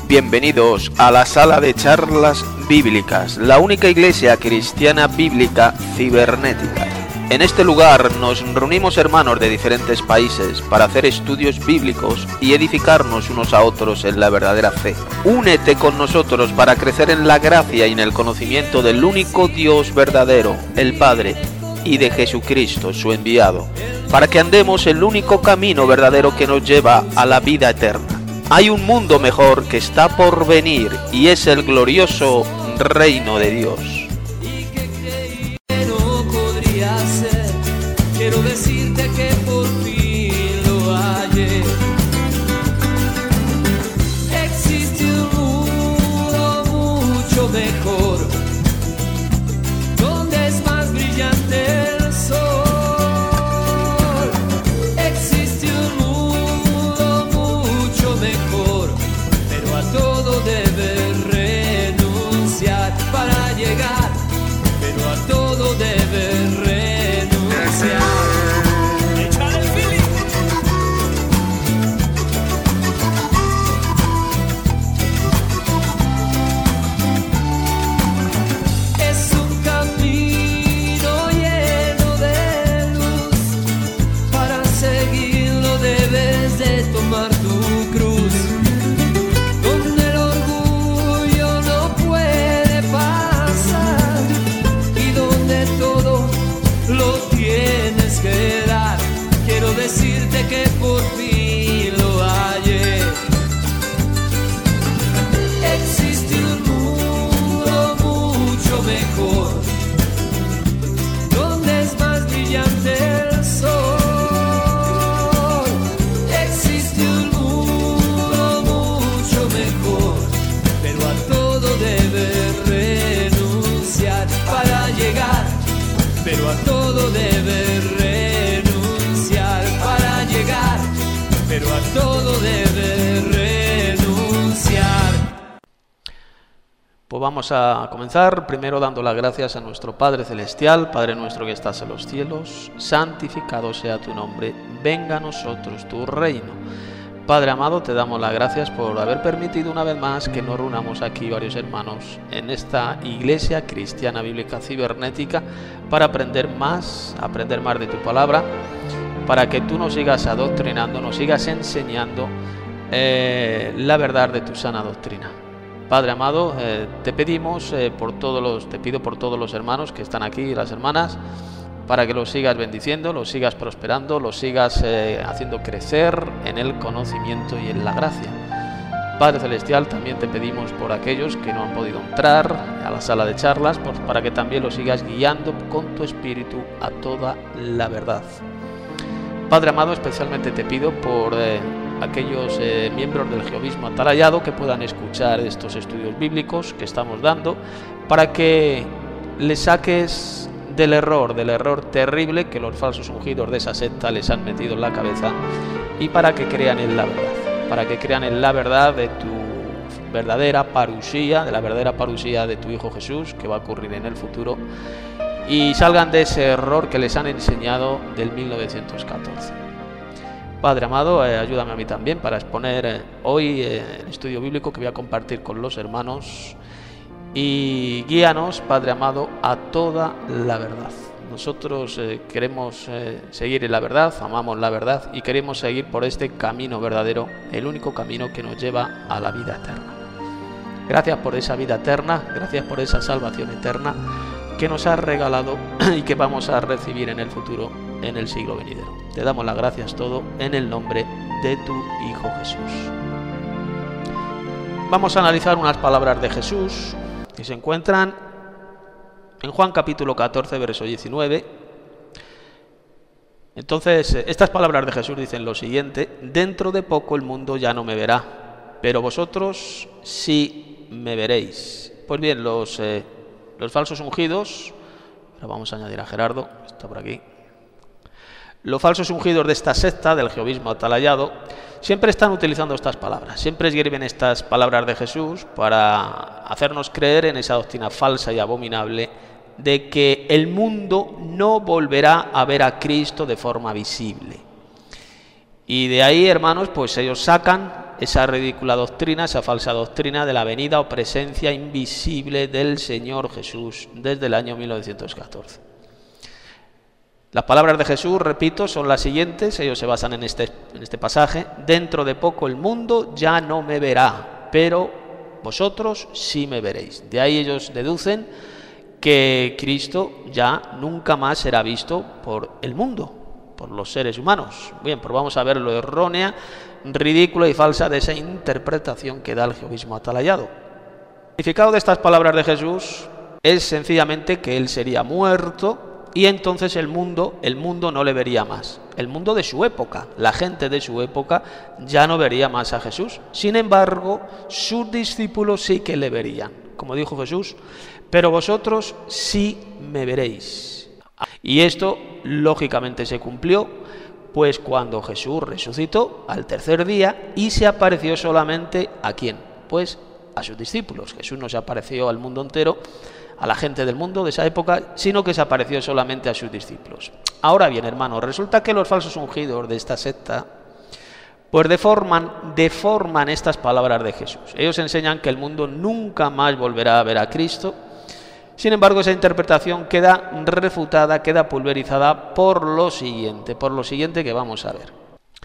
Bienvenidos a la sala de charlas bíblicas, la única iglesia cristiana bíblica cibernética. En este lugar nos reunimos hermanos de diferentes países para hacer estudios bíblicos y edificarnos unos a otros en la verdadera fe. Únete con nosotros para crecer en la gracia y en el conocimiento del único Dios verdadero, el Padre, y de Jesucristo, su enviado, para que andemos el único camino verdadero que nos lleva a la vida eterna. Hay un mundo mejor que está por venir y es el glorioso reino de Dios. Quiero decirte que por fin lo hallé. Existe un mundo mucho mejor, donde es más brillante el sol. Existe un mundo mucho mejor, pero a todo debes renunciar para llegar, pero a todo debes renunciar. Es un camino lleno de luz, para seguirlo debes de tomar tu cruz, donde el orgullo no puede pasar y donde todo lo tienes que dar. Quiero decirte que por fin lo hallé. Existe un mundo mucho mejor, donde es más brillante el sol. Existe un mundo mucho mejor, pero a todo debes renunciar para llegar, pero a todo debes renunciar para llegar, pero a todo debes renunciar. Pues vamos a comenzar primero dando las gracias a nuestro Padre Celestial. Padre nuestro que estás en los cielos, santificado sea tu nombre, venga a nosotros tu reino. Padre amado, te damos las gracias por haber permitido una vez más que nos reunamos aquí varios hermanos en esta iglesia cristiana bíblica cibernética para aprender más de tu palabra, para que tú nos sigas adoctrinando, nos sigas enseñando la verdad de tu sana doctrina. Padre amado, te pedimos te pido por todos los hermanos que están aquí y las hermanas, para que los sigas bendiciendo, los sigas prosperando, los sigas haciendo crecer en el conocimiento y en la gracia. Padre Celestial, también te pedimos por aquellos que no han podido entrar a la sala de charlas, para que también los sigas guiando con tu espíritu a toda la verdad. Padre amado, especialmente te pido por aquellos miembros del Jehovismo Atalayado que puedan escuchar estos estudios bíblicos que estamos dando, para que les saques del error terrible que los falsos ungidos de esa secta les han metido en la cabeza, y para que crean en la verdad, de tu verdadera parusía, de la verdadera parusía de tu Hijo Jesús, que va a ocurrir en el futuro, y salgan de ese error que les han enseñado del 1914. Padre amado, ayúdame a mí también para exponer hoy el estudio bíblico que voy a compartir con los hermanos, y guíanos, Padre amado, a toda la verdad. Nosotros queremos seguir en la verdad, amamos la verdad y queremos seguir por este camino verdadero, el único camino que nos lleva a la vida eterna. Gracias por esa vida eterna, gracias por esa salvación eterna que nos has regalado y que vamos a recibir en el futuro, en el siglo venidero. Te damos las gracias todo en el nombre de tu Hijo Jesús. Vamos a analizar unas palabras de Jesús que se encuentran en Juan capítulo 14, verso 19. Entonces, estas palabras de Jesús dicen lo siguiente: dentro de poco el mundo ya no me verá, pero vosotros sí me veréis. Pues bien, los falsos ungidos, ahora vamos a añadir a Gerardo, está por aquí. Los falsos ungidos de esta secta, del Jehovismo Atalayado, siempre están utilizando estas palabras, siempre esgrimen estas palabras de Jesús para hacernos creer en esa doctrina falsa y abominable de que el mundo no volverá a ver a Cristo de forma visible. Y de ahí, hermanos, pues ellos sacan esa ridícula doctrina, esa falsa doctrina de la venida o presencia invisible del Señor Jesús desde el año 1914. Las palabras de Jesús, repito, son las siguientes, ellos se basan en este pasaje: dentro de poco el mundo ya no me verá, pero vosotros sí me veréis. De ahí ellos deducen que Cristo ya nunca más será visto por el mundo, por los seres humanos. Bien, pues vamos a ver lo errónea, ridícula y falsa de esa interpretación que da el jehovismo atalayado. El significado de estas palabras de Jesús es sencillamente que él sería muerto y entonces el mundo no le vería más. El mundo de su época, la gente de su época ya no vería más a Jesús. Sin embargo, sus discípulos sí que le verían. Como dijo Jesús, pero vosotros sí me veréis. Y esto lógicamente se cumplió, pues cuando Jesús resucitó al tercer día y se apareció solamente ¿a quién? Pues a sus discípulos. Jesús no se apareció al mundo entero, a la gente del mundo de esa época, sino que se apareció solamente a sus discípulos. Ahora bien, hermanos, resulta que los falsos ungidos de esta secta pues deforman estas palabras de Jesús. Ellos enseñan que el mundo nunca más volverá a ver a Cristo. Sin embargo, esa interpretación queda refutada, queda pulverizada por lo siguiente que vamos a ver.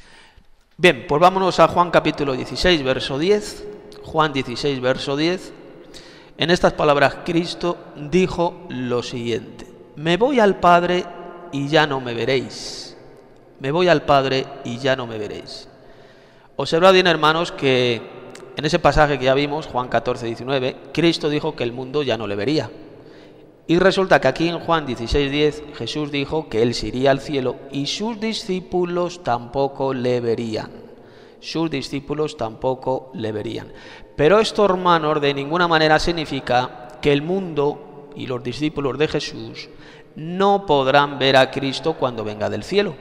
Bien, pues vámonos a Juan capítulo 16, verso 10. Juan 16, verso 10. En estas palabras Cristo dijo lo siguiente: me voy al Padre y ya no me veréis. Me voy al Padre y ya no me veréis. Observad bien, hermanos, que en ese pasaje que ya vimos, Juan 14, 19, Cristo dijo que el mundo ya no le vería. Y resulta que aquí en Juan 16, 10, Jesús dijo que él se iría al cielo y sus discípulos tampoco le verían. Sus discípulos tampoco le verían. Pero esto, hermanos, de ninguna manera significa que el mundo y los discípulos de Jesús no podrán ver a Cristo cuando venga del cielo.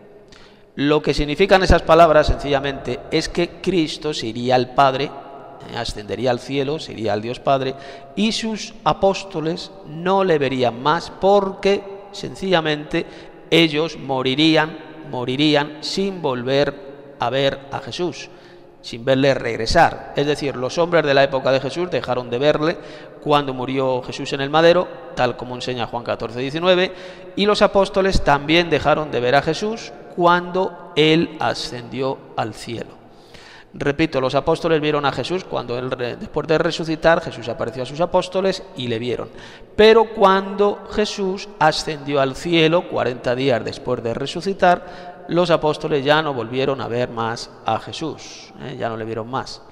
Lo que significan esas palabras sencillamente es que Cristo se iría al Padre, ascendería al cielo, se iría al Dios Padre, y sus apóstoles no le verían más porque sencillamente ellos morirían sin volver a ver a Jesús, sin verle regresar. Es decir, los hombres de la época de Jesús dejaron de verle cuando murió Jesús en el madero, tal como enseña Juan 14, 19, y los apóstoles también dejaron de ver a Jesús cuando él ascendió al cielo. Repito, los apóstoles vieron a Jesús cuando él, después de resucitar, Jesús apareció a sus apóstoles y le vieron. Pero cuando Jesús ascendió al cielo, 40 días después de resucitar, los apóstoles ya no volvieron a ver más a Jesús, ya no le vieron más.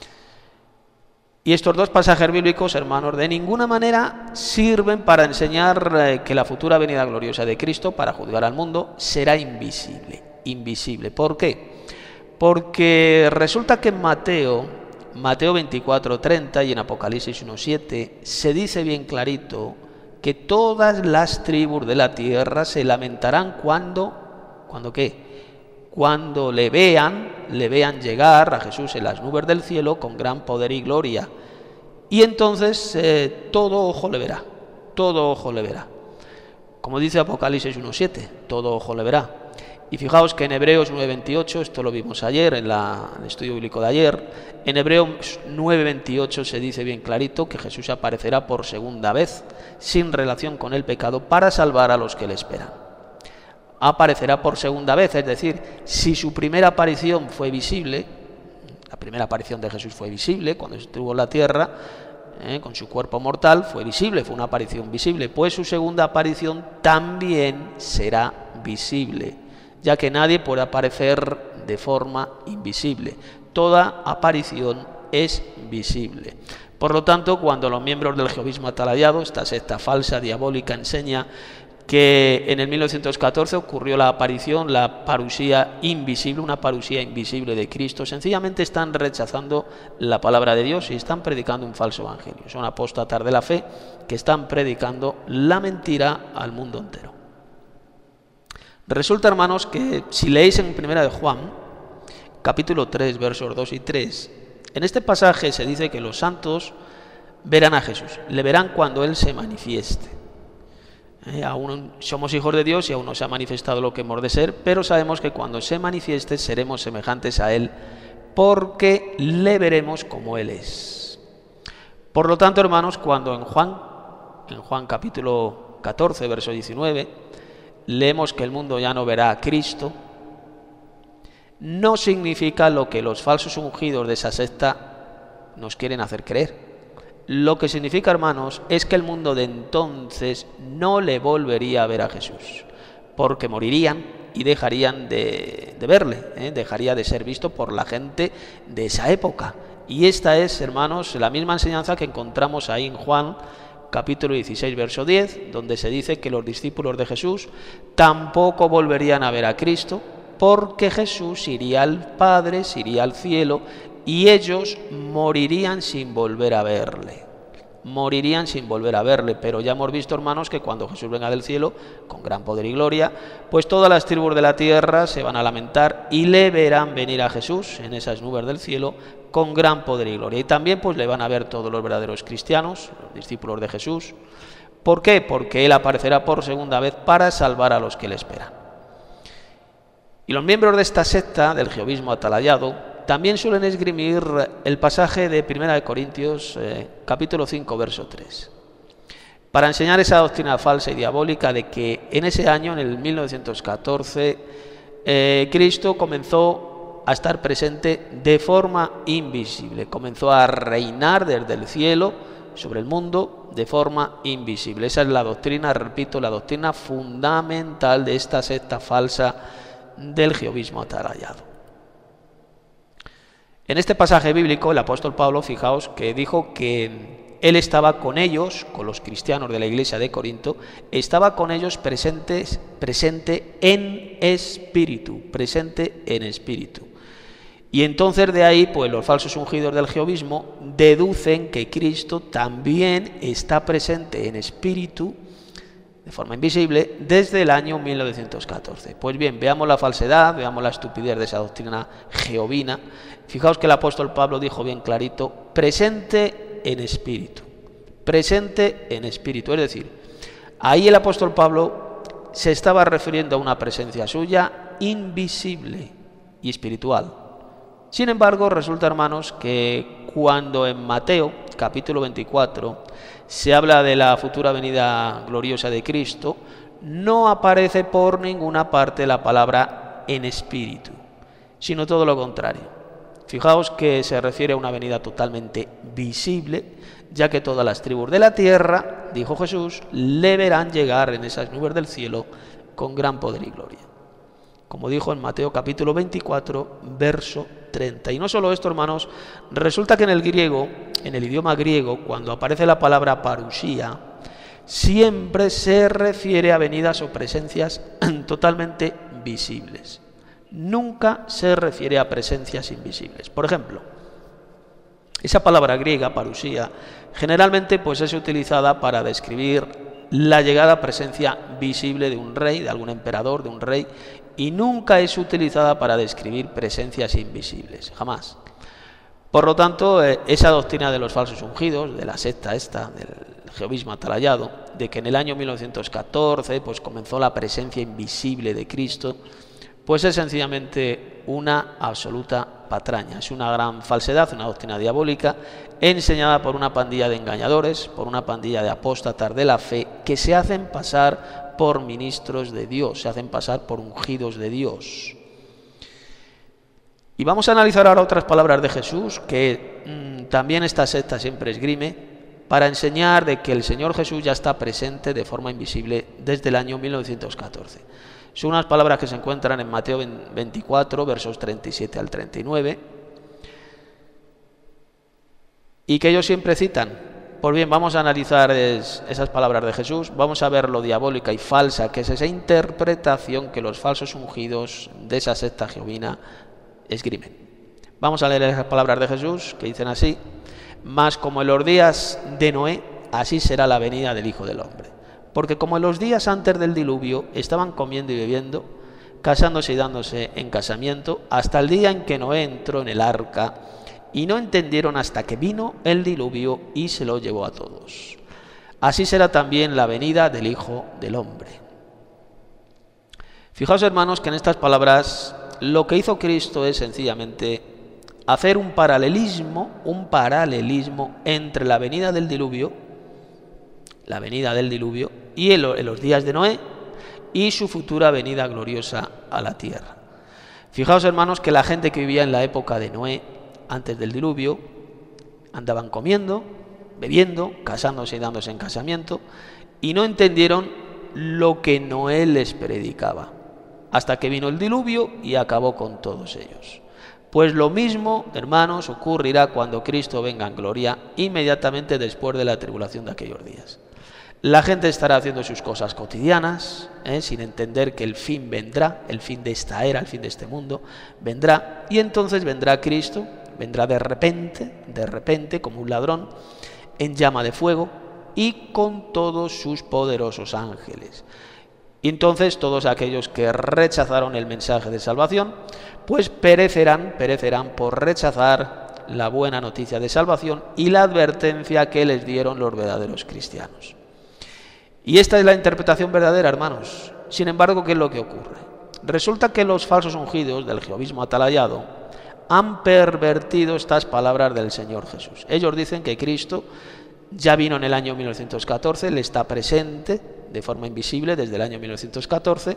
Y estos dos pasajes bíblicos, hermanos, de ninguna manera sirven para enseñar que la futura venida gloriosa de Cristo para juzgar al mundo será invisible. Invisible. ¿Por qué? Porque resulta que en Mateo 24:30 y en Apocalipsis 1:7 se dice bien clarito que todas las tribus de la tierra se lamentarán ¿cuándo qué? Cuando le vean llegar a Jesús en las nubes del cielo con gran poder y gloria. Y entonces todo ojo le verá, todo ojo le verá. Como dice Apocalipsis 1:7, todo ojo le verá. Y fijaos que en Hebreos 9:28, esto lo vimos ayer en el estudio bíblico de ayer, en Hebreos 9:28 se dice bien clarito que Jesús aparecerá por segunda vez, sin relación con el pecado, para salvar a los que le esperan. Aparecerá por segunda vez, es decir, si su primera aparición fue visible, la primera aparición de Jesús fue visible cuando estuvo en la tierra, con su cuerpo mortal, fue visible, fue una aparición visible, pues su segunda aparición también será visible, ya que nadie puede aparecer de forma invisible. Toda aparición es visible. Por lo tanto, cuando los miembros del jehovismo atalayado, esta secta falsa, diabólica, enseña que en el 1914 ocurrió la aparición, la parusía invisible, una parusía invisible de Cristo, sencillamente están rechazando la palabra de Dios y están predicando un falso evangelio. Son apóstatas de la fe que están predicando la mentira al mundo entero. Resulta, hermanos, que si leéis en 1 de Juan, capítulo 3, versos 2 y 3, en este pasaje se dice que los santos verán a Jesús, le verán cuando Él se manifieste. Aún somos hijos de Dios y aún no se ha manifestado lo que hemos de ser, pero sabemos que cuando se manifieste seremos semejantes a Él porque le veremos como Él es. Por lo tanto, hermanos, cuando en Juan capítulo 14, verso 19, leemos que el mundo ya no verá a Cristo, no significa lo que los falsos ungidos de esa secta nos quieren hacer creer. Lo que significa, hermanos, es que el mundo de entonces no le volvería a ver a Jesús, porque morirían y dejarían de verle, dejaría de ser visto por la gente de esa época. Y esta es, hermanos, la misma enseñanza que encontramos ahí en Juan capítulo 16, verso 10, donde se dice que los discípulos de Jesús tampoco volverían a ver a Cristo, porque Jesús iría al Padre, se iría al cielo, y ellos morirían sin volver a verle. Morirían sin volver a verle, pero ya hemos visto, hermanos, que cuando Jesús venga del cielo, con gran poder y gloria, pues todas las tribus de la tierra se van a lamentar y le verán venir a Jesús en esas nubes del cielo con gran poder y gloria. Y también pues le van a ver todos los verdaderos cristianos, los discípulos de Jesús. ¿Por qué? Porque Él aparecerá por segunda vez para salvar a los que le esperan. Y los miembros de esta secta del jehovismo atalayado también suelen esgrimir el pasaje de 1 Corintios capítulo 5, verso 3, para enseñar esa doctrina falsa y diabólica de que en ese año, en el 1914, Cristo comenzó a estar presente de forma invisible, comenzó a reinar desde el cielo sobre el mundo de forma invisible. Esa es la doctrina, repito, la doctrina fundamental de esta secta falsa del jehovismo atalayado. En este pasaje bíblico, el apóstol Pablo, fijaos que dijo que él estaba con ellos, con los cristianos de la iglesia de Corinto, estaba con ellos presente en espíritu, Y entonces de ahí, pues los falsos ungidos del jehovismo deducen que Cristo también está presente en espíritu, de forma invisible, desde el año 1914. Pues bien, veamos la falsedad, veamos la estupidez de esa doctrina jehovina. Fijaos que el apóstol Pablo dijo bien clarito, presente en espíritu, es decir, ahí el apóstol Pablo se estaba refiriendo a una presencia suya invisible y espiritual. Sin embargo, resulta, hermanos, que cuando en Mateo capítulo 24 se habla de la futura venida gloriosa de Cristo, no aparece por ninguna parte la palabra en espíritu, sino todo lo contrario. Fijaos que se refiere a una venida totalmente visible, ya que todas las tribus de la tierra, dijo Jesús, le verán llegar en esas nubes del cielo con gran poder y gloria. Como dijo en Mateo capítulo 24, verso 30. Y no solo esto, hermanos, resulta que en el griego, en el idioma griego, cuando aparece la palabra parusía, siempre se refiere a venidas o presencias totalmente visibles. Nunca se refiere a presencias invisibles. Por ejemplo, esa palabra griega, parusía, generalmente pues es utilizada para describir la llegada presencia visible de un rey, de algún emperador, de un rey, y nunca es utilizada para describir presencias invisibles, jamás. Por lo tanto, esa doctrina de los falsos ungidos, de la secta esta, del jehovismo atalayado, de que en el año 1914 pues comenzó la presencia invisible de Cristo, pues es sencillamente una absoluta patraña, es una gran falsedad, una doctrina diabólica enseñada por una pandilla de engañadores, por una pandilla de apóstatas de la fe que se hacen pasar por ministros de Dios, se hacen pasar por ungidos de Dios. Y vamos a analizar ahora otras palabras de Jesús que también esta secta siempre esgrime para enseñar de que el Señor Jesús ya está presente de forma invisible desde el año 1914. Son unas palabras que se encuentran en Mateo 24, versos 37 al 39, y que ellos siempre citan. Pues bien, vamos a analizar esas palabras de Jesús, vamos a ver lo diabólica y falsa que es esa interpretación que los falsos ungidos de esa secta jehovina esgrimen. Vamos a leer esas palabras de Jesús que dicen así: mas como en los días de Noé, así será la venida del Hijo del Hombre. Porque como en los días antes del diluvio estaban comiendo y bebiendo, casándose y dándose en casamiento, hasta el día en que Noé entró en el arca, y no entendieron hasta que vino el diluvio y se lo llevó a todos. Así será también la venida del Hijo del Hombre. Fijaos, hermanos, que en estas palabras lo que hizo Cristo es sencillamente hacer un paralelismo entre la venida del diluvio y en los días de Noé y su futura venida gloriosa a la tierra. Fijaos, hermanos, que la gente que vivía en la época de Noé, antes del diluvio, andaban comiendo, bebiendo, casándose y dándose en casamiento, y no entendieron lo que Noé les predicaba, hasta que vino el diluvio y acabó con todos ellos. Pues lo mismo, hermanos, ocurrirá cuando Cristo venga en gloria, inmediatamente después de la tribulación de aquellos días. La gente estará haciendo sus cosas cotidianas, sin entender que el fin vendrá, el fin de esta era, el fin de este mundo, vendrá, y entonces vendrá Cristo, vendrá de repente, como un ladrón, en llama de fuego, y con todos sus poderosos ángeles. Y entonces todos aquellos que rechazaron el mensaje de salvación, pues perecerán por rechazar la buena noticia de salvación y la advertencia que les dieron los verdaderos cristianos. Y esta es la interpretación verdadera, hermanos. Sin embargo, ¿qué es lo que ocurre? Resulta que los falsos ungidos del jehovismo atalayado han pervertido estas palabras del Señor Jesús. Ellos dicen que Cristo ya vino en el año 1914, Él está presente de forma invisible desde el año 1914,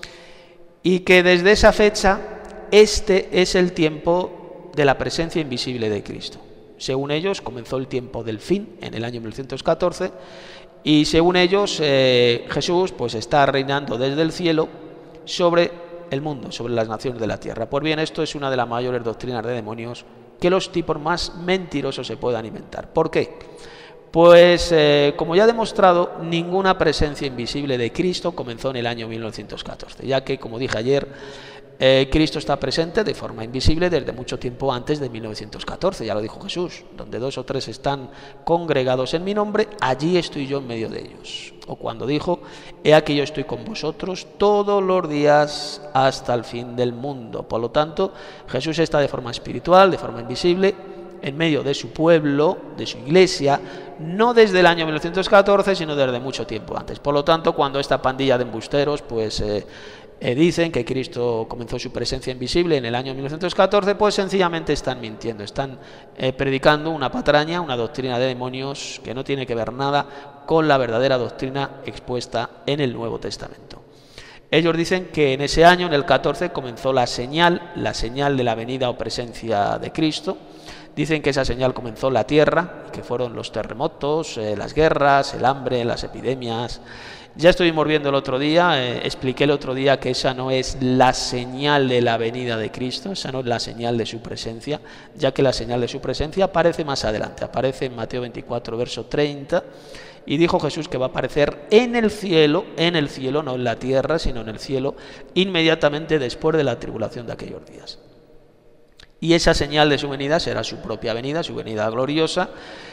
y que desde esa fecha este es el tiempo de la presencia invisible de Cristo. Según ellos, comenzó el tiempo del fin en el año 1914, y según ellos, Jesús pues está reinando desde el cielo sobre el mundo, sobre las naciones de la tierra. Pues bien, esto es una de las mayores doctrinas de demonios que los tipos más mentirosos se puedan inventar. ¿Por qué? Pues, como ya he demostrado, ninguna presencia invisible de Cristo comenzó en el año 1914, ya que, como dije ayer, Cristo está presente de forma invisible desde mucho tiempo antes de 1914, ya lo dijo Jesús: donde 2 o 3 están congregados en mi nombre, allí estoy yo en medio de ellos. O cuando dijo: he aquí yo estoy con vosotros todos los días hasta el fin del mundo. Por lo tanto, Jesús está de forma espiritual, de forma invisible, en medio de su pueblo, de su iglesia, no desde el año 1914, sino desde mucho tiempo antes. Por lo tanto, cuando esta pandilla de embusteros pues dicen que Cristo comenzó su presencia invisible en el año 1914, pues sencillamente están mintiendo, están predicando una patraña, una doctrina de demonios que no tiene que ver nada con la verdadera doctrina expuesta en el Nuevo Testamento. Ellos dicen que en ese año, en el 14, comenzó la señal de la venida o presencia de Cristo. Dicen que esa señal comenzó en la tierra, que fueron los terremotos, las guerras, el hambre, las epidemias. Ya estuvimos viendo el otro día, expliqué el otro día que esa no es la señal de la venida de Cristo, esa no es la señal de su presencia, ya que la señal de su presencia aparece más adelante, aparece en Mateo 24, verso 30, y dijo Jesús que va a aparecer en el cielo, no en la tierra, sino en el cielo, inmediatamente después de la tribulación de aquellos días. Y esa señal de su venida será su propia venida, su venida gloriosa.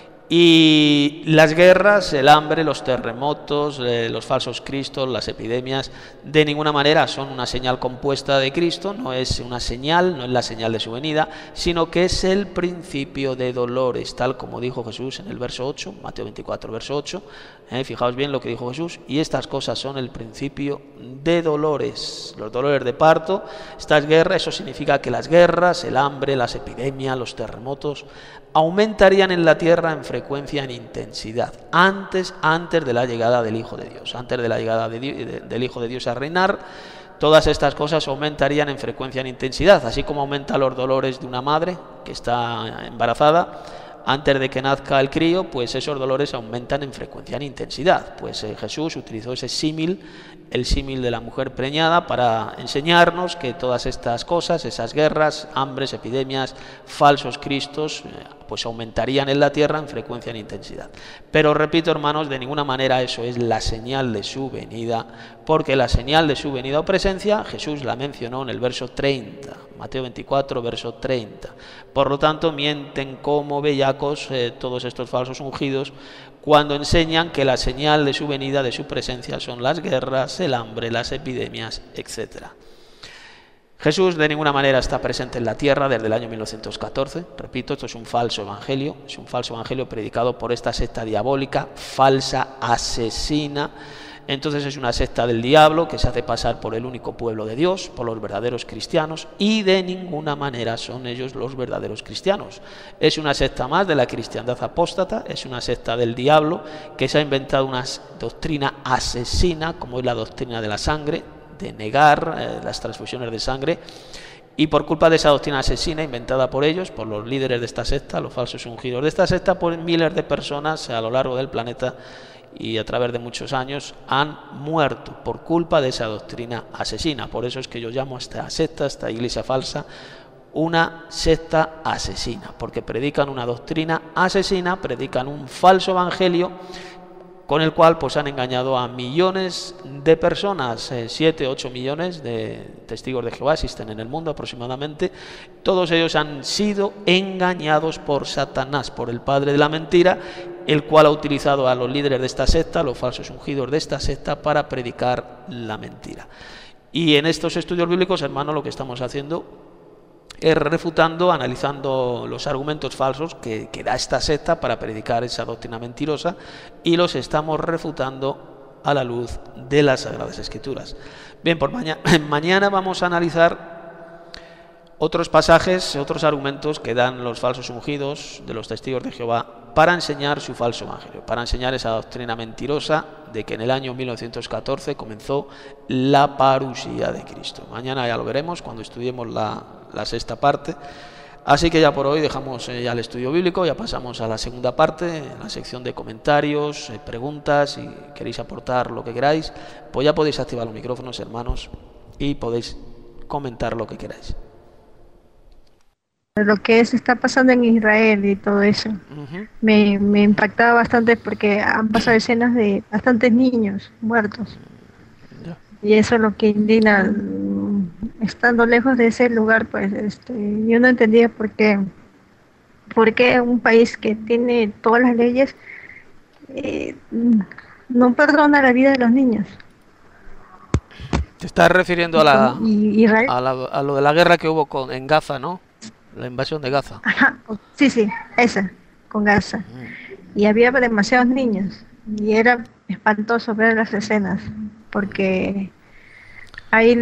Y las guerras, el hambre, los terremotos, los falsos cristos, las epidemias, de ninguna manera son una señal compuesta de Cristo, no es una señal, no es la señal de su venida, sino que es el principio de dolores, tal como dijo Jesús en el verso 8, Mateo 24, verso 8. Fijaos bien lo que dijo Jesús: y estas cosas son el principio de dolores, los dolores de parto, estas guerras. Eso significa que las guerras, el hambre, las epidemias, los terremotos aumentarían en la tierra en frecuencia, en intensidad, antes de la llegada del Hijo de Dios, antes de la llegada del Hijo de Dios a reinar. Todas estas cosas aumentarían en frecuencia, en intensidad, así como aumentan los dolores de una madre que está embarazada. Antes de que nazca el crío, pues esos dolores aumentan en frecuencia, en intensidad. Pues Jesús utilizó ese símil, el símil de la mujer preñada, para enseñarnos que todas estas cosas, esas guerras, hambres, epidemias, falsos cristos, pues aumentarían en la tierra en frecuencia, en intensidad. Pero repito, hermanos, de ninguna manera eso es la señal de su venida, porque la señal de su venida o presencia Jesús la mencionó en el verso 30, Mateo 24, verso 30. Por lo tanto, mienten como bellacos todos estos falsos ungidos cuando enseñan que la señal de su venida, de su presencia, son las guerras, el hambre, las epidemias, etc. Jesús de ninguna manera está presente en la tierra desde el año 1914. Repito, esto es un falso evangelio, predicado por esta secta diabólica, falsa, asesina, Entonces es una secta del diablo que se hace pasar por el único pueblo de Dios, por los verdaderos cristianos, y de ninguna manera son ellos los verdaderos cristianos. Es una secta más de la cristiandad apóstata, es una secta del diablo que se ha inventado una doctrina asesina, como es la doctrina de la sangre, de negar las transfusiones de sangre. Y por culpa de esa doctrina asesina inventada por ellos, por los líderes de esta secta, los falsos ungidos de esta secta, pues miles de personas a lo largo del planeta y a través de muchos años han muerto por culpa de esa doctrina asesina. Por eso es que yo llamo a esta secta, a esta iglesia falsa, una secta asesina, porque predican una doctrina asesina, predican un falso evangelio con el cual pues han engañado a millones de personas, 7, 8 millones de testigos de Jehová existen en el mundo aproximadamente. Todos ellos han sido engañados por Satanás, por el padre de la mentira, el cual ha utilizado a los líderes de esta secta, los falsos ungidos de esta secta, para predicar la mentira. Y en estos estudios bíblicos, hermano, lo que estamos haciendo es refutando, analizando los argumentos falsos que da esta secta para predicar esa doctrina mentirosa, y los estamos refutando a la luz de las Sagradas Escrituras. Bien, por mañana vamos a analizar otros pasajes, otros argumentos que dan los falsos ungidos de los testigos de Jehová para enseñar su falso evangelio, para enseñar esa doctrina mentirosa de que en el año 1914 comenzó la parusía de Cristo. Mañana ya lo veremos cuando estudiemos la sexta parte. Así que ya por hoy dejamos ya el estudio bíblico, ya pasamos a la segunda parte, la sección de comentarios, preguntas. Si queréis aportar lo que queráis, pues ya podéis activar los micrófonos, hermanos, y podéis comentar lo que queráis. Lo que está pasando en Israel y todo eso me impactaba bastante, porque han pasado escenas de bastantes niños muertos. Y eso es lo que indigna. Estando lejos de ese lugar, pues yo no entendía por qué un país que tiene todas las leyes no perdona la vida de los niños. Te estás refiriendo a Israel. a lo de la guerra que hubo en Gaza, ¿no? La invasión de Gaza. Ajá, sí, esa, con Gaza. Y había demasiados niños. Y era espantoso ver las escenas, porque hay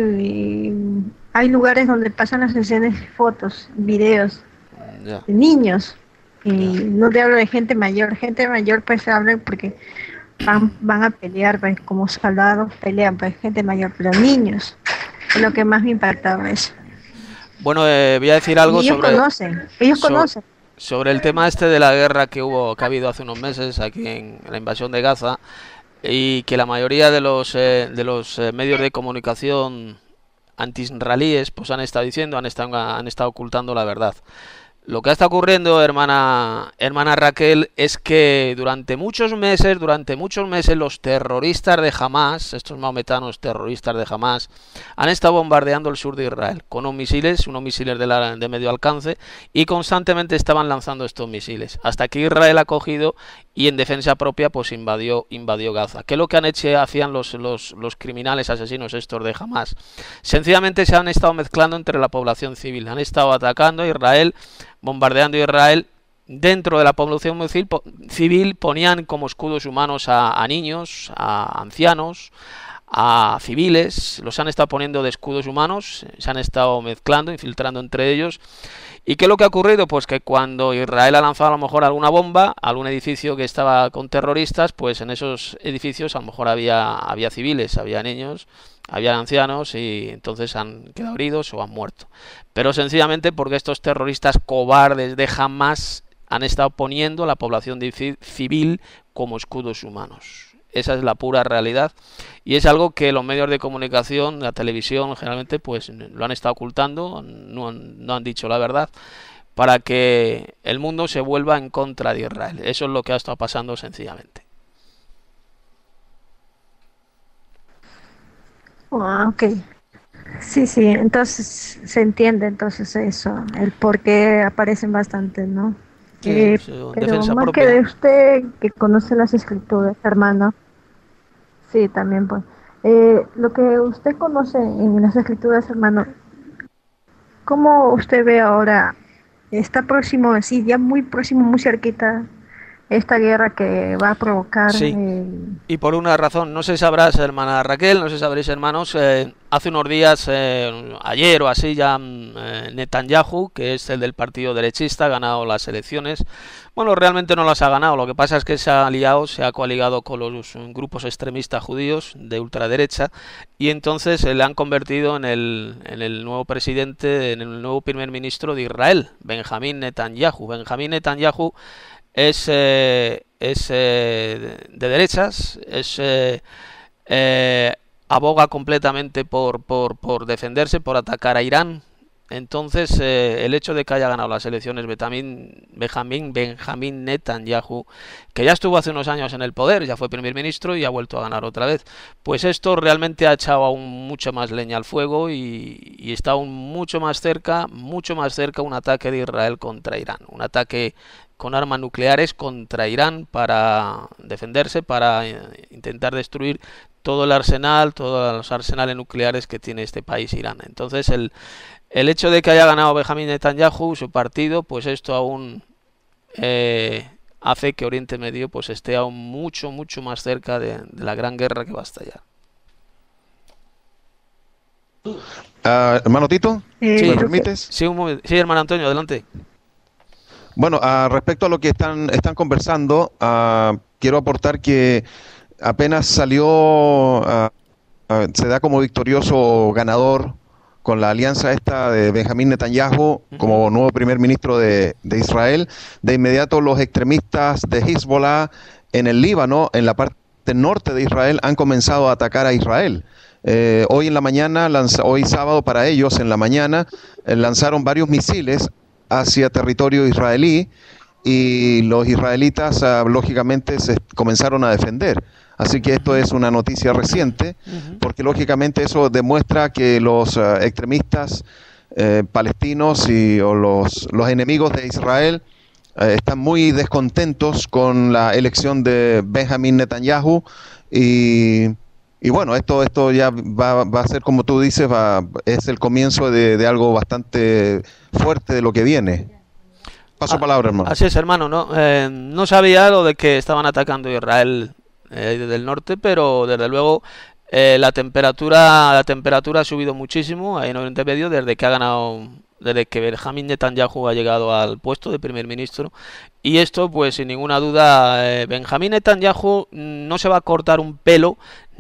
lugares donde pasan las escenas, fotos, videos de niños. Y no te hablo de gente mayor pues hablan porque van a pelear, pues, como soldados pelean, pues gente mayor, pero niños. Es lo que más me impactaba eso. Bueno, voy a decir algo ellos conocen. Sobre el tema de la guerra que ha habido hace unos meses aquí en la invasión de Gaza, y que la mayoría de los medios de comunicación anti-israelíes pues han estado diciendo, han estado ocultando la verdad. Lo que está ocurriendo, hermana Raquel, es que durante muchos meses los terroristas de Hamás, estos maometanos terroristas de Hamás, han estado bombardeando el sur de Israel con unos misiles de medio alcance, y constantemente estaban lanzando estos misiles, hasta que Israel ha cogido y en defensa propia pues invadió Gaza. ¿Qué es lo que hacían los criminales asesinos estos de Hamás? Sencillamente se han estado mezclando entre la población civil, han estado atacando a Israel, bombardeando Israel. Dentro de la población civil ponían como escudos humanos a niños, a ancianos, a civiles, los han estado poniendo de escudos humanos, se han estado mezclando, infiltrando entre ellos. ¿Y qué es lo que ha ocurrido? Pues que cuando Israel ha lanzado a lo mejor alguna bomba, algún edificio que estaba con terroristas, pues en esos edificios a lo mejor había civiles, había niños, había ancianos, y entonces han quedado heridos o han muerto. Pero sencillamente porque estos terroristas cobardes de Hamás han estado poniendo a la población civil como escudos humanos. Esa es la pura realidad, y es algo que los medios de comunicación, la televisión generalmente, pues lo han estado ocultando, no han dicho la verdad, para que el mundo se vuelva en contra de Israel. Eso es lo que ha estado pasando sencillamente. Ok. Sí, entonces se entiende entonces eso, el por qué aparecen bastantes, ¿no? Sí, pero más propia. que de usted que conoce las escrituras, hermano. Sí, también pues. Lo que usted conoce en las escrituras, hermano, ¿cómo usted ve ahora? Está próximo, sí, ya muy próximo, muy cerquita, esta guerra que va a provocar. Sí. Y por una razón, no sé si sabrás, hermana Raquel, no sé si sabréis, hermanos, hace unos días, ayer o así ya, Netanyahu, que es el del partido derechista, ha ganado las elecciones. Bueno, realmente no las ha ganado, lo que pasa es que se ha coaligado con los grupos extremistas judíos de ultraderecha, y entonces se le han convertido en el nuevo presidente, en el nuevo primer ministro de Israel, Benjamín Netanyahu. Benjamín Netanyahu es de derechas, aboga completamente por defenderse, por atacar a Irán. Entonces, el hecho de que haya ganado las elecciones Benjamín Netanyahu, que ya estuvo hace unos años en el poder, ya fue primer ministro y ha vuelto a ganar otra vez, pues esto realmente ha echado aún mucha más leña al fuego y está aún mucho más cerca un ataque de Israel contra Irán, un ataque con armas nucleares contra Irán para defenderse, para intentar destruir todo el arsenal, todos los arsenales nucleares que tiene este país, Irán. Entonces, el hecho de que haya ganado Benjamín Netanyahu, su partido, pues esto aún hace que Oriente Medio pues esté aún mucho más cerca de la gran guerra que va a estallar. Hermano Tito, Sí. ¿me permites? Sí, sí, hermano Antonio, adelante. Bueno, respecto a lo que están conversando, quiero aportar que apenas salió, se da como victorioso ganador con la alianza esta de Benjamín Netanyahu como nuevo primer ministro de Israel. De inmediato los extremistas de Hezbollah en el Líbano, en la parte norte de Israel, han comenzado a atacar a Israel. Hoy en la mañana, hoy sábado para ellos, en la mañana, lanzaron varios misiles hacia territorio israelí y los israelitas lógicamente se comenzaron a defender. Así que esto es una noticia reciente, porque lógicamente eso demuestra que los extremistas palestinos o los enemigos de Israel están muy descontentos con la elección de Benjamín Netanyahu y bueno, esto ya va a ser, como tú dices, es el comienzo de algo bastante fuerte de lo que viene. Paso palabra, hermano. Así es, hermano, no sabía lo de que estaban atacando Israel desde el norte, pero desde luego la temperatura ha subido muchísimo ahí en Oriente Medio desde que Benjamín Netanyahu ha llegado al puesto de primer ministro, y esto pues sin ninguna duda, Benjamín Netanyahu no se va a cortar un pelo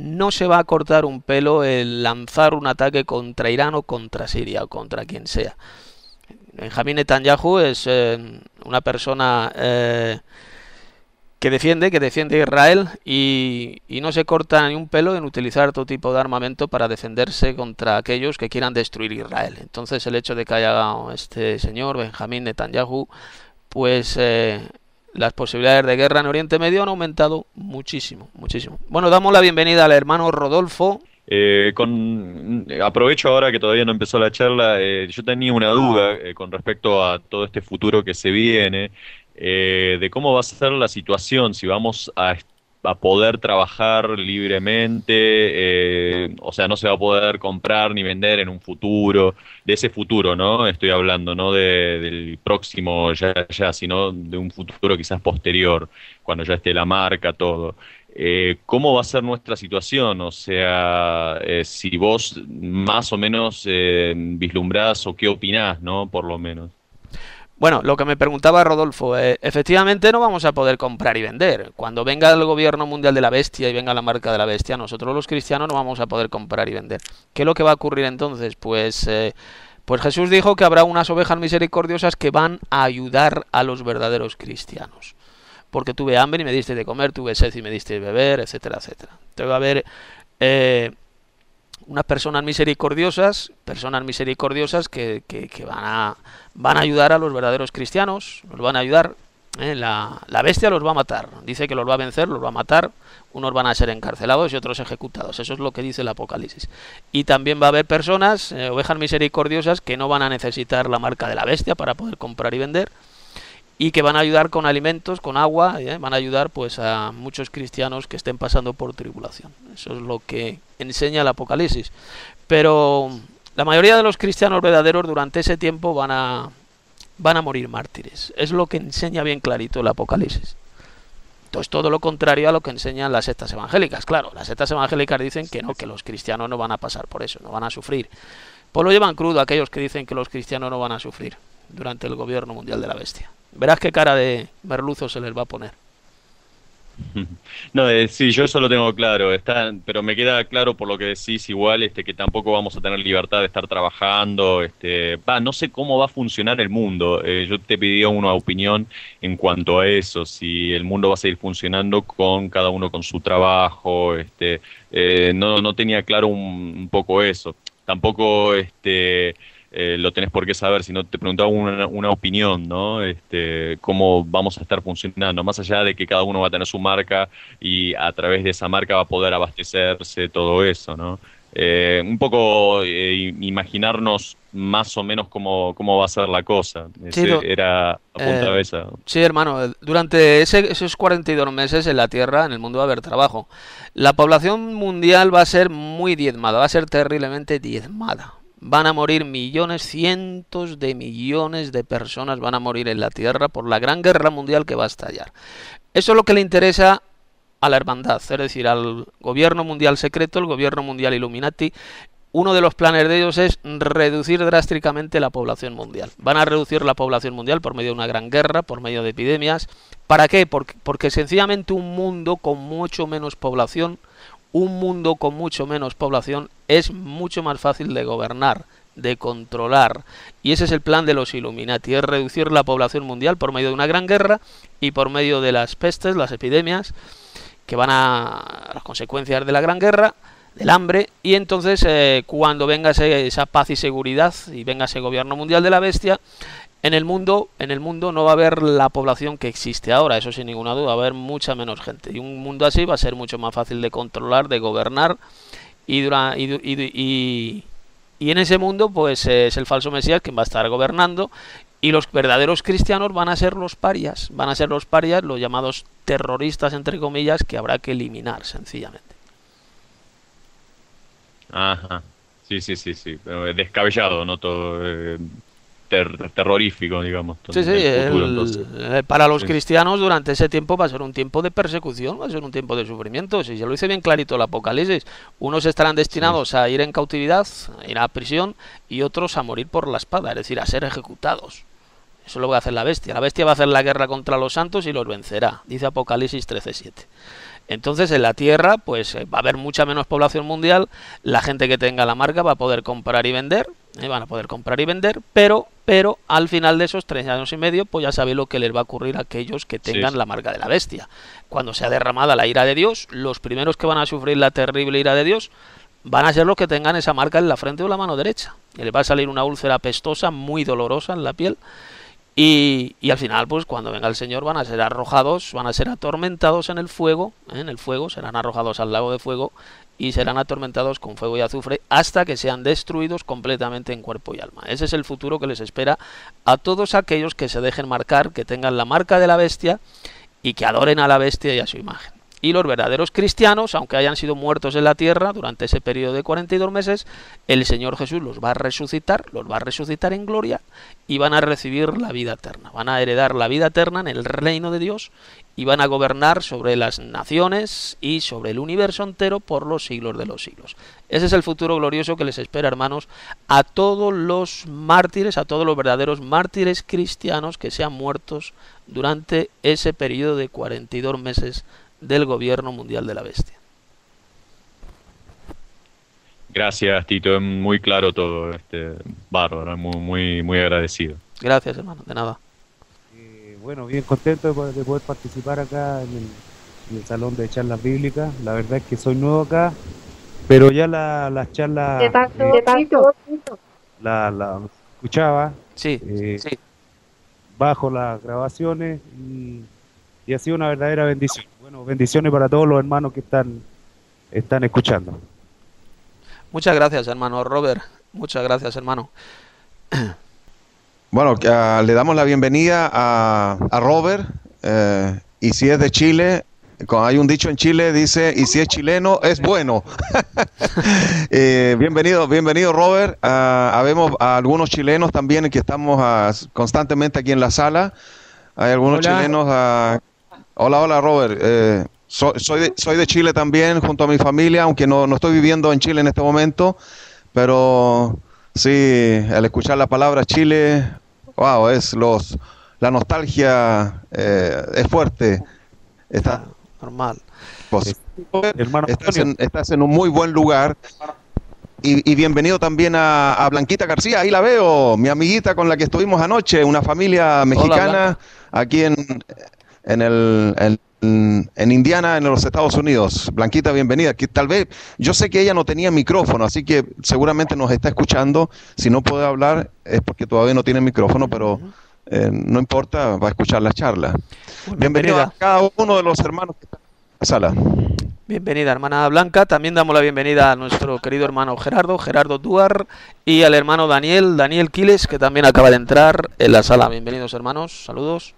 el lanzar un ataque contra Irán o contra Siria o contra quien sea. Benjamín Netanyahu es una persona que defiende Israel y no se corta ni un pelo en utilizar todo tipo de armamento para defenderse contra aquellos que quieran destruir Israel. Entonces el hecho de que haya ganado este señor Benjamín Netanyahu, pues las posibilidades de guerra en Oriente Medio han aumentado muchísimo. Bueno, damos la bienvenida al hermano Rodolfo. Aprovecho ahora que todavía no empezó la charla. Yo tenía una duda con respecto a todo este futuro que se viene, de cómo va a ser la situación, si vamos a poder trabajar libremente, o sea, no se va a poder comprar ni vender en un futuro, de ese futuro, ¿no? Estoy hablando, no del próximo ya, sino de un futuro quizás posterior, cuando ya esté la marca, todo. ¿Cómo va a ser nuestra situación? O sea, si vos más o menos vislumbrás o qué opinás, ¿no? Por lo menos. Bueno, lo que me preguntaba Rodolfo, efectivamente no vamos a poder comprar y vender. Cuando venga el gobierno mundial de la bestia y venga la marca de la bestia, nosotros los cristianos no vamos a poder comprar y vender. ¿Qué es lo que va a ocurrir entonces? Pues Jesús dijo que habrá unas ovejas misericordiosas que van a ayudar a los verdaderos cristianos. Porque tuve hambre y me diste de comer, tuve sed y me diste de beber, etcétera, etcétera. Entonces va a haber unas personas misericordiosas que van a ayudar a los verdaderos cristianos, los van a ayudar. La bestia los va a matar, dice que los va a vencer, los va a matar, unos van a ser encarcelados y otros ejecutados, eso es lo que dice el Apocalipsis. Y también va a haber personas, ovejas misericordiosas, que no van a necesitar la marca de la bestia para poder comprar y vender, y que van a ayudar con alimentos, con agua, van a ayudar pues a muchos cristianos que estén pasando por tribulación. Eso es lo que enseña el Apocalipsis. Pero la mayoría de los cristianos verdaderos durante ese tiempo van a morir mártires. Es lo que enseña bien clarito el Apocalipsis. Entonces todo lo contrario a lo que enseñan las sectas evangélicas. Claro, las sectas evangélicas dicen que no, que los cristianos no van a pasar por eso, no van a sufrir. Pues lo llevan crudo aquellos que dicen que los cristianos no van a sufrir durante el gobierno mundial de la bestia. Verás qué cara de merluzo se les va a poner. No, sí, yo eso lo tengo claro, pero me queda claro por lo que decís igual, que tampoco vamos a tener libertad de estar trabajando, no sé cómo va a funcionar el mundo. Yo te pedía una opinión en cuanto a eso, si el mundo va a seguir funcionando con cada uno con su trabajo, no tenía claro un poco eso. Tampoco, lo tenés por qué saber, si no te preguntaba una opinión, ¿no? Cómo vamos a estar funcionando, más allá de que cada uno va a tener su marca y a través de esa marca va a poder abastecerse, todo eso, ¿no? Un poco imaginarnos más o menos cómo va a ser la cosa. Sí, Era apuntaba esa. sí, hermano, durante esos 42 meses en la Tierra, en el mundo va a haber trabajo. La población mundial va a ser muy diezmada, va a ser terriblemente diezmada. Van a morir millones, cientos de millones de personas van a morir en la Tierra por la gran guerra mundial que va a estallar. Eso es lo que le interesa a la hermandad, es decir, al gobierno mundial secreto, el gobierno mundial Illuminati. Uno de los planes de ellos es reducir drásticamente la población mundial. Van a reducir la población mundial por medio de una gran guerra, por medio de epidemias. ¿Para qué? Porque sencillamente un mundo con mucho menos población, es mucho más fácil de gobernar, de controlar. Y ese es el plan de los Illuminati, es reducir la población mundial por medio de una gran guerra y por medio de las pestes, las epidemias, que van a las consecuencias de la gran guerra, del hambre, y entonces cuando venga esa paz y seguridad y venga ese gobierno mundial de la bestia, en el mundo no va a haber la población que existe ahora, eso sin ninguna duda, va a haber mucha menos gente. Y un mundo así va a ser mucho más fácil de controlar, de gobernar, y en ese mundo pues es el falso Mesías quien va a estar gobernando, y los verdaderos cristianos van a ser los parias, los llamados terroristas, entre comillas, que habrá que eliminar sencillamente. Ajá, sí. Descabellado, ¿no? Todo terrorífico, digamos. Sí, para los cristianos durante ese tiempo va a ser un tiempo de persecución, va a ser un tiempo de sufrimiento. Si ya lo dice bien clarito el Apocalipsis, unos estarán destinados a ir en cautividad, a ir a prisión, y otros a morir por la espada, es decir, a ser ejecutados. Eso lo va a hacer la bestia. La bestia va a hacer la guerra contra los santos y los vencerá, dice Apocalipsis 13:7. Entonces en la Tierra pues va a haber mucha menos población mundial, la gente que tenga la marca va a poder comprar y vender, pero al final de esos 3 años y medio pues ya sabéis lo que les va a ocurrir a aquellos que tengan la marca de la bestia. Cuando sea derramada la ira de Dios, los primeros que van a sufrir la terrible ira de Dios van a ser los que tengan esa marca en la frente o la mano derecha, y les va a salir una úlcera pestosa muy dolorosa en la piel. Y al final, pues cuando venga el Señor van a ser arrojados, van a ser atormentados en el fuego, serán arrojados al lago de fuego y serán atormentados con fuego y azufre hasta que sean destruidos completamente en cuerpo y alma. Ese es el futuro que les espera a todos aquellos que se dejen marcar, que tengan la marca de la bestia y que adoren a la bestia y a su imagen. Y los verdaderos cristianos, aunque hayan sido muertos en la tierra durante ese periodo de 42 meses, el Señor Jesús los va a resucitar en gloria y van a recibir la vida eterna. Van a heredar la vida eterna en el reino de Dios y van a gobernar sobre las naciones y sobre el universo entero por los siglos de los siglos. Ese es el futuro glorioso que les espera, hermanos, a todos los mártires, a todos los verdaderos mártires cristianos que sean muertos durante ese periodo de 42 meses del gobierno mundial de la bestia. Gracias, Tito, es muy claro todo, bárbaro, muy agradecido. Gracias, hermano, de nada. Bueno, bien contento de poder participar acá en el salón de charlas bíblicas. La verdad es que soy nuevo acá, pero ya las charlas la escuchaba, sí. bajo las grabaciones y ha sido una verdadera bendición. Bueno, bendiciones para todos los hermanos que están escuchando. Muchas gracias, hermano Robert. Muchas gracias, hermano. Bueno, le damos la bienvenida a Robert, y si es de Chile, hay un dicho en Chile, dice, y si es chileno, es bueno. Bienvenido Robert. Habemos a algunos chilenos también que estamos constantemente aquí en la sala. Hay algunos chilenos Hola, hola Robert. Soy de Chile también, junto a mi familia, aunque no estoy viviendo en Chile en este momento, pero sí, al escuchar la palabra Chile, wow, la nostalgia es fuerte. Estás, Ah, normal. Hermano Antonio, estás en un muy buen lugar. Y bienvenido también a Blanquita García, ahí la veo, mi amiguita con la que estuvimos anoche, una familia mexicana Blanca. aquí en Indiana, en los Estados Unidos. Blanquita, bienvenida. Que tal vez, yo sé que ella no tenía micrófono, así que seguramente nos está escuchando. Si no puede hablar es porque todavía no tiene micrófono, pero no importa, va a escuchar la charla. Bienvenido a Bienvenida. cada uno de los hermanos que están en la sala. Bienvenida, hermana Blanca. También damos la bienvenida a nuestro querido hermano Gerardo Duar, y al hermano Daniel Quiles, que también acaba de entrar en la sala. Bienvenidos, hermanos. Saludos.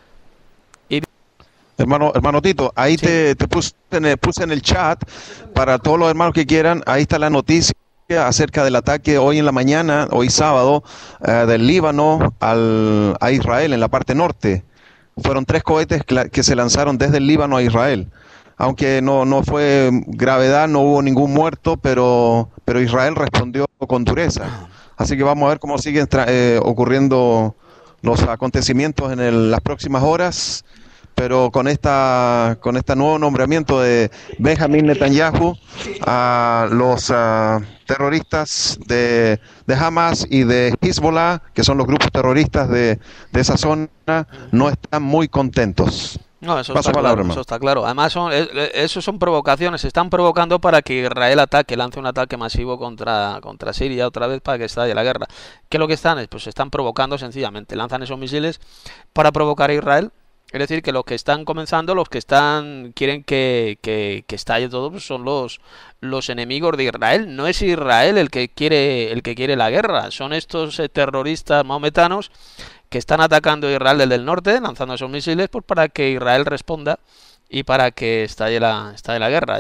Y Hermano Tito, ahí sí, te puse en el chat para todos los hermanos que quieran. Ahí está la noticia acerca del ataque hoy en la mañana, hoy sábado, del Líbano a Israel en la parte norte. Fueron 3 cohetes que se lanzaron desde el Líbano a Israel. Aunque no fue gravedad, no hubo ningún muerto, pero Israel respondió con dureza. Así que vamos a ver cómo siguen ocurriendo los acontecimientos en las próximas horas. Pero con este nuevo nombramiento de Benjamín Netanyahu, a los terroristas de Hamas y de Hezbollah, que son los grupos terroristas de esa zona, no están muy contentos. no, eso Paso está palabra, claro, eso hermano. está claro. Además, eso son provocaciones. Se están provocando para que Israel lance un ataque masivo contra Siria otra vez para que estalle la guerra. ¿Qué es lo que están? Pues se están provocando sencillamente. Lanzan esos misiles para provocar a Israel. Es decir, que los que están comenzando, los que quieren que estalle todo, pues son los enemigos de Israel. No es Israel el que quiere la guerra, son estos terroristas maometanos que están atacando a Israel desde el norte, lanzando esos misiles, pues para que Israel responda y para que estalle la guerra.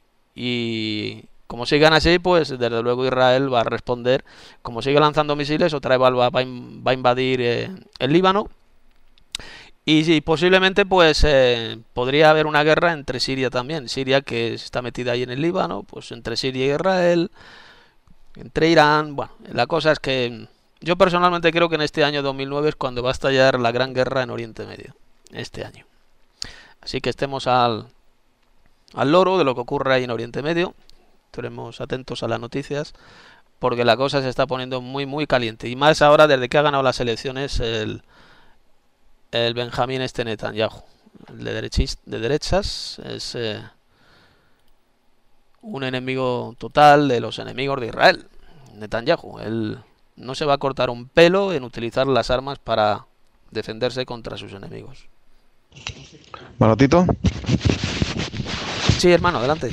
Y como sigan así, pues desde luego Israel va a responder. Como sigue lanzando misiles, otra vez va a invadir el Líbano. Y sí, posiblemente pues podría haber una guerra entre Siria también. Siria, que está metida ahí en el Líbano, pues entre Siria y Israel, entre Irán. Bueno, la cosa es que yo personalmente creo que en este año 2009 es cuando va a estallar la gran guerra en Oriente Medio. Este año. Así que estemos al loro de lo que ocurre ahí en Oriente Medio. Estaremos atentos a las noticias, porque la cosa se está poniendo muy, muy caliente. Y más ahora, desde que ha ganado las elecciones el Benjamín Netanyahu, el de derechas, es un enemigo total de los enemigos de Israel. Netanyahu, él no se va a cortar un pelo en utilizar las armas para defenderse contra sus enemigos. Hermano Tito. Sí, hermano, adelante.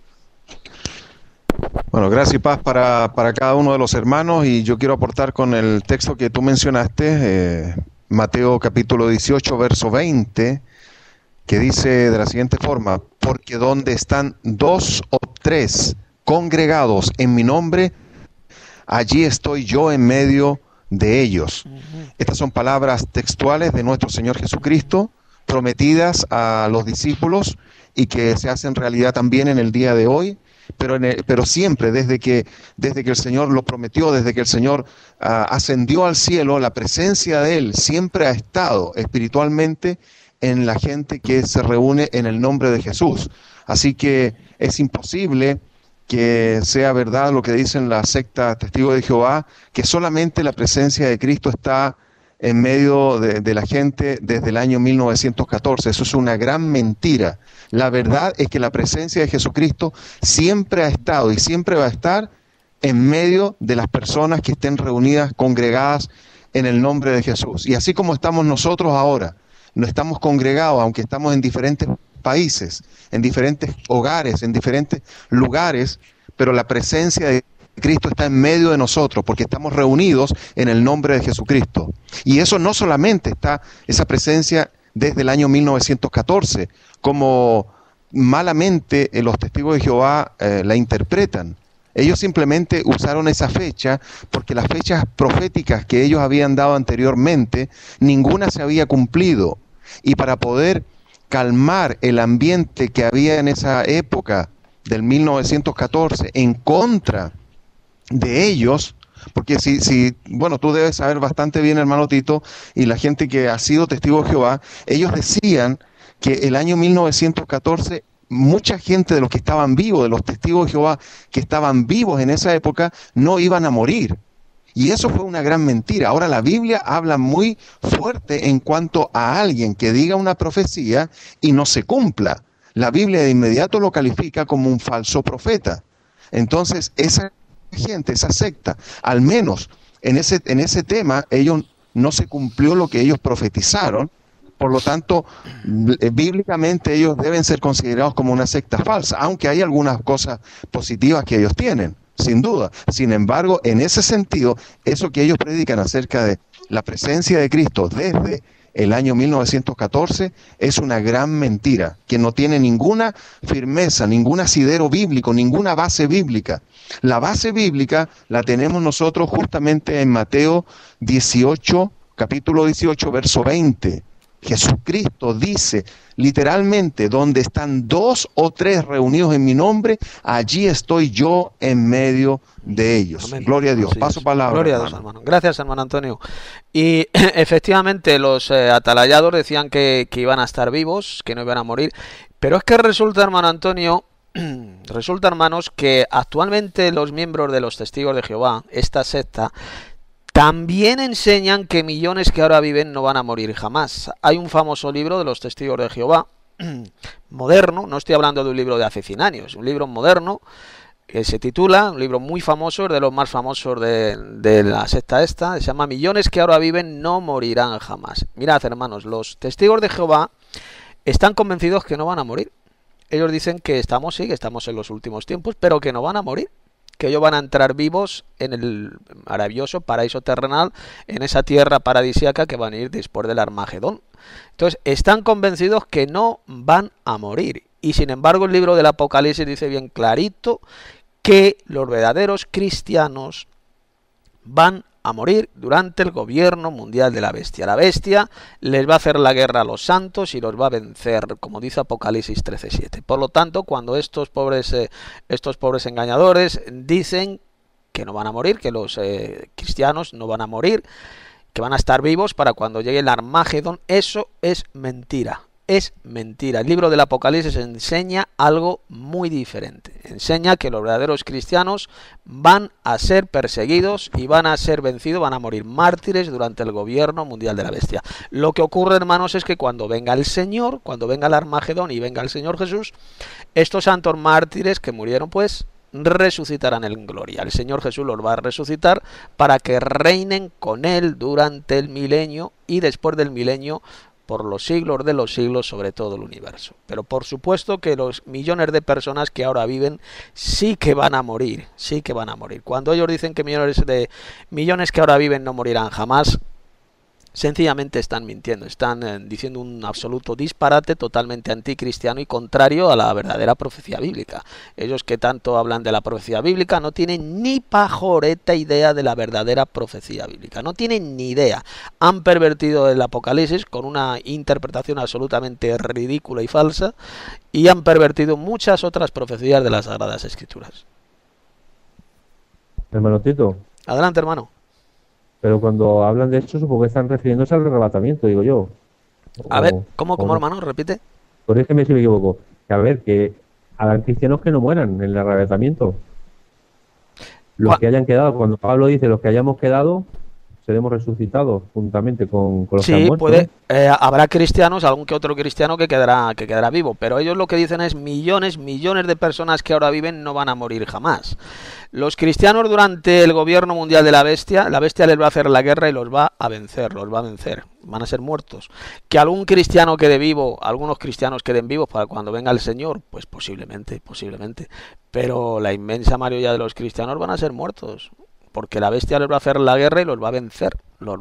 Bueno, gracias y paz para cada uno de los hermanos, y yo quiero aportar con el texto que tú mencionaste, Mateo capítulo 18, verso 20, que dice de la siguiente forma: porque donde están 2 o 3 congregados en mi nombre, allí estoy yo en medio de ellos. Estas son palabras textuales de nuestro Señor Jesucristo, prometidas a los discípulos y que se hacen realidad también en el día de hoy. Pero siempre, desde que el Señor lo prometió, desde que el Señor ascendió al cielo, la presencia de Él siempre ha estado espiritualmente en la gente que se reúne en el nombre de Jesús. Así que es imposible que sea verdad lo que dicen la secta Testigos de Jehová, que solamente la presencia de Cristo está en medio de la gente desde el año 1914. Eso es una gran mentira. La verdad es que la presencia de Jesucristo siempre ha estado y siempre va a estar en medio de las personas que estén reunidas, congregadas en el nombre de Jesús. Y así como estamos nosotros ahora, no estamos congregados, aunque estamos en diferentes países, en diferentes hogares, en diferentes lugares, pero la presencia de Cristo está en medio de nosotros, porque estamos reunidos en el nombre de Jesucristo. Y eso no solamente está, esa presencia desde el año 1914, como malamente los testigos de Jehová la interpretan. Ellos simplemente usaron esa fecha porque las fechas proféticas que ellos habían dado anteriormente, ninguna se había cumplido. Y para poder calmar el ambiente que había en esa época del 1914 en contra de ellos, porque bueno, tú debes saber bastante bien, hermano Tito, y la gente que ha sido testigo de Jehová, ellos decían que el año 1914 mucha gente de los que estaban vivos, de los testigos de Jehová que estaban vivos en esa época, no iban a morir. Y eso fue una gran mentira. Ahora la Biblia habla muy fuerte en cuanto a alguien que diga una profecía y no se cumpla. La Biblia de inmediato lo califica como un falso profeta. Entonces, esa gente, esa secta, al menos en ese tema, ellos no se cumplió lo que ellos profetizaron. Por lo tanto, bíblicamente ellos deben ser considerados como una secta falsa, aunque hay algunas cosas positivas que ellos tienen, sin duda. Sin embargo, en ese sentido, eso que ellos predican acerca de la presencia de Cristo desde el año 1914 es una gran mentira, que no tiene ninguna firmeza, ningún asidero bíblico, ninguna base bíblica. La base bíblica la tenemos nosotros justamente en Mateo 18, capítulo 18, verso 20. Jesucristo dice literalmente, donde están 2 o 3 reunidos en mi nombre, allí estoy yo en medio de ellos. Amén. Gloria a Dios. Así Paso es. palabra. Gloria a Dios, hermano. Gracias, hermano Antonio. Y efectivamente los atalayados decían que iban a estar vivos, que no iban a morir. Pero es que resulta, hermano Antonio, resulta, hermanos, que actualmente los miembros de los Testigos de Jehová, esta secta, también enseñan que millones que ahora viven no van a morir jamás. Hay un famoso libro de los Testigos de Jehová, moderno, no estoy hablando de un libro de hace 100 años, un libro moderno, que se titula, un libro muy famoso, de los más famosos de la secta esta, se llama Millones que ahora viven no morirán jamás. Mirad, hermanos, los Testigos de Jehová están convencidos que no van a morir. Ellos dicen que estamos en los últimos tiempos, pero que no van a morir, que ellos van a entrar vivos en el maravilloso paraíso terrenal, en esa tierra paradisíaca que van a ir después del Armagedón. Entonces, están convencidos que no van a morir. Y sin embargo, el libro del Apocalipsis dice bien clarito que los verdaderos cristianos van a morir durante el gobierno mundial de la bestia. La bestia les va a hacer la guerra a los santos y los va a vencer, como dice Apocalipsis 13:7. Por lo tanto, cuando estos pobres engañadores dicen que no van a morir, que los cristianos no van a morir, que van a estar vivos para cuando llegue el Armagedón, eso es mentira. Es mentira. El libro del Apocalipsis enseña algo muy diferente. Enseña que los verdaderos cristianos van a ser perseguidos y van a ser vencidos, van a morir mártires durante el gobierno mundial de la bestia. Lo que ocurre, hermanos, es que cuando venga el Señor, cuando venga el Armagedón y venga el Señor Jesús, estos santos mártires que murieron, pues resucitarán en gloria. El Señor Jesús los va a resucitar para que reinen con Él durante el milenio y después del milenio por los siglos de los siglos sobre todo el universo. Pero por supuesto que los millones de personas que ahora viven sí que van a morir, sí que van a morir. Cuando ellos dicen que millones que ahora viven no morirán jamás, sencillamente están mintiendo, están diciendo un absoluto disparate totalmente anticristiano y contrario a la verdadera profecía bíblica. Ellos que tanto hablan de la profecía bíblica no tienen ni pajoreta idea de la verdadera profecía bíblica, no tienen ni idea. Han pervertido el Apocalipsis con una interpretación absolutamente ridícula y falsa y han pervertido muchas otras profecías de las Sagradas Escrituras. Hermano Tito. Adelante, hermano. Pero cuando hablan de esto, supongo que están refiriéndose al arrebatamiento, digo yo. A ver, ¿cómo, hermano? Repite. Corrígeme si me equivoco. Que a ver, que habrán cristianos que no mueran en el arrebatamiento. Los que hayan quedado, cuando Pablo dice los que hayamos quedado, seremos resucitados juntamente con los que han muerto. Sí, habrá cristianos, algún que otro cristiano que quedará vivo, pero ellos lo que dicen es millones de personas que ahora viven no van a morir jamás. Los cristianos durante el gobierno mundial de la bestia les va a hacer la guerra y los va a vencer, van a ser muertos. Que algún cristiano quede vivo, algunos cristianos queden vivos para cuando venga el Señor, pues posiblemente, pero la inmensa mayoría de los cristianos van a ser muertos. Porque la bestia les va a hacer la guerra y los va a vencer.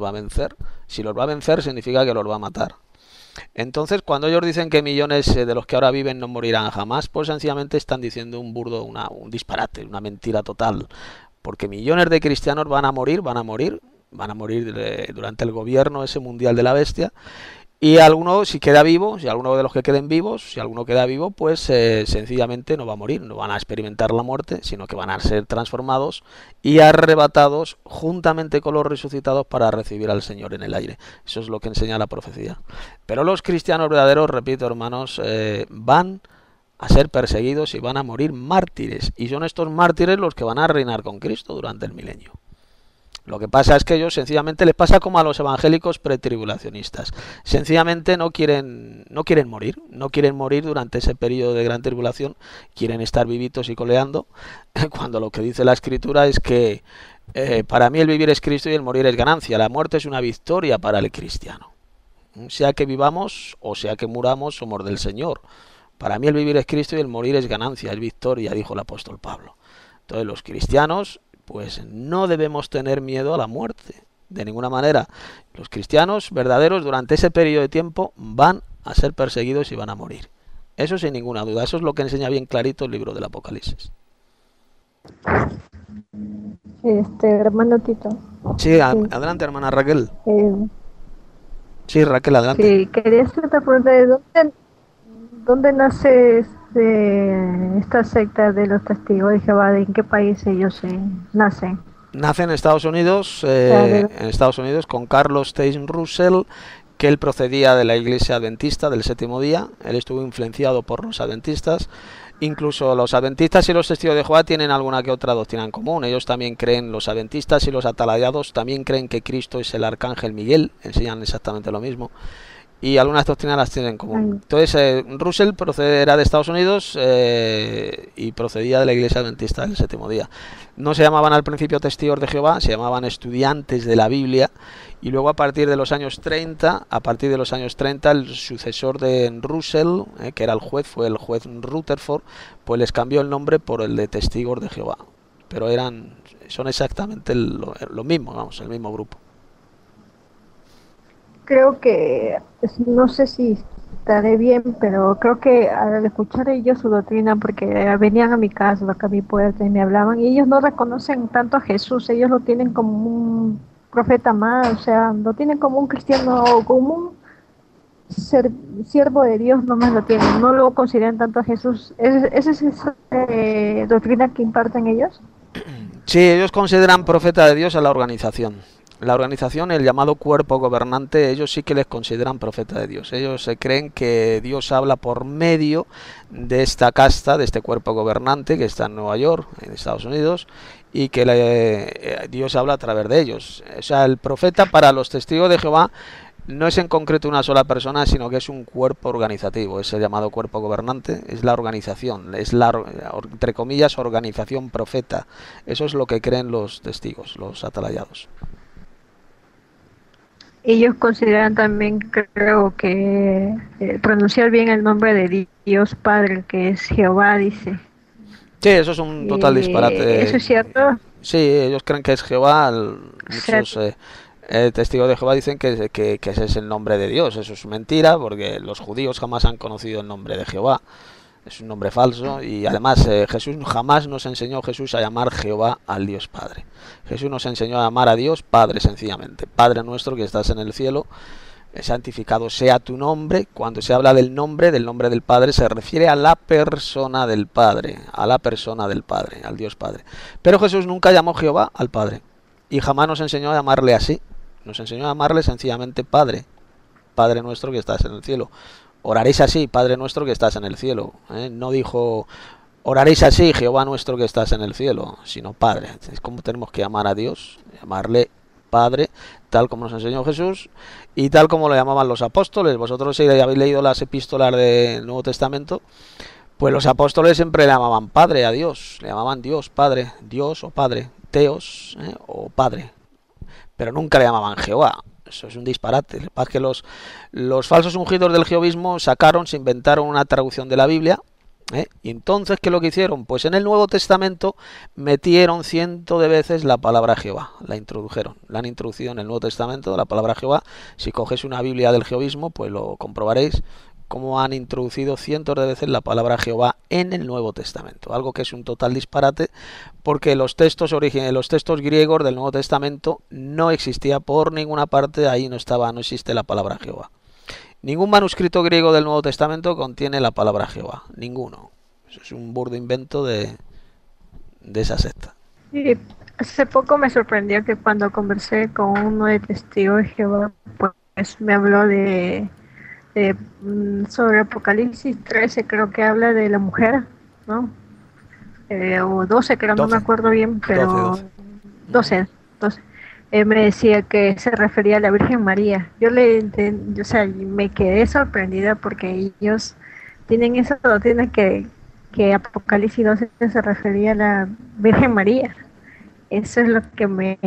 Si los va a vencer significa que los va a matar. Entonces, cuando ellos dicen que millones de los que ahora viven no morirán jamás, pues sencillamente están diciendo un disparate, una mentira total. Porque millones de cristianos van a morir durante el gobierno ese mundial de la bestia. Y alguno, si queda vivo, si alguno de los que queden vivos, si alguno queda vivo, pues sencillamente no va a morir, no van a experimentar la muerte, sino que van a ser transformados y arrebatados juntamente con los resucitados para recibir al Señor en el aire. Eso es lo que enseña la profecía. Pero los cristianos verdaderos, repito, hermanos, van a ser perseguidos y van a morir mártires. Y son estos mártires los que van a reinar con Cristo durante el milenio. Lo que pasa es que ellos sencillamente les pasa como a los evangélicos pretribulacionistas. Sencillamente no quieren morir durante ese periodo de gran tribulación, quieren estar vivitos y coleando, cuando lo que dice la Escritura es que para mí el vivir es Cristo y el morir es ganancia. La muerte es una victoria para el cristiano. Sea que vivamos o sea que muramos, somos del Señor. Para mí el vivir es Cristo y el morir es ganancia, es victoria, dijo el apóstol Pablo. Entonces los cristianos, pues no debemos tener miedo a la muerte, de ninguna manera. Los cristianos verdaderos durante ese periodo de tiempo van a ser perseguidos y van a morir. Eso sin ninguna duda, eso es lo que enseña bien clarito el libro del Apocalipsis. Hermano Tito. Sí, adelante, hermana Raquel. Sí, Raquel, adelante. Sí, quería hacer una pregunta de dónde nace esta secta de los testigos de Jehová, ¿en qué país ellos nacen? Nace en Estados Unidos, con Carlos Taze Russell, que él procedía de la iglesia adventista del séptimo día. Él estuvo influenciado por los adventistas. Incluso los adventistas y los testigos de Jehová tienen alguna que otra doctrina en común. Ellos también creen, los adventistas y los atalayados también creen que Cristo es el arcángel Miguel, enseñan exactamente lo mismo. Y algunas doctrinas las tienen en común. Entonces, Russell era de Estados Unidos y procedía de la iglesia adventista del séptimo día. No se llamaban al principio testigos de Jehová, se llamaban estudiantes de la Biblia. Y luego a partir de los años 30, el sucesor de Russell, que era el juez, fue el juez Rutherford, pues les cambió el nombre por el de testigos de Jehová. Pero son exactamente lo mismo, vamos, el mismo grupo. Creo que, no sé si estaré bien, pero creo que al escuchar ellos su doctrina, porque venían a mi casa, acá a mi puerta y me hablaban, y ellos no reconocen tanto a Jesús, ellos lo tienen como un profeta más, o sea, lo tienen como un cristiano, como un siervo de Dios, nomás lo tienen, no lo consideran tanto a Jesús. ¿Esa es esa doctrina que imparten ellos? Sí, ellos consideran profeta de Dios a la organización. La organización, el llamado cuerpo gobernante, ellos sí que les consideran profeta de Dios. Ellos creen que Dios habla por medio de esta casta, de este cuerpo gobernante que está en Nueva York, en Estados Unidos, y que Dios habla a través de ellos. O sea, el profeta para los testigos de Jehová no es en concreto una sola persona, sino que es un cuerpo organizativo. Es el llamado cuerpo gobernante, es la organización, es la, entre comillas, organización profeta. Eso es lo que creen los testigos, los atalayados. Ellos consideran también, creo que pronunciar bien el nombre de Dios Padre, que es Jehová, dice. Sí, eso es un total disparate. ¿Eso es cierto? Sí, ellos creen que es Jehová. Muchos testigos de Jehová dicen que ese es el nombre de Dios. Eso es mentira, porque los judíos jamás han conocido el nombre de Jehová. Es un nombre falso, y además Jesús jamás nos enseñó a llamar Jehová al Dios Padre. Jesús nos enseñó a llamar a Dios Padre, sencillamente. Padre nuestro que estás en el cielo, santificado sea tu nombre. Cuando se habla del nombre del Padre, se refiere a la persona del Padre, al Dios Padre. Pero Jesús nunca llamó Jehová al Padre, y jamás nos enseñó a llamarle así. Nos enseñó a llamarle sencillamente Padre, Padre nuestro que estás en el cielo. Oraréis así, Padre nuestro que estás en el cielo. No dijo, oraréis así, Jehová nuestro que estás en el cielo, sino Padre. Es como tenemos que llamar a Dios, llamarle Padre, tal como nos enseñó Jesús y tal como lo llamaban los apóstoles. Vosotros si habéis leído las epístolas del Nuevo Testamento, pues los apóstoles siempre le llamaban Padre a Dios, le llamaban Dios, Padre, Dios o Padre, Teos o Padre, pero nunca le llamaban Jehová. Eso es un disparate. Lo que pasa es que los falsos ungidos del jehovismo se inventaron una traducción de la Biblia, y entonces, ¿qué es lo que hicieron? Pues en el Nuevo Testamento metieron cientos de veces la palabra Jehová, la han introducido en el Nuevo Testamento, la palabra Jehová. Si coges una Biblia del jehovismo, pues lo comprobaréis, cómo han introducido cientos de veces la palabra Jehová en el Nuevo Testamento, algo que es un total disparate, porque los textos griegos del Nuevo Testamento no existía por ninguna parte, ahí no existe la palabra Jehová. Ningún manuscrito griego del Nuevo Testamento contiene la palabra Jehová, ninguno. Eso es un burdo invento de esa secta. Y hace poco me sorprendió que cuando conversé con uno de Testigos de Jehová, pues me habló sobre Apocalipsis 13, creo que habla de la mujer, ¿no? O 12, creo, 12. No me acuerdo bien, pero 12. Me decía que se refería a la Virgen María. Yo me quedé sorprendida porque ellos tienen esa doctrina que Apocalipsis 12 se refería a la Virgen María. Eso es lo que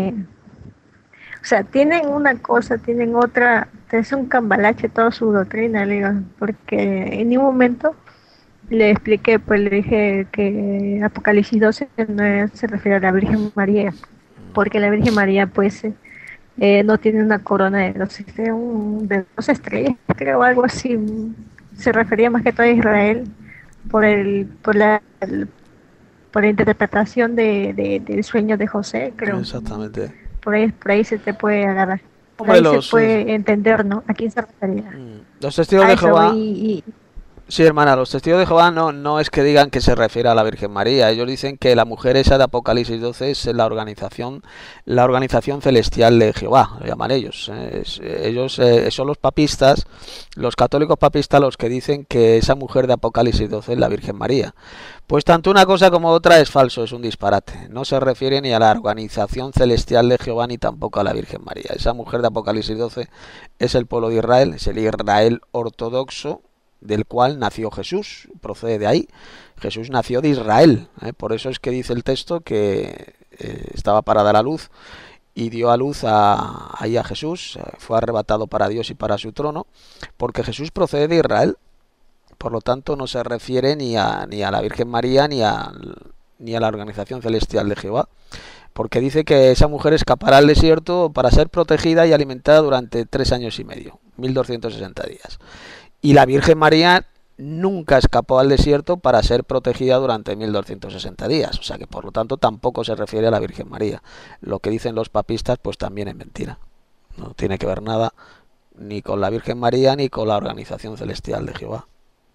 o sea, tienen una cosa, tienen otra, es un cambalache toda su doctrina, le digo, porque en ningún momento le expliqué, pues le dije que Apocalipsis 12 no se refiere a la Virgen María, porque la Virgen María pues no tiene una corona de 2 estrellas, creo, algo así. Se refería más que todo a Israel por la interpretación del sueño de José, creo. Exactamente. Por ahí se te puede agarrar. Por ahí se puede entender, ¿no? ¿A quién se refería? Los testigos de Jehová... Sí, hermana, los testigos de Jehová no es que digan que se refiere a la Virgen María. Ellos dicen que la mujer esa de Apocalipsis 12 es la organización celestial de Jehová, lo llaman ellos. Ellos son los papistas, los católicos papistas, los que dicen que esa mujer de Apocalipsis 12 es la Virgen María. Pues tanto una cosa como otra es falso, es un disparate. No se refiere ni a la organización celestial de Jehová ni tampoco a la Virgen María. Esa mujer de Apocalipsis 12 es el pueblo de Israel, es el Israel ortodoxo, del cual nació Jesús, procede de ahí. Jesús nació de Israel, por eso es que dice el texto que estaba para dar a luz y dio a luz ahí a Jesús, fue arrebatado para Dios y para su trono, porque Jesús procede de Israel. Por lo tanto no se refiere ni a la Virgen María ni a la organización celestial de Jehová, porque dice que esa mujer escapará al desierto para ser protegida y alimentada durante 3 años y medio, 1260 días. Y la Virgen María nunca escapó al desierto para ser protegida durante 1260 días. O sea que por lo tanto tampoco se refiere a la Virgen María. Lo que dicen los papistas pues también es mentira. No tiene que ver nada ni con la Virgen María ni con la organización celestial de Jehová.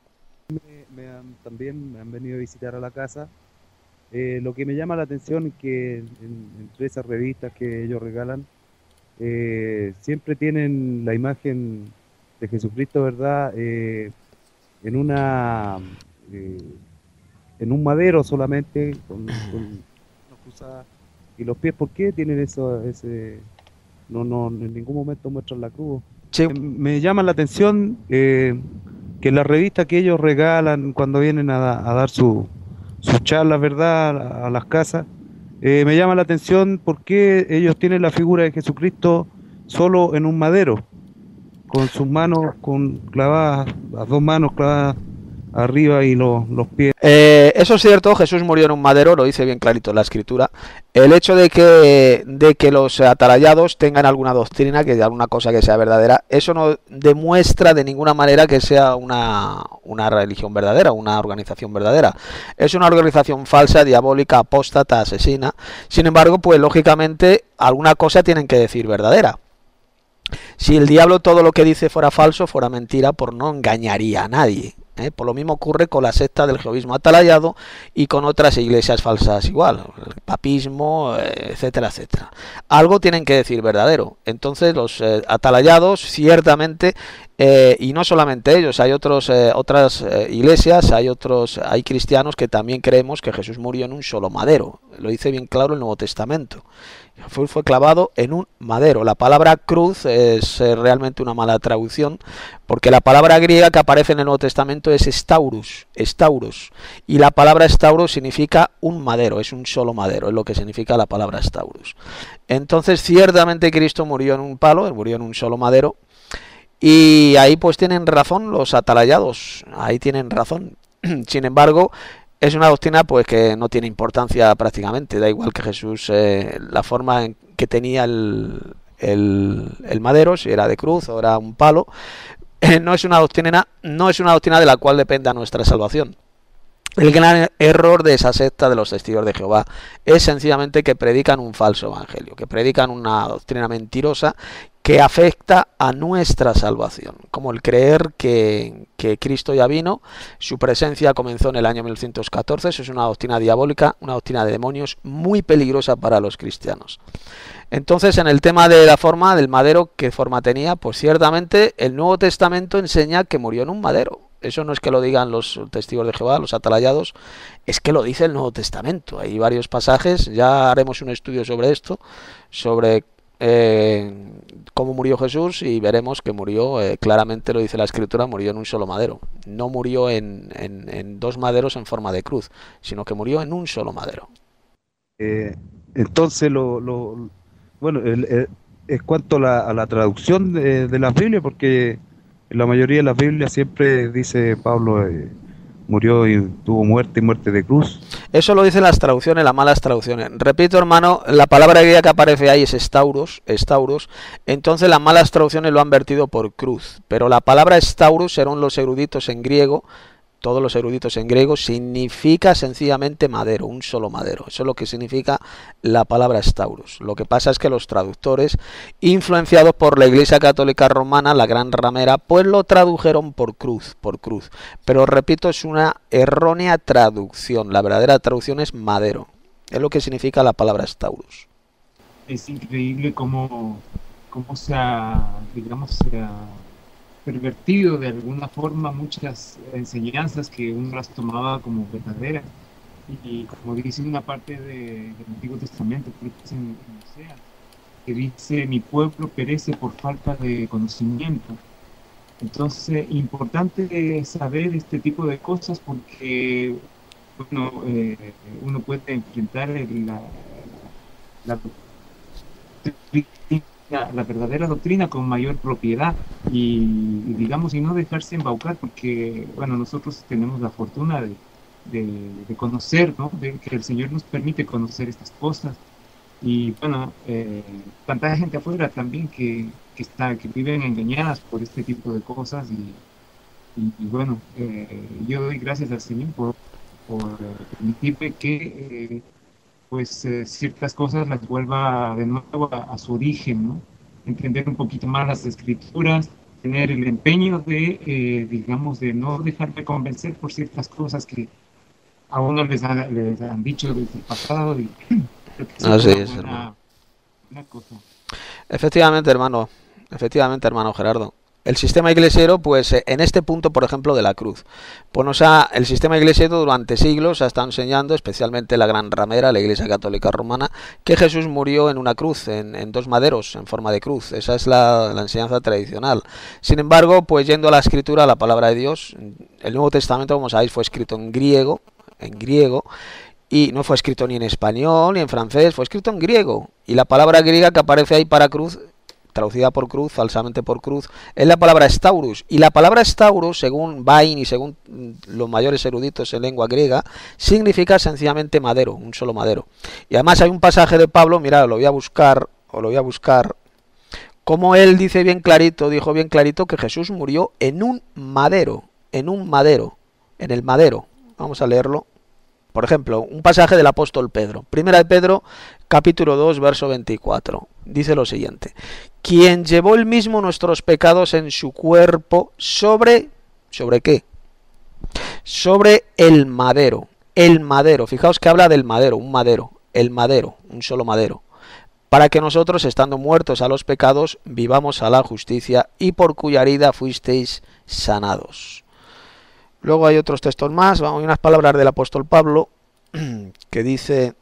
También me han venido a visitar a la casa. Lo que me llama la atención es que entre esas revistas que ellos regalan siempre tienen la imagen de Jesucristo, ¿verdad? En un madero solamente, con una cruzada. ¿Y los pies por qué tienen eso? No, en ningún momento muestran la cruz. Sí. Me llama la atención que la revista que ellos regalan cuando vienen a dar sus charlas, ¿verdad? A las casas, me llama la atención por qué ellos tienen la figura de Jesucristo solo en un madero, con sus manos clavadas, las 2 manos clavadas arriba y los pies. Eso es cierto, Jesús murió en un madero, lo dice bien clarito en la Escritura. El hecho de que los atalayados tengan alguna doctrina, que alguna cosa que sea verdadera, eso no demuestra de ninguna manera que sea una religión verdadera, una organización verdadera. Es una organización falsa, diabólica, apóstata, asesina. Sin embargo, pues lógicamente alguna cosa tienen que decir verdadera. Si el diablo todo lo que dice fuera falso, fuera mentira, pues no engañaría a nadie. Por lo mismo ocurre con la secta del jehovismo atalayado y con otras iglesias falsas igual, el papismo, etcétera, etcétera. Algo tienen que decir verdadero. Entonces los atalayados, ciertamente, y no solamente ellos, hay otras iglesias, hay cristianos que también creemos que Jesús murió en un solo madero. Lo dice bien claro el Nuevo Testamento. Fue clavado en un madero. La palabra cruz es realmente una mala traducción, porque la palabra griega que aparece en el Nuevo Testamento es estauros, y la palabra estauros significa un madero, es un solo madero, es lo que significa la palabra estauros. Entonces ciertamente Cristo murió en un palo, murió en un solo madero, y ahí pues tienen razón los atalayados, ahí tienen razón. Sin embargo, es una doctrina pues que no tiene importancia prácticamente, da igual que Jesús, la forma en que tenía el madero, si era de cruz o era un palo, no es una doctrina de la cual dependa nuestra salvación. El gran error de esa secta de los testigos de Jehová es sencillamente que predican un falso evangelio, que predican una doctrina mentirosa que afecta a nuestra salvación, como el creer que Cristo ya vino, su presencia comenzó en el año 1114, eso es una doctrina diabólica, una doctrina de demonios muy peligrosa para los cristianos. Entonces, en el tema de la forma del madero, ¿qué forma tenía? Pues ciertamente el Nuevo Testamento enseña que murió en un madero. Eso no es que lo digan los testigos de Jehová, los atalayados, es que lo dice el Nuevo Testamento. Hay varios pasajes, ya haremos un estudio sobre esto, sobre cómo murió Jesús, y veremos que murió, claramente lo dice la Escritura, murió en un solo madero. No murió en dos maderos en forma de cruz, sino que murió en un solo madero. Entonces, bueno, es cuanto a la traducción de las Biblias, porque en la mayoría de las Biblias siempre dice Pablo, murió y tuvo muerte y muerte de cruz. Eso lo dicen las traducciones, las malas traducciones. Repito, hermano, la palabra griega que aparece ahí es estauros, entonces las malas traducciones lo han vertido por cruz, pero la palabra estauros, según los eruditos en griego, todos los eruditos en griego, significa sencillamente madero, un solo madero. Eso es lo que significa la palabra estauros. Lo que pasa es que los traductores, influenciados por la Iglesia Católica Romana, la gran ramera, pues lo tradujeron por cruz. Pero repito, es una errónea traducción. La verdadera traducción es madero. Es lo que significa la palabra estauros. Es increíble cómo se ha pervertido de alguna forma muchas enseñanzas que uno las tomaba como verdaderas, y como dice una parte del Antiguo Testamento, creo que es en Oseas, que dice: mi pueblo perece por falta de conocimiento. Entonces, importante saber este tipo de cosas, porque bueno, uno puede enfrentar la verdadera doctrina con mayor propiedad y digamos, y no dejarse embaucar, porque bueno, nosotros tenemos la fortuna de conocer, ¿no? De que el Señor nos permite conocer estas cosas, y bueno, tanta gente afuera también que viven engañadas por este tipo de cosas, y bueno, yo doy gracias al Señor por permitirme que pues ciertas cosas las vuelva de nuevo a su origen, ¿no? Entender un poquito más las Escrituras, tener el empeño de, digamos, de no dejarme convencer por ciertas cosas que a uno les han dicho desde el pasado, y creo que Así es, hermano. Una cosa. Efectivamente, hermano Gerardo. El sistema iglesiero, pues en este punto, por ejemplo, de la cruz, pues el sistema iglesiero durante siglos ha estado enseñando, especialmente la gran ramera, la Iglesia Católica Romana, que Jesús murió en una cruz, en dos maderos, en forma de cruz. Esa es la enseñanza tradicional. Sin embargo, pues yendo a la Escritura, a la palabra de Dios, el Nuevo Testamento, como sabéis, fue escrito en griego, y no fue escrito ni en español ni en francés, fue escrito en griego. Y la palabra griega que aparece ahí para cruz, traducida por cruz, falsamente por cruz, es la palabra staurus. Y la palabra staurus, según Bain y según los mayores eruditos en lengua griega, significa sencillamente madero, un solo madero. Y además hay un pasaje de Pablo, mirad, lo voy a buscar, como él dijo bien clarito que Jesús murió en un madero, en el madero. Vamos a leerlo. Por ejemplo, un pasaje del apóstol Pedro. Primera de Pedro, capítulo 2, verso 24. Dice lo siguiente: quien llevó él mismo nuestros pecados en su cuerpo ¿sobre qué? Sobre el madero. El madero. Fijaos que habla del madero, un madero. El madero, un solo madero. Para que nosotros, estando muertos a los pecados, vivamos a la justicia, y por cuya herida fuisteis sanados. Luego hay otros textos más, hay unas palabras del apóstol Pablo que dicen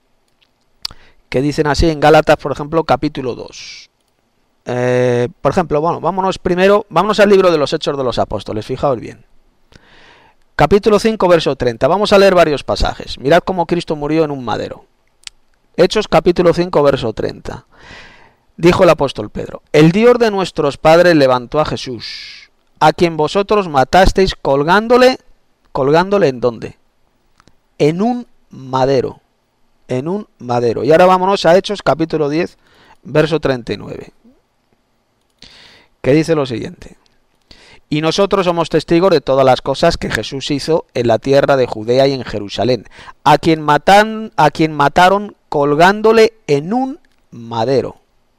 así en Gálatas, por ejemplo, capítulo 2. Por ejemplo, bueno, vámonos al libro de los Hechos de los Apóstoles, fijaos bien. Capítulo 5, verso 30. Vamos a leer varios pasajes. Mirad cómo Cristo murió en un madero. Hechos capítulo 5, verso 30. Dijo el apóstol Pedro: el Dios de nuestros padres levantó a Jesús, a quien vosotros matasteis colgándole ¿en dónde? En un madero. Y ahora vámonos a Hechos capítulo 10, verso 39, que dice lo siguiente: y nosotros somos testigos de todas las cosas que Jesús hizo en la tierra de Judea y en Jerusalén, a quien mataron colgándole en un madero.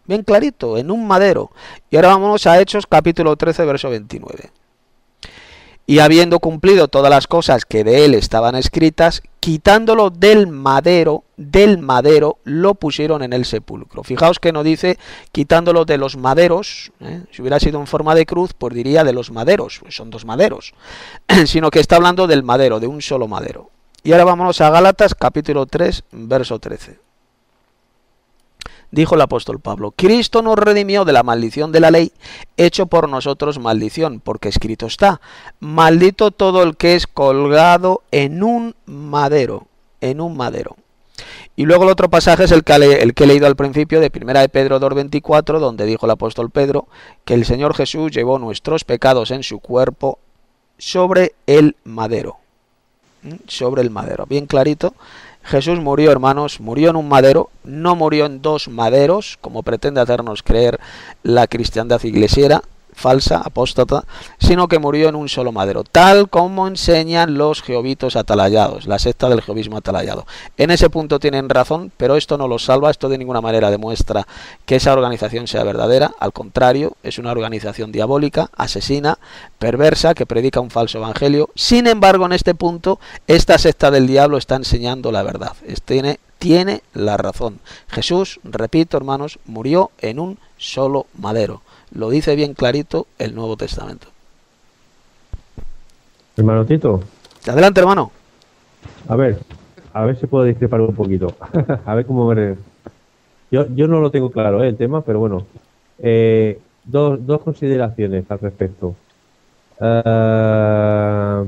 bien clarito, en un madero. Y ahora vámonos a Hechos capítulo 13, verso 29. Y habiendo cumplido todas las cosas que de él estaban escritas, quitándolo del madero, lo pusieron en el sepulcro. Fijaos que no dice quitándolo de los maderos, si hubiera sido en forma de cruz, pues diría de los maderos, pues son dos maderos, sino que está hablando del madero, de un solo madero. Y ahora vámonos a Gálatas capítulo 3, verso 13. Dijo el apóstol Pablo: Cristo nos redimió de la maldición de la ley, hecho por nosotros maldición, porque escrito está: maldito todo el que es colgado en un madero, en un madero. Y luego el otro pasaje es el que he leído al principio, de 1 de Pedro 2:24, donde dijo el apóstol Pedro que el Señor Jesús llevó nuestros pecados en su cuerpo sobre el madero. Sobre el madero, bien clarito. Jesús murió, hermanos, murió en un madero, no murió en dos maderos, como pretende hacernos creer la cristiandad iglesiera, falsa, apóstata, sino que murió en un solo madero, tal como enseñan los jehovitos atalayados, la secta del jehovismo atalayado. En ese punto tienen razón, pero esto no los salva, esto de ninguna manera demuestra que esa organización sea verdadera, al contrario, es una organización diabólica, asesina, perversa, que predica un falso evangelio. Sin embargo, en este punto, esta secta del diablo está enseñando la verdad, tiene la razón. Jesús, repito, hermanos, murió en un solo madero. Lo dice bien clarito el Nuevo Testamento. Hermano Tito. Adelante, hermano. A ver si puedo discrepar un poquito. A ver cómo me... Yo no lo tengo claro, el tema, pero bueno. Dos consideraciones al respecto. La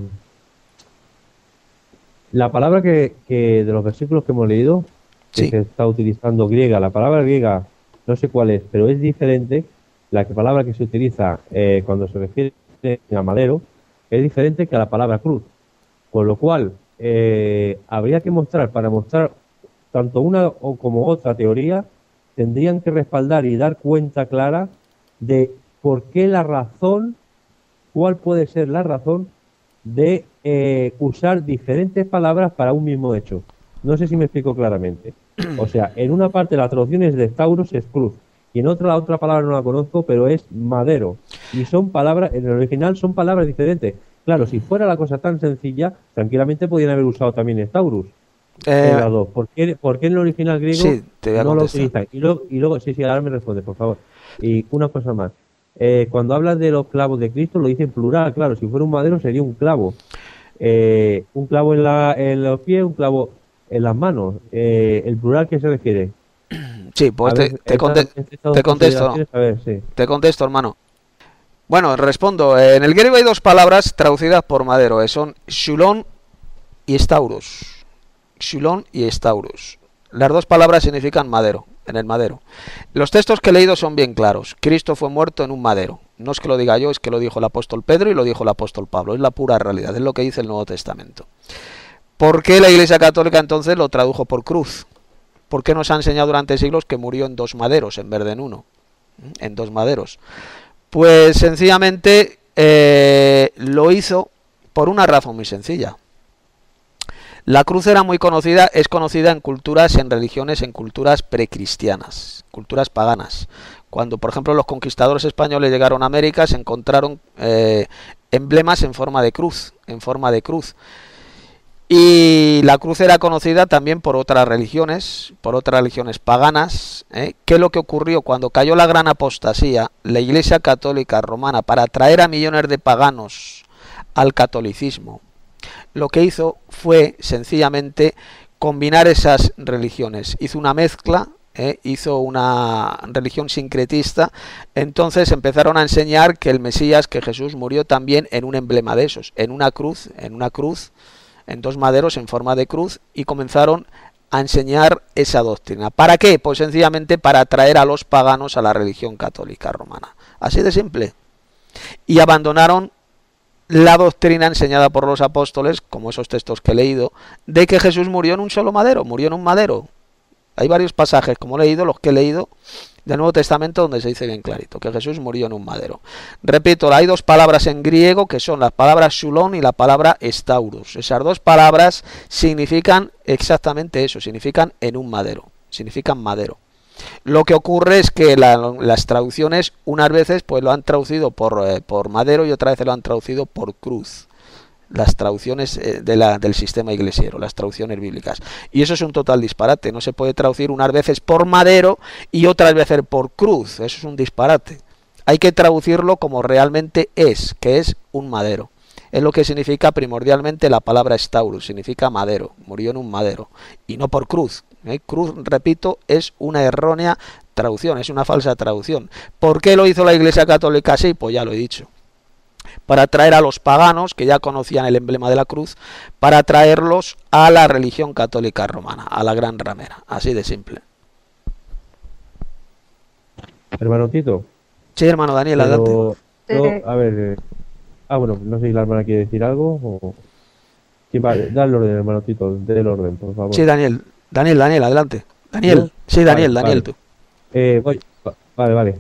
palabra que de los versículos que hemos leído, que Sí. se está utilizando griega, la palabra griega, no sé cuál es, pero es diferente. La palabra que se utiliza cuando se refiere a madero es diferente que a la palabra cruz. Con lo cual, habría que para mostrar tanto una o como otra teoría, tendrían que respaldar y dar cuenta clara de por qué cuál puede ser la razón de usar diferentes palabras para un mismo hecho. No sé si me explico claramente. O sea, en una parte la traducción es de Taurus, es cruz. Y en la otra palabra no la conozco, pero es madero. Y son palabras, en el original son palabras diferentes. Claro, si fuera la cosa tan sencilla, tranquilamente podrían haber usado también Taurus. ¿Por qué en el original griego Sí, te voy a no lo contestar. utilizan? Y luego, sí, ahora me responde, por favor. Y una cosa más. Cuando hablas de los clavos de Cristo, lo dice en plural. Claro, si fuera un madero sería un clavo. Un clavo en los pies, un clavo en las manos. ¿El plural qué se refiere? Sí, pues te contesto. A ver, sí. Te contesto, hermano. Bueno, respondo. En el griego hay dos palabras traducidas por madero. Son xulón y estauros. Xulón y estauros. Las dos palabras significan madero, en el madero. Los textos que he leído son bien claros. Cristo fue muerto en un madero. No es que lo diga yo, es que lo dijo el apóstol Pedro y lo dijo el apóstol Pablo. Es la pura realidad, es lo que dice el Nuevo Testamento. ¿Por qué la Iglesia Católica entonces lo tradujo por cruz? ¿Por qué nos ha enseñado durante siglos que murió en dos maderos en vez de en uno? En dos maderos. Pues sencillamente lo hizo por una razón muy sencilla. La cruz era muy conocida, es conocida en culturas, en religiones, en culturas precristianas, culturas paganas. Cuando, por ejemplo, los conquistadores españoles llegaron a América, se encontraron emblemas en forma de cruz, Y la cruz era conocida también por otras religiones paganas. ¿Qué es lo que ocurrió? Cuando cayó la gran apostasía, la Iglesia Católica Romana, para atraer a millones de paganos al catolicismo, lo que hizo fue sencillamente combinar esas religiones. Hizo una mezcla, hizo una religión sincretista. Entonces empezaron a enseñar que el Mesías, que Jesús murió también en un emblema de esos, en una cruz, en dos maderos en forma de cruz, y comenzaron a enseñar esa doctrina. ¿Para qué? Pues sencillamente para atraer a los paganos a la religión católica romana. Así de simple. Y abandonaron la doctrina enseñada por los apóstoles, como esos textos que he leído, de que Jesús murió en un solo madero, murió en un madero. Hay varios pasajes, como he leído, los que he leído del Nuevo Testamento, donde se dice bien clarito que Jesús murió en un madero. Repito, hay dos palabras en griego que son las palabras xulón y la palabra estauros. Esas dos palabras significan exactamente eso, significan en un madero, significan madero. Lo que ocurre es que las traducciones unas veces pues lo han traducido por madero y otras veces lo han traducido por cruz. Las traducciones del sistema iglesiero, las traducciones bíblicas. Y eso es un total disparate. No se puede traducir unas veces por madero y otras veces por cruz. Eso es un disparate. Hay que traducirlo como realmente es, que es un madero. Es lo que significa primordialmente la palabra Staurus, significa madero, murió en un madero, y no por cruz. Cruz, repito, es una errónea traducción, es una falsa traducción. ¿Por qué lo hizo la Iglesia Católica así? Pues ya lo he dicho. Para atraer a los paganos, que ya conocían el emblema de la cruz, para atraerlos a la religión católica romana, a la gran ramera, así de simple. Hermano Tito. Sí, hermano Daniel, adelante. A ver, bueno, no sé si la hermana quiere decir algo o... Sí, vale, da el orden, hermano Tito, dé el orden, por favor. Sí, Daniel, adelante. Daniel, ¿no? Sí, Daniel, vale. tú. Vale.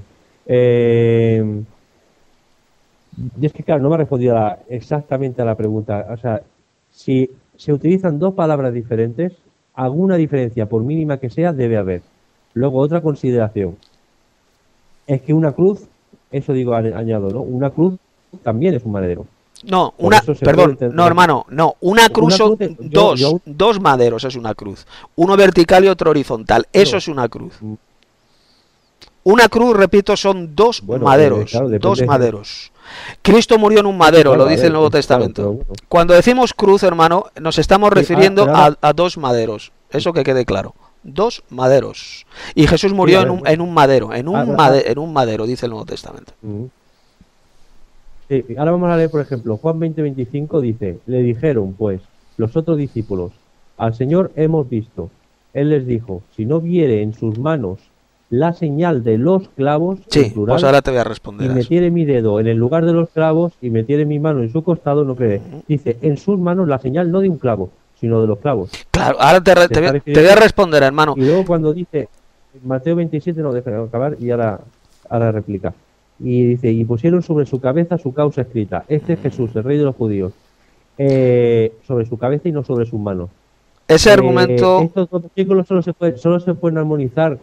Y es que, claro, no me ha respondido exactamente a la pregunta. O sea, si se utilizan dos palabras diferentes, alguna diferencia, por mínima que sea, debe haber. Luego, otra consideración. Es que una cruz, eso digo, añado, ¿no? Una cruz también es un madero. No, hermano, no, una cruz son dos maderos, es una cruz. Uno vertical y otro horizontal, eso es una cruz. Una cruz, repito, son dos maderos, claro, dos maderos. Cristo murió en un madero, lo dice el Nuevo Testamento. Cuando decimos cruz, hermano, nos estamos refiriendo a dos maderos, eso que quede claro. Dos maderos. Y Jesús murió en un madero, en un madero, dice el Nuevo Testamento. Sí, ahora vamos a leer, por ejemplo, Juan 20:25 dice, le dijeron, pues, los otros discípulos, al Señor hemos visto. Él les dijo, si no viere en sus manos la señal de los clavos, sí, en plural, pues ahora te voy a responder. Y metiere mi dedo en el lugar de los clavos y metiere mi mano en su costado, no cree. Dice, en sus manos la señal no de un clavo, sino de los clavos. Claro, ahora te voy a responder, hermano. Y luego cuando dice, Mateo 27, no, deja acabar y ahora replica. Y dice, y pusieron sobre su cabeza su causa escrita. Este es Jesús, el Rey de los judíos. Sobre su cabeza y no sobre sus manos. Ese argumento... Estos dos versículos solo se pueden armonizar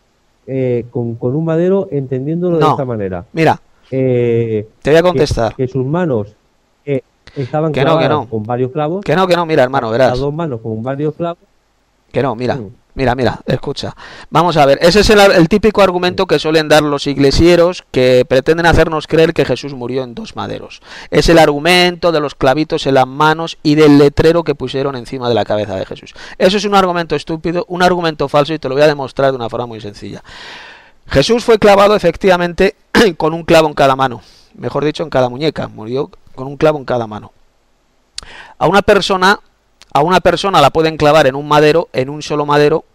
con un madero, entendiéndolo de esta manera. Mira, te voy a contestar. Que sus manos estaban clavadas con varios clavos. Que no, mira, hermano, verás. Las dos manos con varios clavos. Que no, mira. Mira, escucha. Vamos a ver, ese es el típico argumento que suelen dar los iglesieros que pretenden hacernos creer que Jesús murió en dos maderos. Es el argumento de los clavitos en las manos y del letrero que pusieron encima de la cabeza de Jesús. Eso es un argumento estúpido, un argumento falso, y te lo voy a demostrar de una forma muy sencilla. Jesús fue clavado efectivamente con un clavo en cada mano, mejor dicho, en cada muñeca. Murió con un clavo en cada mano. A una persona la pueden clavar en un madero, en un solo madero,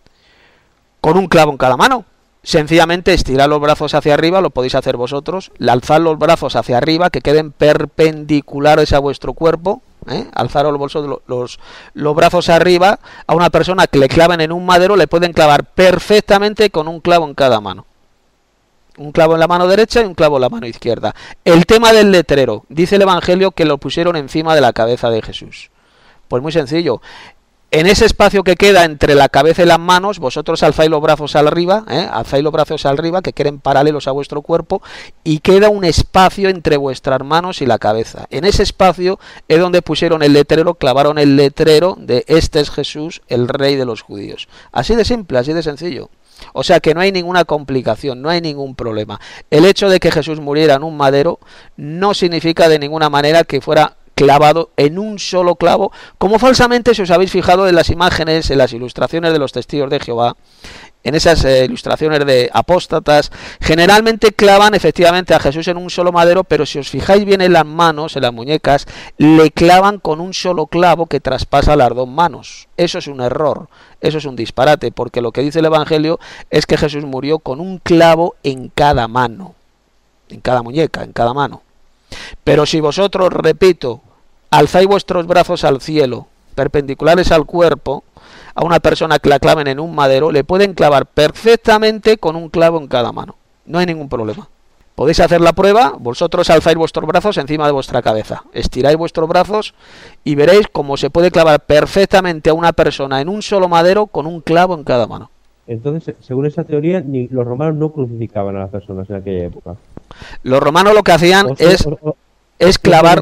con un clavo en cada mano. Sencillamente estirar los brazos hacia arriba, lo podéis hacer vosotros, alzar los brazos hacia arriba, que queden perpendiculares a vuestro cuerpo, alzar los brazos arriba. A una persona que le claven en un madero le pueden clavar perfectamente con un clavo en cada mano. Un clavo en la mano derecha y un clavo en la mano izquierda. El tema del letrero, dice el Evangelio que lo pusieron encima de la cabeza de Jesús. Pues muy sencillo. En ese espacio que queda entre la cabeza y las manos, vosotros alzáis los brazos arriba, que queden paralelos a vuestro cuerpo, y queda un espacio entre vuestras manos y la cabeza. En ese espacio es donde pusieron el letrero, clavaron el letrero de este es Jesús, el Rey de los judíos. Así de simple, así de sencillo. O sea que no hay ninguna complicación, no hay ningún problema. El hecho de que Jesús muriera en un madero no significa de ninguna manera que fuera clavado en un solo clavo, como falsamente, si os habéis fijado en las imágenes, en las ilustraciones de los testigos de Jehová, en esas ilustraciones de apóstatas, generalmente clavan efectivamente a Jesús en un solo madero, pero si os fijáis bien en las manos, en las muñecas, le clavan con un solo clavo que traspasa las dos manos. Eso es un error, eso es un disparate, porque lo que dice el Evangelio es que Jesús murió con un clavo en cada mano, en cada muñeca, en cada mano. Pero si vosotros, repito, alzáis vuestros brazos al cielo, perpendiculares al cuerpo, a una persona que la claven en un madero, le pueden clavar perfectamente con un clavo en cada mano. No hay ningún problema. Podéis hacer la prueba, vosotros alzáis vuestros brazos encima de vuestra cabeza, estiráis vuestros brazos y veréis cómo se puede clavar perfectamente a una persona en un solo madero con un clavo en cada mano. Entonces, según esa teoría, ni los romanos no crucificaban a las personas en aquella época. Los romanos lo que hacían es clavar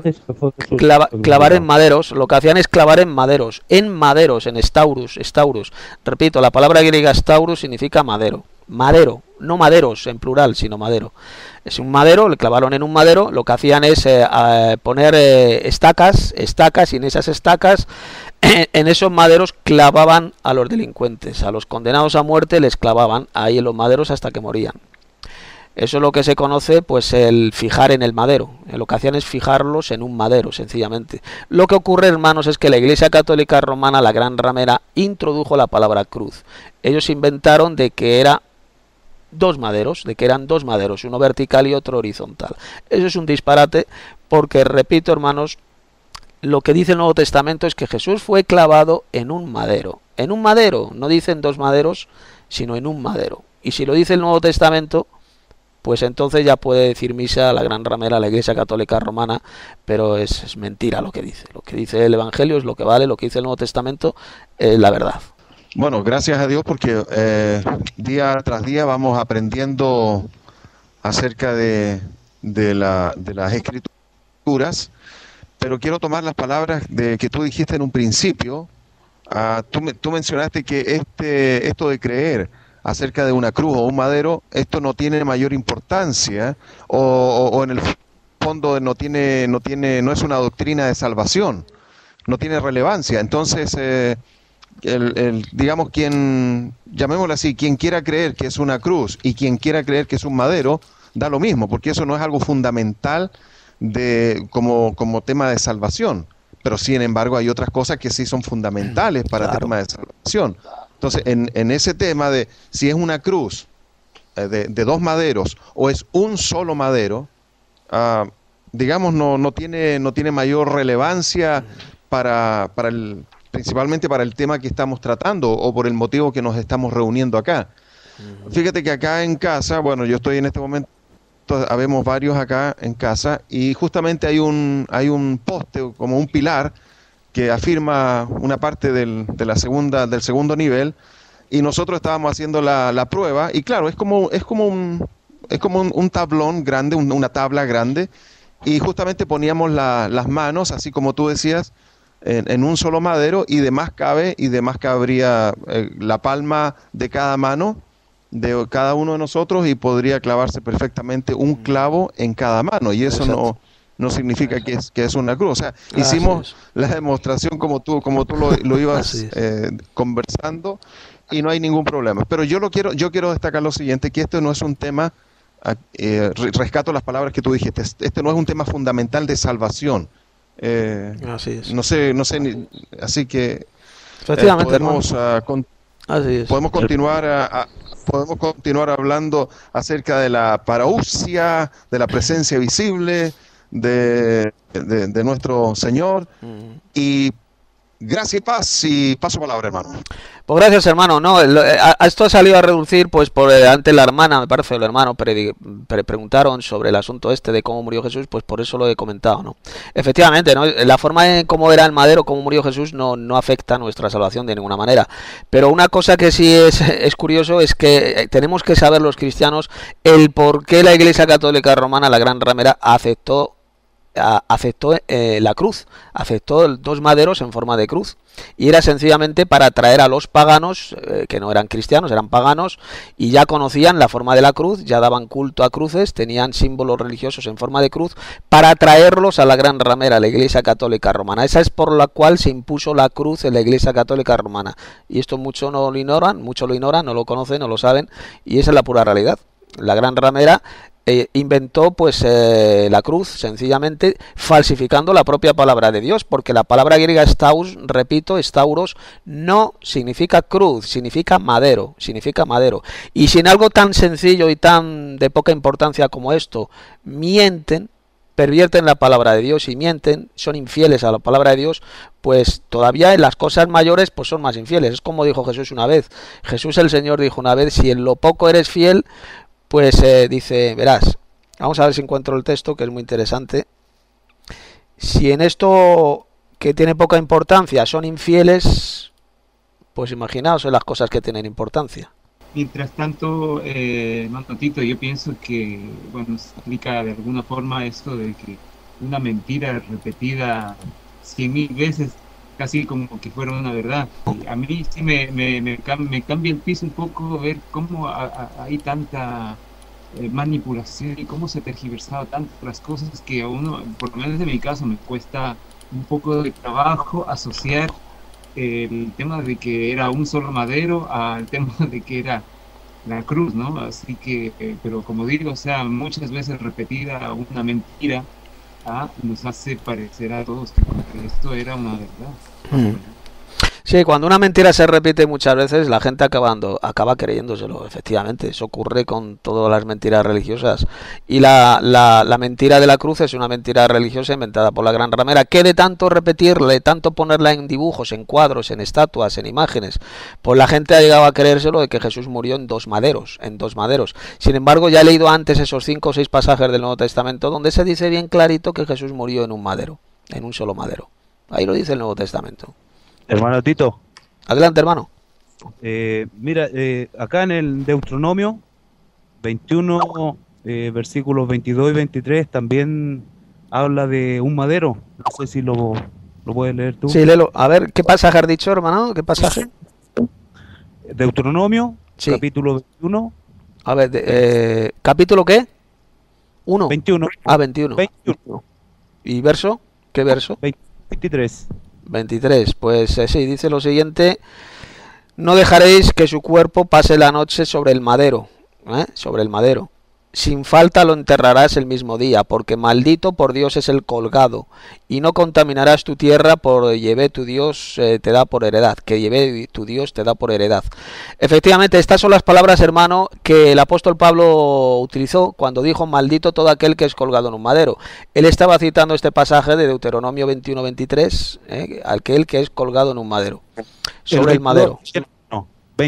en maderos. Lo que hacían es clavar en maderos, en staurus. Repito, la palabra griega staurus significa madero, no maderos en plural, sino madero. Es un madero, le clavaron en un madero. Lo que hacían es poner estacas, y en esas estacas, en esos maderos clavaban a los delincuentes, a los condenados a muerte les clavaban ahí en los maderos hasta que morían. Eso es lo que se conoce, pues, el fijar en el madero. Lo que hacían es fijarlos en un madero, sencillamente. Lo que ocurre, hermanos, es que la Iglesia Católica Romana, la Gran Ramera, introdujo la palabra cruz. Ellos inventaron de que eran dos maderos, uno vertical y otro horizontal. Eso es un disparate, porque, repito, hermanos, lo que dice el Nuevo Testamento es que Jesús fue clavado en un madero. En un madero, no dicen dos maderos, sino en un madero. Y si lo dice el Nuevo Testamento, pues entonces ya puede decir misa la Gran Ramera, la Iglesia Católica Romana, pero es mentira lo que dice. Lo que dice el Evangelio es lo que vale, lo que dice el Nuevo Testamento es la verdad. Bueno, gracias a Dios porque día tras día vamos aprendiendo acerca de las Escrituras, pero quiero tomar las palabras que tú dijiste en un principio. Tú mencionaste que esto de creer acerca de una cruz o un madero, esto no tiene mayor importancia o en el fondo no es una doctrina de salvación, no tiene relevancia. Entonces, digamos, llamémoslo así, quien quiera creer que es una cruz y quien quiera creer que es un madero, da lo mismo, porque eso no es algo fundamental como tema de salvación. Pero sin embargo hay otras cosas que sí son fundamentales para el tema de salvación. Entonces, en ese tema de si es una cruz de dos maderos o es un solo madero, digamos, no tiene mayor relevancia principalmente para el tema que estamos tratando o por el motivo que nos estamos reuniendo acá. Fíjate que acá en casa, bueno, yo estoy en este momento, habemos varios acá en casa y justamente hay un poste, como un pilar, que afirma una parte del segundo nivel, y nosotros estábamos haciendo la prueba, y claro, es como un tablón grande, una tabla grande, y justamente poníamos las manos, así como tú decías, en un solo madero, y de más cabría la palma de cada mano de cada uno de nosotros, y podría clavarse perfectamente un clavo en cada mano, y eso no significa que es una cruz. O sea, hicimos la demostración como tú lo ibas conversando, y no hay ningún problema. Pero yo quiero destacar lo siguiente, que esto no es un tema, rescato las palabras que tú dijiste, este no es un tema fundamental de salvación. Así es. No sé, así que efectivamente, podemos continuar hablando acerca de la parousia, de la presencia visible de nuestro Señor. Y gracias y paz, y paso palabra, hermano. Pues gracias, hermano. No, esto ha salido a reducir, pues, antes la hermana, me parece, o el hermano, preguntaron sobre el asunto de cómo murió Jesús, pues por eso lo he comentado, ¿no? Efectivamente, ¿no? La forma en cómo era el madero, cómo murió Jesús, no afecta a nuestra salvación de ninguna manera. Pero una cosa que sí es curioso es que tenemos que saber los cristianos el por qué la Iglesia Católica Romana, la Gran Ramera, aceptó la cruz, aceptó dos maderos en forma de cruz, y era sencillamente para atraer a los paganos, que no eran cristianos, eran paganos, y ya conocían la forma de la cruz, ya daban culto a cruces, tenían símbolos religiosos en forma de cruz, para atraerlos a la Gran Ramera, la Iglesia Católica Romana. Esa es por la cual se impuso la cruz en la Iglesia Católica Romana, y esto muchos lo ignoran, no lo conocen, no lo saben, y esa es la pura realidad. La Gran Ramera inventó, pues, la cruz, sencillamente falsificando la propia palabra de Dios, porque la palabra griega stauros, no significa cruz, significa madero, y si en algo tan sencillo y tan de poca importancia como esto mienten, pervierten la palabra de Dios y mienten, son infieles a la palabra de Dios, pues todavía en las cosas mayores pues son más infieles. Es como dijo Jesús una vez. Jesús el Señor dijo una vez: si en lo poco eres fiel, pues dice, verás, vamos a ver si encuentro el texto, que es muy interesante. Si en esto que tiene poca importancia son infieles, pues imaginaos en las cosas que tienen importancia. Mientras tanto, hermano Tito, yo pienso que, bueno, se explica de alguna forma esto de que una mentira repetida 100.000 veces, casi como que fuera una verdad. Y a mí sí me cambia el piso un poco ver cómo hay tanta manipulación y cómo se ha tergiversado tantas las cosas que a uno, por lo menos en mi caso, me cuesta un poco de trabajo asociar el tema de que era un solo madero al tema de que era la cruz, ¿no? Así que, pero como digo, o sea, muchas veces repetida una mentira, nos hace parecer a todos que esto era una verdad. Sí, cuando una mentira se repite muchas veces, la gente acaba creyéndoselo, efectivamente. Eso ocurre con todas las mentiras religiosas. Y la mentira de la cruz es una mentira religiosa inventada por la Gran Ramera, que de tanto repetirla, de tanto ponerla en dibujos, en cuadros, en estatuas, en imágenes, pues la gente ha llegado a creérselo de que Jesús murió en dos maderos. Sin embargo, ya he leído antes esos 5 o 6 pasajes del Nuevo Testamento donde se dice bien clarito que Jesús murió en un madero, en un solo madero. Ahí lo dice el Nuevo Testamento. Hermano Tito. Adelante, hermano. Mira, acá en el Deuteronomio 21, versículos 22 y 23, también habla de un madero. No sé si lo puedes leer tú. Sí, léelo. A ver, ¿qué pasaje has dicho, hermano? ¿Qué pasaje? Deuteronomio, sí. Capítulo 21. A ver, ¿capítulo qué? 1. 21. 21. 21. ¿Y verso? ¿Qué verso? 23. 23, pues sí, dice lo siguiente: no dejaréis que su cuerpo pase la noche sobre el madero, sobre el madero. Sin falta lo enterrarás el mismo día, porque maldito por Dios es el colgado, y no contaminarás tu tierra por Yahvé tu Dios te da por heredad, que Yahvé tu Dios te da por heredad. Efectivamente, estas son las palabras, hermano, que el apóstol Pablo utilizó cuando dijo maldito todo aquel que es colgado en un madero. Él estaba citando este pasaje de Deuteronomio 21-23, aquel que es colgado en un madero, sobre el madero. No,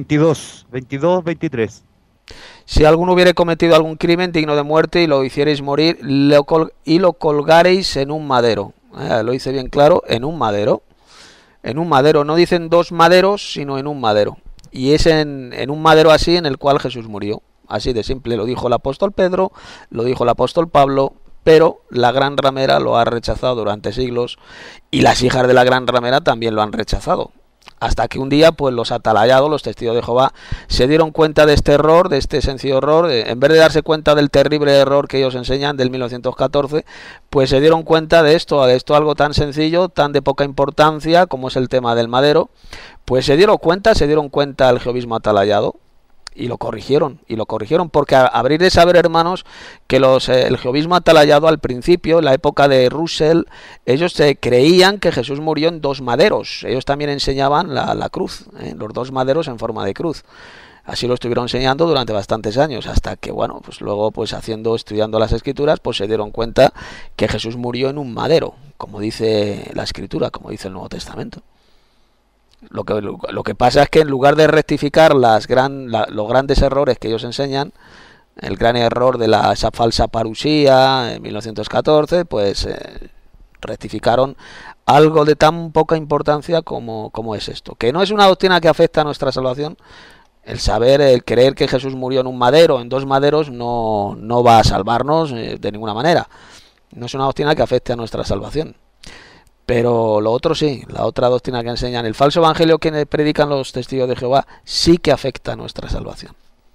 22-23. Si alguno hubiere cometido algún crimen digno de muerte y lo hicierais morir y lo colgareis en un madero. Lo dice bien claro, en un madero. En un madero, no dicen 2 maderos, sino en un madero. Y es en un madero así en el cual Jesús murió. Así de simple, lo dijo el apóstol Pedro, lo dijo el apóstol Pablo, pero la Gran Ramera lo ha rechazado durante siglos y las hijas de la Gran Ramera también lo han rechazado. Hasta que un día, pues los atalayados, los testigos de Jehová, se dieron cuenta de este error, de este sencillo error. En vez de darse cuenta del terrible error que ellos enseñan del 1914, pues se dieron cuenta de esto algo tan sencillo, tan de poca importancia como es el tema del madero. Pues se dieron cuenta el jehovismo atalayado. Y lo corrigieron, porque a abrir de saber, hermanos, que el jehovismo atalayado al principio, en la época de Russell, ellos creían que Jesús murió en 2 maderos. Ellos también enseñaban la cruz, los 2 maderos en forma de cruz. Así lo estuvieron enseñando durante bastantes años, hasta que, bueno, pues luego, pues estudiando las Escrituras, pues se dieron cuenta que Jesús murió en un madero, como dice la Escritura, como dice el Nuevo Testamento. Lo que pasa es que en lugar de rectificar los grandes errores que ellos enseñan, el gran error de esa falsa parusía en 1914, pues rectificaron algo de tan poca importancia como es esto, que no es una doctrina que afecta a nuestra salvación. El creer que Jesús murió en un madero, en 2 maderos, no va a salvarnos de ninguna manera. No es una doctrina que afecte a nuestra salvación. Pero lo otro sí, la otra doctrina que enseñan, el falso evangelio que predican los testigos de Jehová, sí que afecta a nuestra salvación.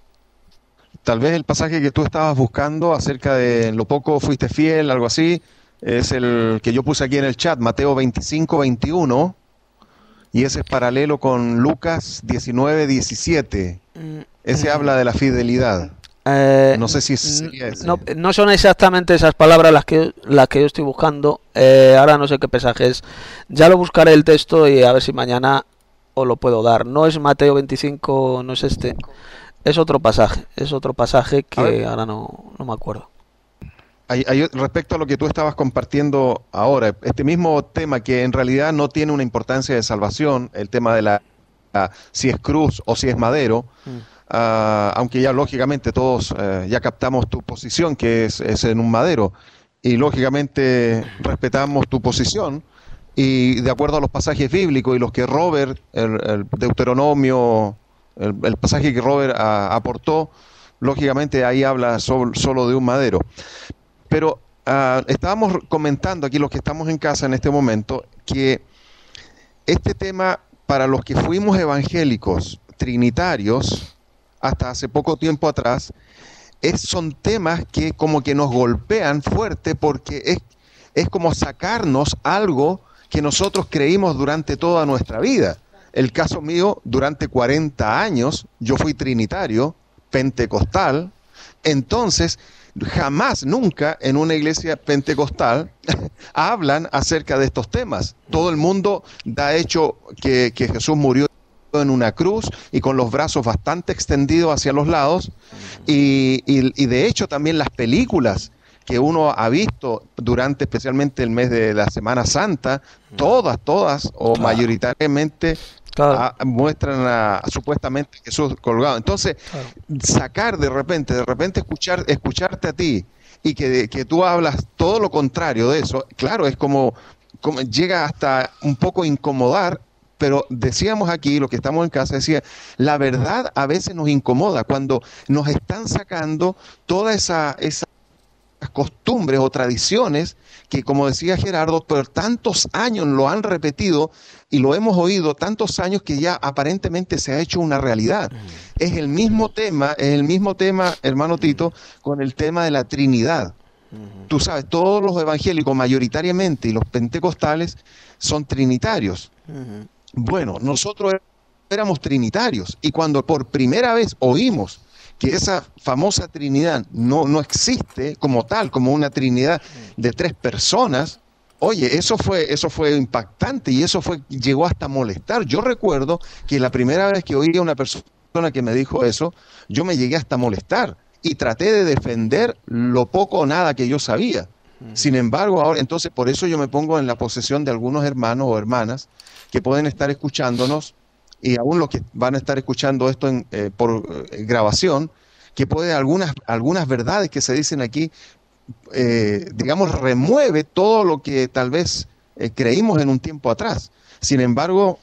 Tal vez el pasaje que tú estabas buscando acerca de en lo poco fuiste fiel, algo así, es el que yo puse aquí en el chat, Mateo 25-21, y ese es paralelo con Lucas 19-17. Ese habla de la fidelidad. No sé si sería ese. No son exactamente esas palabras las que yo estoy buscando. Ahora no sé qué pasaje es. Ya lo buscaré el texto y a ver si mañana os lo puedo dar. No es Mateo 25, no es este. Es otro pasaje que ahora no me acuerdo. Respecto a lo que tú estabas compartiendo ahora, este mismo tema que en realidad no tiene una importancia de salvación, el tema de si es cruz o si es madero. Aunque ya lógicamente todos ya captamos tu posición, que es en un madero, y lógicamente respetamos tu posición, y de acuerdo a los pasajes bíblicos y los que Robert, el Deuteronomio El pasaje que Robert aportó, lógicamente ahí habla solo de un madero. Pero estábamos comentando aquí, los que estamos en casa en este momento, que este tema, para los que fuimos evangélicos trinitarios hasta hace poco tiempo atrás, son temas que como que nos golpean fuerte, porque es como sacarnos algo que nosotros creímos durante toda nuestra vida. El caso mío, durante 40 años, yo fui trinitario, pentecostal. Entonces, jamás, nunca en una iglesia pentecostal hablan acerca de estos temas. Todo el mundo da hecho que Jesús murió en una cruz y con los brazos bastante extendidos hacia los lados, y de hecho también las películas que uno ha visto durante especialmente el mes de la Semana Santa, todas o mayoritariamente muestran supuestamente a Jesús colgado. Entonces, sacar de repente escucharte a ti y que tú hablas todo lo contrario de eso, claro, es como llega hasta un poco a incomodar. Pero decíamos aquí, lo que estamos en casa, decía, la verdad a veces nos incomoda cuando nos están sacando todas esas costumbres o tradiciones que, como decía Gerardo, por tantos años lo han repetido y lo hemos oído tantos años que ya aparentemente se ha hecho una realidad. Es el mismo tema, hermano Tito, con el tema de la Trinidad. Tú sabes, todos los evangélicos mayoritariamente y los pentecostales son trinitarios. Bueno, nosotros éramos trinitarios, y cuando por primera vez oímos que esa famosa Trinidad no existe como tal, como una Trinidad de 3 personas, oye, eso fue impactante, y llegó hasta molestar. Yo recuerdo que la primera vez que oí a una persona que me dijo eso, yo me llegué hasta molestar y traté de defender lo poco o nada que yo sabía. Sin embargo, ahora, entonces, por eso yo me pongo en la posesión de algunos hermanos o hermanas que pueden estar escuchándonos, y aún los que van a estar escuchando esto por grabación, que puede algunas verdades que se dicen aquí, digamos, remueve todo lo que tal vez creímos en un tiempo atrás. Sin embargo,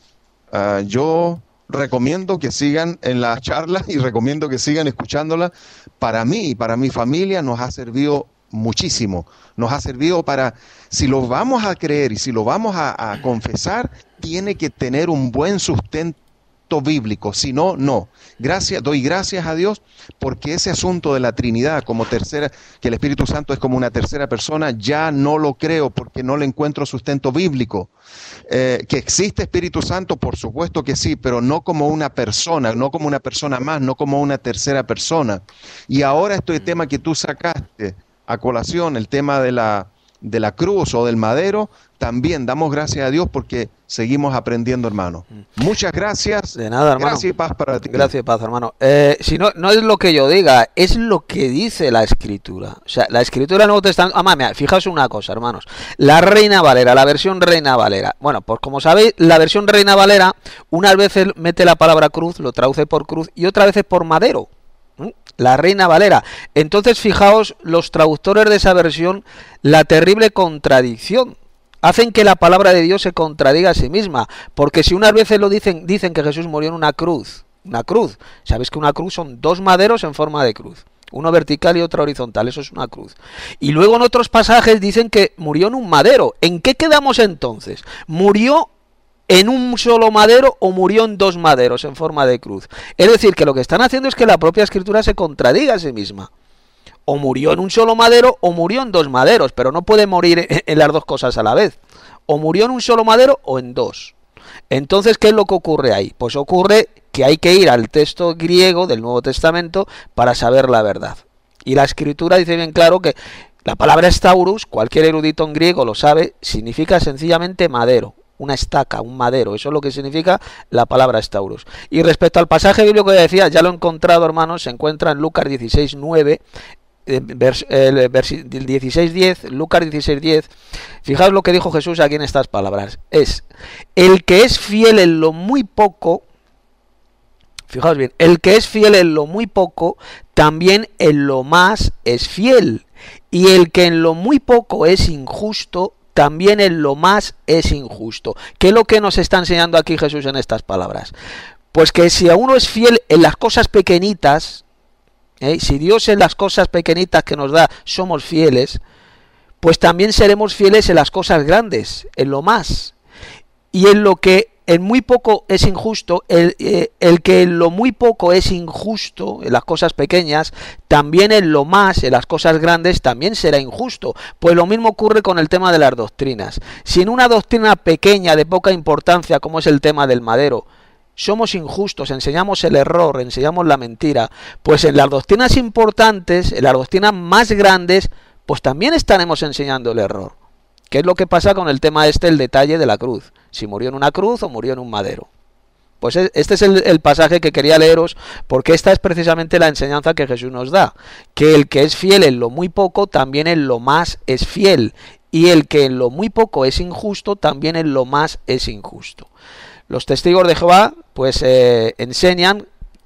yo recomiendo que sigan en la charla y recomiendo que sigan escuchándola. Para mí y para mi familia nos ha servido muchísimo. Nos ha servido para, si lo vamos a creer y si lo vamos a confesar, tiene que tener un buen sustento bíblico, si no, no. Doy gracias a Dios porque ese asunto de la Trinidad como tercera, que el Espíritu Santo es como una tercera persona, ya no lo creo porque no le encuentro sustento bíblico. Que existe Espíritu Santo, por supuesto que sí, pero no como una persona, no como una persona más, no como una tercera persona. Y ahora este tema que tú sacaste a colación, el tema de la cruz o del madero, también damos gracias a Dios porque seguimos aprendiendo, hermano. Muchas gracias. De nada, hermano. Gracias y paz para ti. Gracias y paz, hermano. Si no es lo que yo diga, es lo que dice la Escritura. O sea, la Escritura del Nuevo Testamento... mira, fijaos una cosa, hermanos. La Reina Valera, la versión Reina Valera. Bueno, pues como sabéis, la versión Reina Valera, unas veces mete la palabra cruz, lo traduce por cruz, y otras veces por madero. La Reina Valera. Entonces, fijaos, los traductores de esa versión, la terrible contradicción. Hacen que la palabra de Dios se contradiga a sí misma. Porque si unas veces lo dicen que Jesús murió en una cruz. Sabéis que una cruz son 2 maderos en forma de cruz. Uno vertical y otro horizontal. Eso es una cruz. Y luego en otros pasajes dicen que murió en un madero. ¿En qué quedamos entonces? ¿Murió en un solo madero o murió en 2 maderos en forma de cruz? Es decir, que lo que están haciendo es que la propia Escritura se contradiga a sí misma. O murió en un solo madero o murió en 2 maderos, pero no puede morir en las 2 cosas a la vez. O murió en un solo madero o en 2. Entonces, ¿qué es lo que ocurre ahí? Pues ocurre que hay que ir al texto griego del Nuevo Testamento para saber la verdad. Y la Escritura dice bien claro que la palabra staurus, cualquier erudito en griego lo sabe, significa sencillamente madero. Una estaca, un madero, eso es lo que significa la palabra staurus. Y respecto al pasaje bíblico que decía, ya lo he encontrado, hermanos, se encuentra en Lucas 16:9, el 16:10, Lucas 16:10. Fijaos lo que dijo Jesús aquí en estas palabras. Es, el que es fiel en lo muy poco, fijaos bien, el que es fiel en lo muy poco, también en lo más es fiel. Y el que en lo muy poco es injusto, también en lo más es injusto. ¿Qué es lo que nos está enseñando aquí Jesús en estas palabras? Pues que si a uno es fiel en las cosas pequeñitas, si Dios en las cosas pequeñitas que nos da somos fieles, pues también seremos fieles en las cosas grandes, en lo más. Y en lo que en muy poco es injusto, el que en lo muy poco es injusto, en las cosas pequeñas, también en lo más, en las cosas grandes, también será injusto. Pues lo mismo ocurre con el tema de las doctrinas. Si en una doctrina pequeña, de poca importancia, como es el tema del madero, somos injustos, enseñamos el error, enseñamos la mentira, pues en las doctrinas importantes, en las doctrinas más grandes, pues también estaremos enseñando el error. ¿Qué es lo que pasa con el tema el detalle de la cruz? Si murió en una cruz o murió en un madero. Pues este es el pasaje que quería leeros, porque esta es precisamente la enseñanza que Jesús nos da, que el que es fiel en lo muy poco, también en lo más es fiel, y el que en lo muy poco es injusto, también en lo más es injusto. Los testigos de Jehová pues enseñan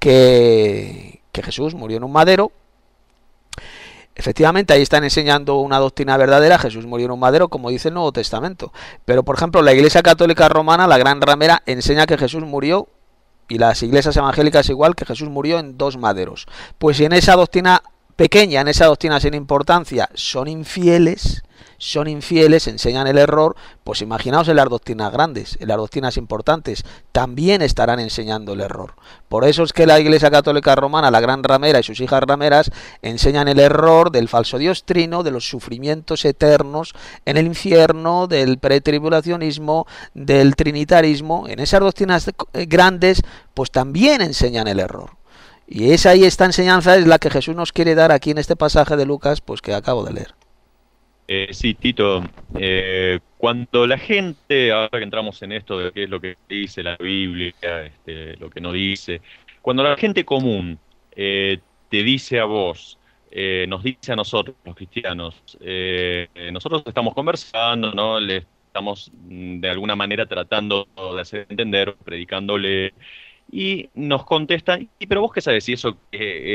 que Jesús murió en un madero. Efectivamente, ahí están enseñando una doctrina verdadera. Jesús murió en un madero, como dice el Nuevo Testamento. Pero, por ejemplo, la Iglesia Católica Romana, la Gran Ramera, enseña que Jesús murió, y las iglesias evangélicas igual, que Jesús murió en 2 maderos. Pues si en esa doctrina pequeña, en esa doctrina sin importancia, son infieles, enseñan el error, pues imaginaos en las doctrinas grandes, en las doctrinas importantes, también estarán enseñando el error. Por eso es que la Iglesia Católica Romana, la Gran Ramera y sus hijas rameras, enseñan el error del falso diostrino, de los sufrimientos eternos en el infierno, del pretribulacionismo, del trinitarismo. En esas doctrinas grandes, pues también enseñan el error. Y esta enseñanza es la que Jesús nos quiere dar aquí en este pasaje de Lucas, pues que acabo de leer. Sí, Tito, cuando la gente, ahora que entramos en esto de qué es lo que dice la Biblia, lo que no dice, cuando la gente común te dice a vos, nos dice a nosotros, los cristianos, nosotros estamos conversando, ¿no? Le estamos de alguna manera tratando de hacer entender, predicándole, y nos contestan, pero vos qué sabés si eso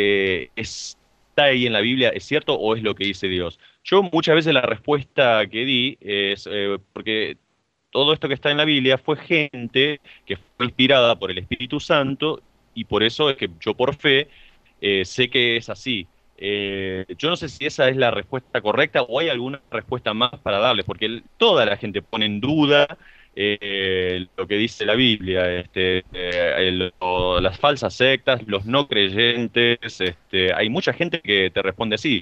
está ahí en la Biblia, ¿es cierto o es lo que dice Dios? Yo muchas veces la respuesta que di es porque todo esto que está en la Biblia fue gente que fue inspirada por el Espíritu Santo, y por eso es que yo por fe sé que es así. Yo no sé si esa es la respuesta correcta o hay alguna respuesta más para darles, porque toda la gente pone en duda lo que dice la Biblia, las falsas sectas, los no creyentes, hay mucha gente que te responde así.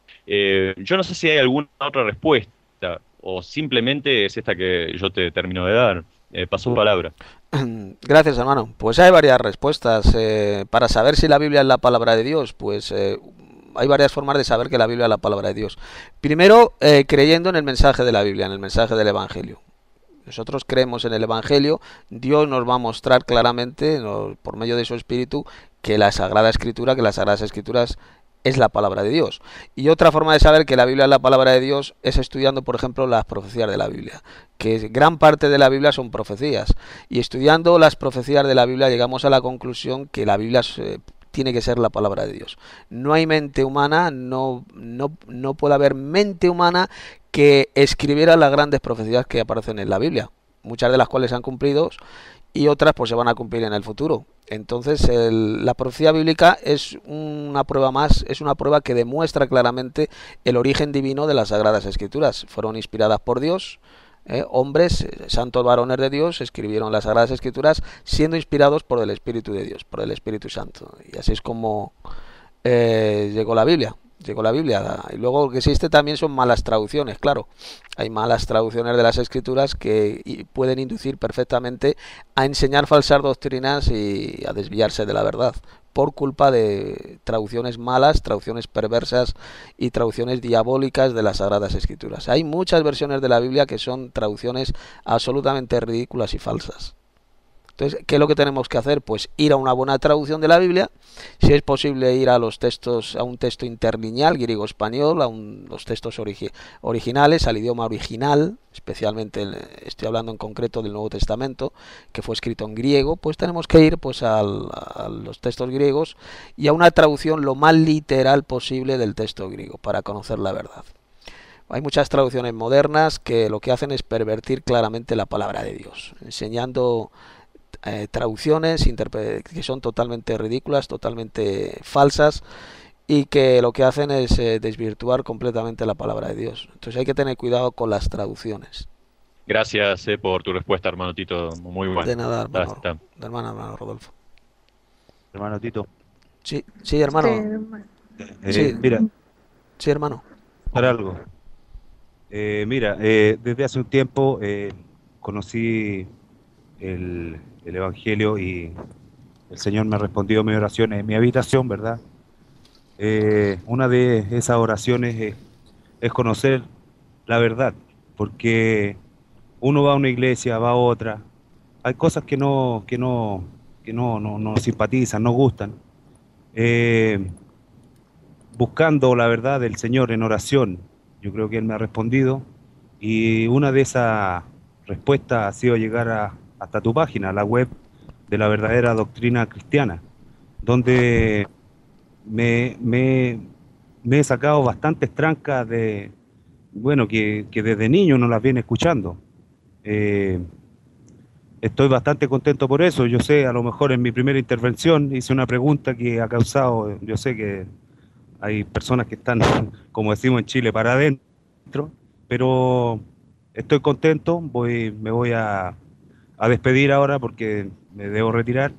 Yo no sé si hay alguna otra respuesta o simplemente es esta que yo te termino de dar. Paso palabra. Gracias, hermano. Pues hay varias respuestas. Para saber si la Biblia es la palabra de Dios, pues hay varias formas de saber que la Biblia es la palabra de Dios. Primero, creyendo en el mensaje de la Biblia, en el mensaje del Evangelio. Nosotros creemos en el Evangelio, Dios nos va a mostrar claramente, por medio de su Espíritu, que la Sagrada Escritura, que las Sagradas Escrituras es la palabra de Dios. Y otra forma de saber que la Biblia es la palabra de Dios es estudiando, por ejemplo, las profecías de la Biblia, que gran parte de la Biblia son profecías. Y estudiando las profecías de la Biblia llegamos a la conclusión que la Biblia tiene que ser la palabra de Dios. No hay mente humana, no puede haber mente humana que escribiera las grandes profecías que aparecen en la Biblia, muchas de las cuales se han cumplido y otras pues se van a cumplir en el futuro. Entonces la profecía bíblica es una prueba más, es una prueba que demuestra claramente el origen divino de las Sagradas Escrituras. Fueron inspiradas por Dios, hombres, santos varones de Dios, escribieron las Sagradas Escrituras siendo inspirados por el Espíritu de Dios, por el Espíritu Santo. Y así es como llegó la Biblia. Y luego lo que existe también son malas traducciones, claro. Hay malas traducciones de las Escrituras que pueden inducir perfectamente a enseñar falsas doctrinas y a desviarse de la verdad por culpa de traducciones malas, traducciones perversas y traducciones diabólicas de las Sagradas Escrituras. Hay muchas versiones de la Biblia que son traducciones absolutamente ridículas y falsas. Entonces, ¿qué es lo que tenemos que hacer? Pues ir a una buena traducción de la Biblia, si es posible ir a los textos, a un texto interlineal, griego-español, a los textos originales, al idioma original, especialmente estoy hablando en concreto del Nuevo Testamento, que fue escrito en griego, pues tenemos que ir pues a los textos griegos y a una traducción lo más literal posible del texto griego para conocer la verdad. Hay muchas traducciones modernas que lo que hacen es pervertir claramente la palabra de Dios, enseñando traducciones que son totalmente ridículas, totalmente falsas, y que lo que hacen es desvirtuar completamente la palabra de Dios. Entonces hay que tener cuidado con las traducciones. Gracias por tu respuesta, hermano Tito. Muy buena. De nada, hermano, Está. hermano Rodolfo. Hermano Tito. Sí, sí, hermano. Sí. Mira, Sí, hermano. para algo. Mira, desde hace un tiempo conocí el Evangelio y el Señor me respondió mi oración en mi habitación, ¿verdad? Una de esas oraciones es conocer la verdad, porque uno va a una iglesia, va a otra, hay cosas que no simpatizan, no gustan. Buscando la verdad del Señor en oración, yo creo que Él me ha respondido, y una de esas respuestas ha sido llegar hasta tu página, la web de la verdadera doctrina cristiana, donde me he sacado bastantes trancas que desde niño no las viene escuchando. Estoy bastante contento por eso. Yo sé, a lo mejor en mi primera intervención hice una pregunta que ha causado, yo sé que hay personas que están, como decimos en Chile, para adentro, pero estoy contento. Me voy a despedir ahora porque me debo retirar.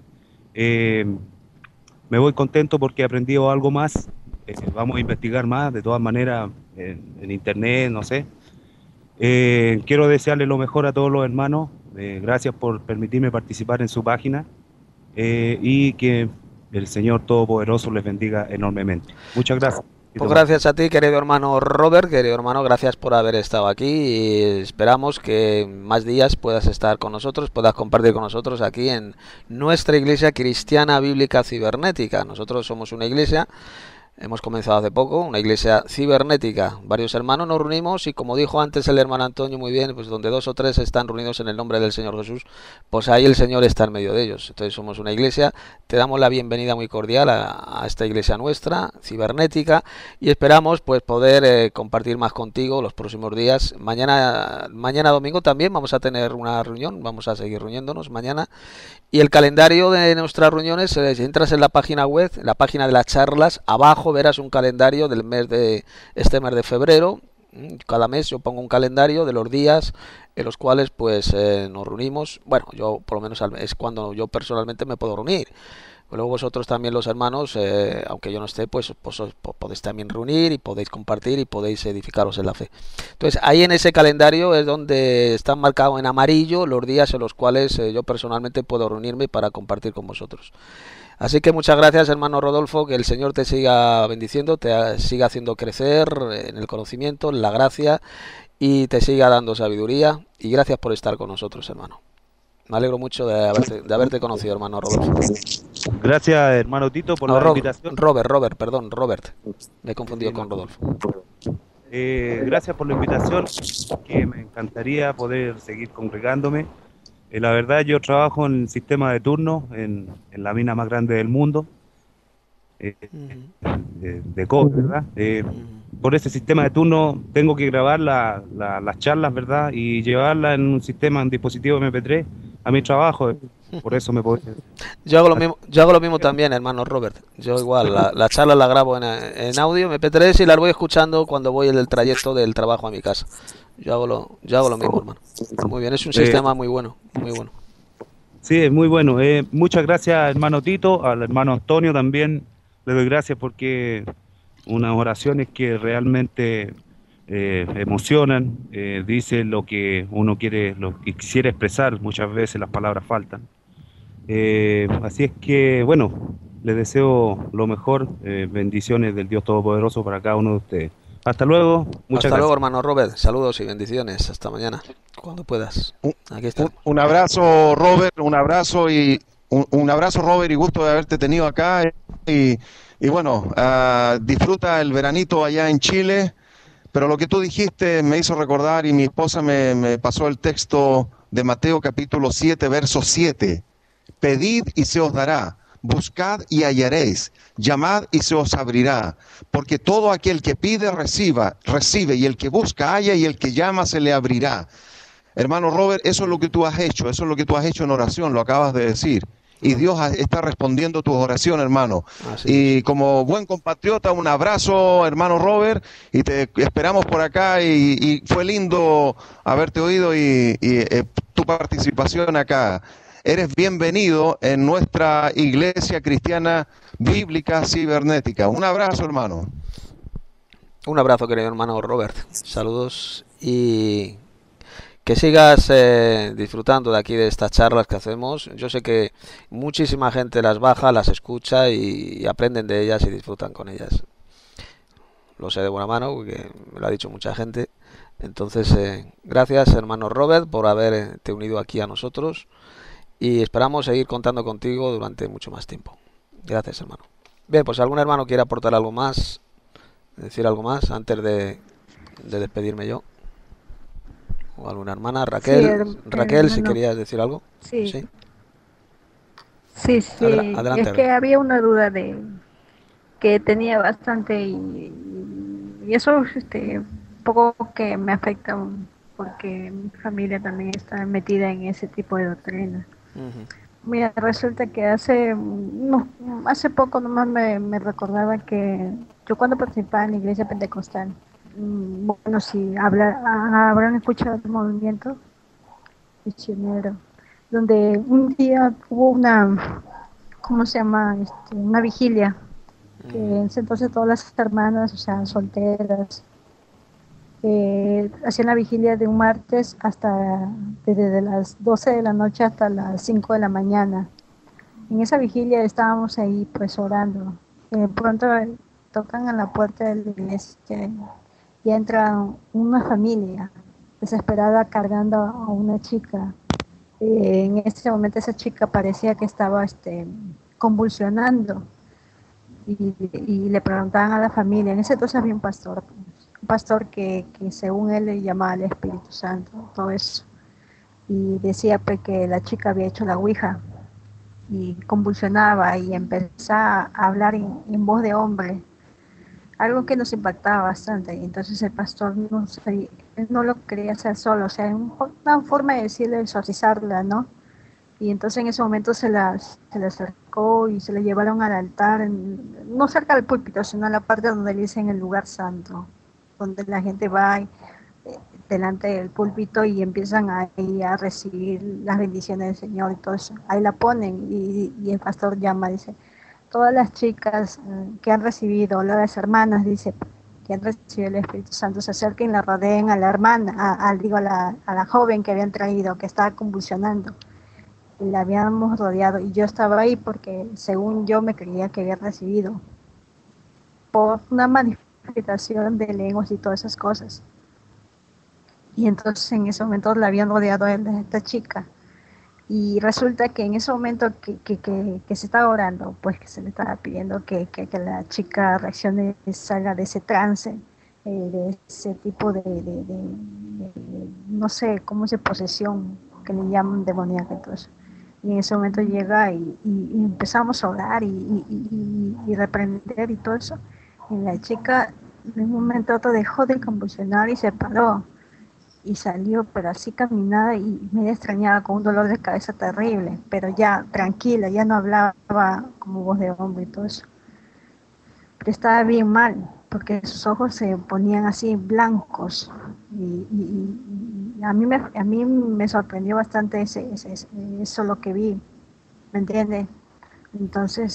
Me voy contento porque he aprendido algo más. Vamos a investigar más, de todas maneras, en internet, no sé. Quiero desearle lo mejor a todos los hermanos. Gracias por permitirme participar en su página y que el Señor Todopoderoso les bendiga enormemente. Muchas gracias. Pues gracias a ti, querido hermano Robert, querido hermano, gracias por haber estado aquí y esperamos que más días puedas estar con nosotros, puedas compartir con nosotros aquí en nuestra iglesia cristiana bíblica cibernética. Nosotros somos una iglesia. Hemos comenzado hace poco, una iglesia cibernética. Varios hermanos nos reunimos y como dijo antes el hermano Antonio muy bien, pues donde 2 o 3 están reunidos en el nombre del Señor Jesús, pues ahí el Señor está en medio de ellos. Entonces somos una iglesia, te damos la bienvenida muy cordial a esta iglesia nuestra, cibernética, y esperamos pues poder compartir más contigo los próximos días. Mañana domingo también vamos a tener una reunión, vamos a seguir reuniéndonos mañana. Y el calendario de nuestras reuniones, si entras en la página web, en la página de las charlas, abajo verás un calendario del mes de mes de febrero. Cada mes yo pongo un calendario de los días en los cuales pues nos reunimos. Bueno, yo por lo menos es cuando yo personalmente me puedo reunir. Luego vosotros también los hermanos, aunque yo no esté, pues podéis también reunir y podéis compartir y podéis edificaros en la fe. Entonces ahí en ese calendario es donde están marcados en amarillo los días en los cuales yo personalmente puedo reunirme para compartir con vosotros. Así que muchas gracias, hermano Rodolfo, que el Señor te siga bendiciendo, te siga haciendo crecer en el conocimiento, en la gracia y te siga dando sabiduría, y gracias por estar con nosotros, hermano. Me alegro mucho de haberte conocido, hermano Rodolfo. Gracias, hermano Tito, por la invitación. Robert. Me he confundido con Rodolfo. Gracias por la invitación, que me encantaría poder seguir congregándome. La verdad, yo trabajo en el sistema de turno, en la mina más grande del mundo, de cobre, ¿verdad? Por ese sistema de turno tengo que grabar las charlas, ¿verdad? Y llevarlas en un sistema, en dispositivo MP3 a mi trabajo. Por eso me puedo... Yo hago lo mismo también, hermano Robert. Yo igual, la charla la grabo en audio, MP3, y las voy escuchando cuando voy en el trayecto del trabajo a mi casa. Yo hago lo mismo, hermano. Muy bien, es un sistema muy bueno, muy bueno. Sí, es muy bueno. Muchas gracias, hermano Tito, al hermano Antonio también le doy gracias, porque unas oraciones que realmente emocionan, dice lo que uno quiere, lo que quisiera expresar. Muchas veces las palabras faltan. Así es que, bueno, les deseo lo mejor, bendiciones del Dios Todopoderoso para cada uno de ustedes. Hasta luego. Hasta luego, hermano Robert. Saludos y bendiciones. Hasta mañana, cuando puedas. Aquí está. Un abrazo, Robert. Un abrazo, Robert, y gusto de haberte tenido acá. Y bueno, disfruta el veranito allá en Chile. Pero lo que tú dijiste me hizo recordar, y mi esposa me pasó el texto de Mateo capítulo 7, verso 7. Pedid y se os dará. Buscad y hallaréis, llamad y se os abrirá, porque todo aquel que pide recibe, y el que busca halla, y el que llama se le abrirá. Hermano Robert, eso es lo que tú has hecho, eso es lo que tú has hecho en oración, lo acabas de decir. Y Dios está respondiendo tu oración, hermano. Así Y como buen compatriota, un abrazo, hermano Robert, y te esperamos por acá. Y fue lindo haberte oído y tu participación acá. Eres bienvenido en nuestra iglesia cristiana bíblica cibernética. Un abrazo, hermano. Un abrazo, querido hermano Robert. Saludos y que sigas disfrutando de aquí de estas charlas que hacemos. Yo sé que muchísima gente las baja, las escucha y aprenden de ellas y disfrutan con ellas. Lo sé de buena mano porque me lo ha dicho mucha gente. Entonces, gracias hermano Robert por haberte unido aquí a nosotros y esperamos seguir contando contigo durante mucho más tiempo. Gracias, hermano. Bien, pues algún hermano quiere aportar algo más, decir algo más antes de despedirme yo. O alguna hermana, Raquel. Sí, Raquel, si hermano. querías decir algo. Sí, Sí. sí, sí. Adelante, Es que Raquel. había una duda que tenía bastante y eso poco que me afecta porque mi familia también está metida en ese tipo de doctrina. Ujú. Mira, resulta que hace poco nomás me recordaba que yo cuando participaba en la iglesia pentecostal, bueno, si habrán escuchado el movimiento misionero, donde un día hubo ¿cómo se llama? Una vigilia, que en ese entonces todas las hermanas, o sea, solteras, hacían la vigilia de un martes desde las 12 de la noche hasta las 5 de la mañana. En esa vigilia estábamos ahí pues orando. Pronto tocan a la puerta de la iglesia y entra una familia desesperada cargando a una chica. En ese momento esa chica parecía que estaba convulsionando y le preguntaban a la familia. En ese entonces había un pastor que según él le llamaba al Espíritu Santo, todo eso. Y decía pues que la chica había hecho la ouija y convulsionaba y empezaba a hablar en voz de hombre, algo que nos impactaba bastante. Y entonces el pastor él no lo quería hacer solo, o sea, una forma de decirle, exorcizarla, ¿no? Y entonces en ese momento se le acercó y se le llevaron al altar, no cerca del púlpito, sino en la parte donde le dicen el lugar santo, donde la gente va delante del púlpito y empiezan ahí a recibir las bendiciones del Señor y todo eso. Ahí la ponen y el pastor llama, dice, todas las chicas que han recibido, las hermanas, dice, que han recibido el Espíritu Santo, se acerquen y la rodeen a la hermana, a la joven que habían traído, que estaba convulsionando. Y la habíamos rodeado y yo estaba ahí porque según yo me creía que había recibido por una manifestación de lenguas y todas esas cosas. Y entonces en ese momento la habían rodeado a esta chica. Y resulta que en ese momento que se estaba orando, pues que se le estaba pidiendo que la chica reaccione, salga de ese trance, de ese tipo de no sé, cómo es posesión, que le llaman demoníaca. Entonces, y en ese momento llega y empezamos a orar y reprender y todo eso. Y la chica de un momento a otro dejó de convulsionar y se paró. Y salió, pero así caminada y medio extrañada, con un dolor de cabeza terrible, pero ya tranquila, ya no hablaba como voz de hombre y todo eso. Pero estaba bien mal, porque sus ojos se ponían así blancos. Y a mí me sorprendió bastante eso lo que vi, ¿me entiendes? Entonces,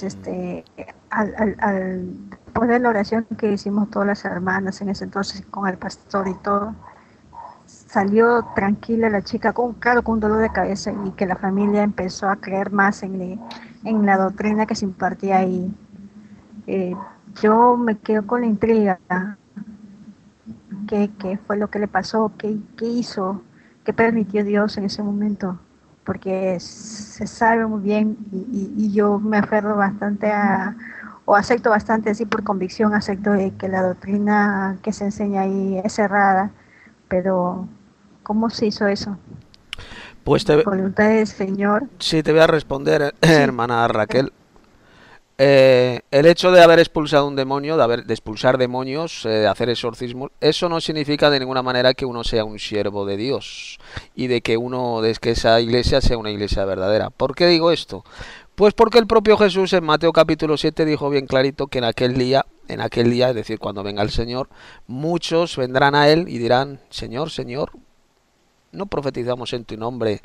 después de la oración que hicimos todas las hermanas en ese entonces con el pastor y todo, salió tranquila la chica, con un dolor de cabeza, y que la familia empezó a creer más en la doctrina que se impartía ahí. Yo me quedo con la intriga. ¿Qué fue lo que le pasó? ¿Qué hizo? ¿Qué permitió Dios en ese momento? Porque se sabe muy bien y yo me aferro bastante o acepto bastante, así por convicción, acepto de que la doctrina que se enseña ahí es errada, pero ¿cómo se hizo eso? Pues Voluntad del Señor. sí, te voy a responder, Sí. hermana Raquel. El hecho de haber expulsado un demonio, de expulsar demonios, de hacer exorcismos, eso no significa de ninguna manera que uno sea un siervo de Dios y de que esa iglesia sea una iglesia verdadera. ¿Por qué digo esto? Pues porque el propio Jesús en Mateo capítulo 7 dijo bien clarito que en aquel día, es decir, cuando venga el Señor, muchos vendrán a él y dirán: Señor, Señor, no profetizamos en tu nombre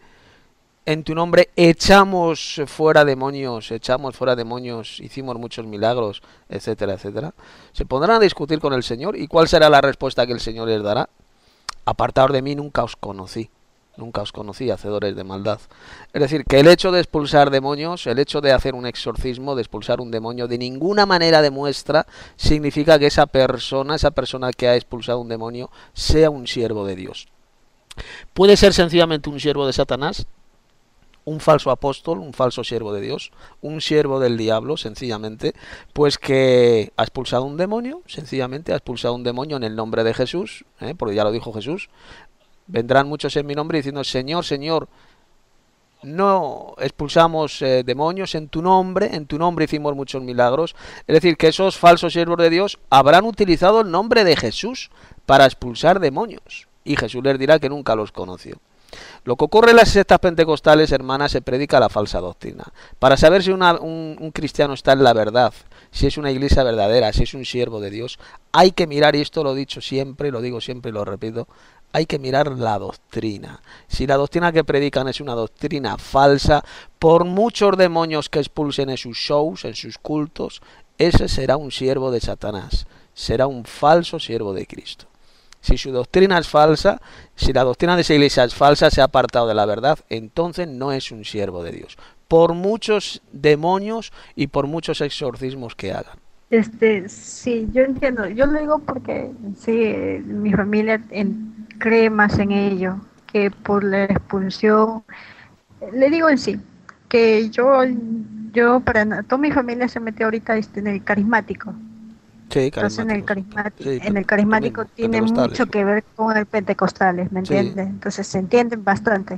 echamos fuera demonios, hicimos muchos milagros, etcétera, etcétera. Se pondrán a discutir con el Señor, ¿y cuál será la respuesta que el Señor les dará? Apartaos de mí, nunca os conocí, hacedores de maldad. Es decir, que el hecho de expulsar demonios, el hecho de hacer un exorcismo, de expulsar un demonio, de ninguna manera demuestra, significa que esa persona que ha expulsado un demonio, sea un siervo de Dios. Puede ser sencillamente un siervo de Satanás, un falso apóstol, un falso siervo de Dios, un siervo del diablo, sencillamente, pues que ha expulsado un demonio, en el nombre de Jesús, porque ya lo dijo Jesús: vendrán muchos en mi nombre diciendo: Señor, Señor, no expulsamos demonios en tu nombre hicimos muchos milagros. Es decir, que esos falsos siervos de Dios habrán utilizado el nombre de Jesús para expulsar demonios, y Jesús les dirá que nunca los conoció. Lo que ocurre en las sectas pentecostales, hermanas, se predica la falsa doctrina. Para saber si un cristiano está en la verdad, si es una iglesia verdadera, si es un siervo de Dios, hay que mirar, y esto lo he dicho siempre, lo digo siempre y lo repito, hay que mirar la doctrina. Si la doctrina que predican es una doctrina falsa, por muchos demonios que expulsen en sus shows, en sus cultos, ese será un siervo de Satanás, será un falso siervo de Cristo. Si su doctrina es falsa, si la doctrina de esa iglesia es falsa, se ha apartado de la verdad, entonces no es un siervo de Dios, por muchos demonios y por muchos exorcismos que hagan. Sí, yo entiendo. Yo lo digo porque sí, mi familia cree más en ello que por la expulsión. Le digo en sí que toda mi familia se metió ahorita en el carismático. Sí, entonces en el carismático tiene mucho que ver con el pentecostales, ¿me entiendes? Sí. Entonces se entienden bastante.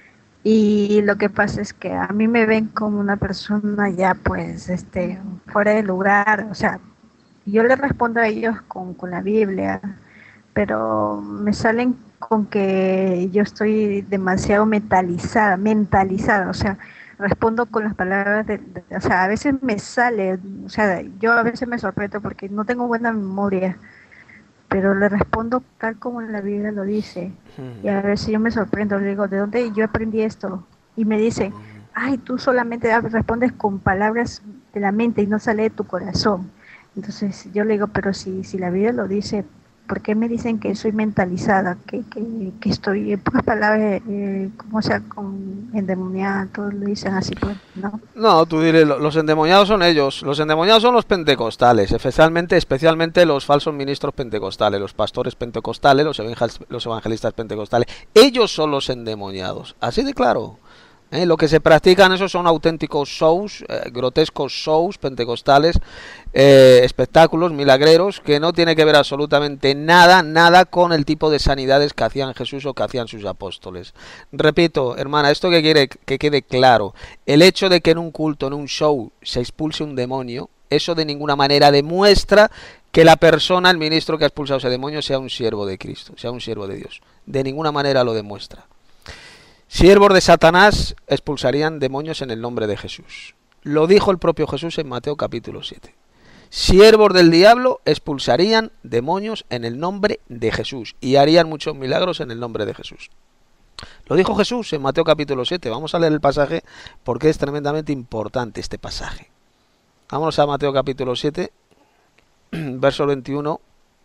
Y lo que pasa es que a mí me ven como una persona ya pues fuera de lugar. O sea, yo les respondo a ellos con la Biblia, pero me salen con que yo estoy demasiado mentalizada, o sea, respondo con las palabras o sea, a veces me sale, o sea, yo a veces me sorprendo porque no tengo buena memoria, pero le respondo tal como la Biblia lo dice. Y a veces yo me sorprendo, le digo: ¿de dónde yo aprendí esto? Y me dice: ay, tú solamente respondes con palabras de la mente y no sale de tu corazón. Entonces yo le digo: pero si la Biblia lo dice, ¿por qué me dicen que soy mentalizada? Que estoy, en pocas palabras, como sea, endemoniada? Todos lo dicen así, pues, ¿no? No, tú diré, los endemoniados son ellos, los endemoniados son los pentecostales, especialmente los falsos ministros pentecostales, los pastores pentecostales, los evangelistas pentecostales. Ellos son los endemoniados, así de claro. Lo que se practican, esos son auténticos shows, grotescos shows pentecostales, espectáculos milagreros, que no tiene que ver absolutamente nada con el tipo de sanidades que hacían Jesús o que hacían sus apóstoles. Repito, hermana, esto que quede claro: el hecho de que en un culto, en un show, se expulse un demonio, eso de ninguna manera demuestra que la persona, el ministro que ha expulsado ese demonio, sea un siervo de Cristo, sea un siervo de Dios. De ninguna manera lo demuestra. Siervos de Satanás expulsarían demonios en el nombre de Jesús. Lo dijo el propio Jesús en Mateo capítulo 7. Siervos del diablo expulsarían demonios en el nombre de Jesús y harían muchos milagros en el nombre de Jesús. Lo dijo Jesús en Mateo capítulo 7. Vamos a leer el pasaje porque es tremendamente importante este pasaje. Vámonos a Mateo capítulo 7, versos 21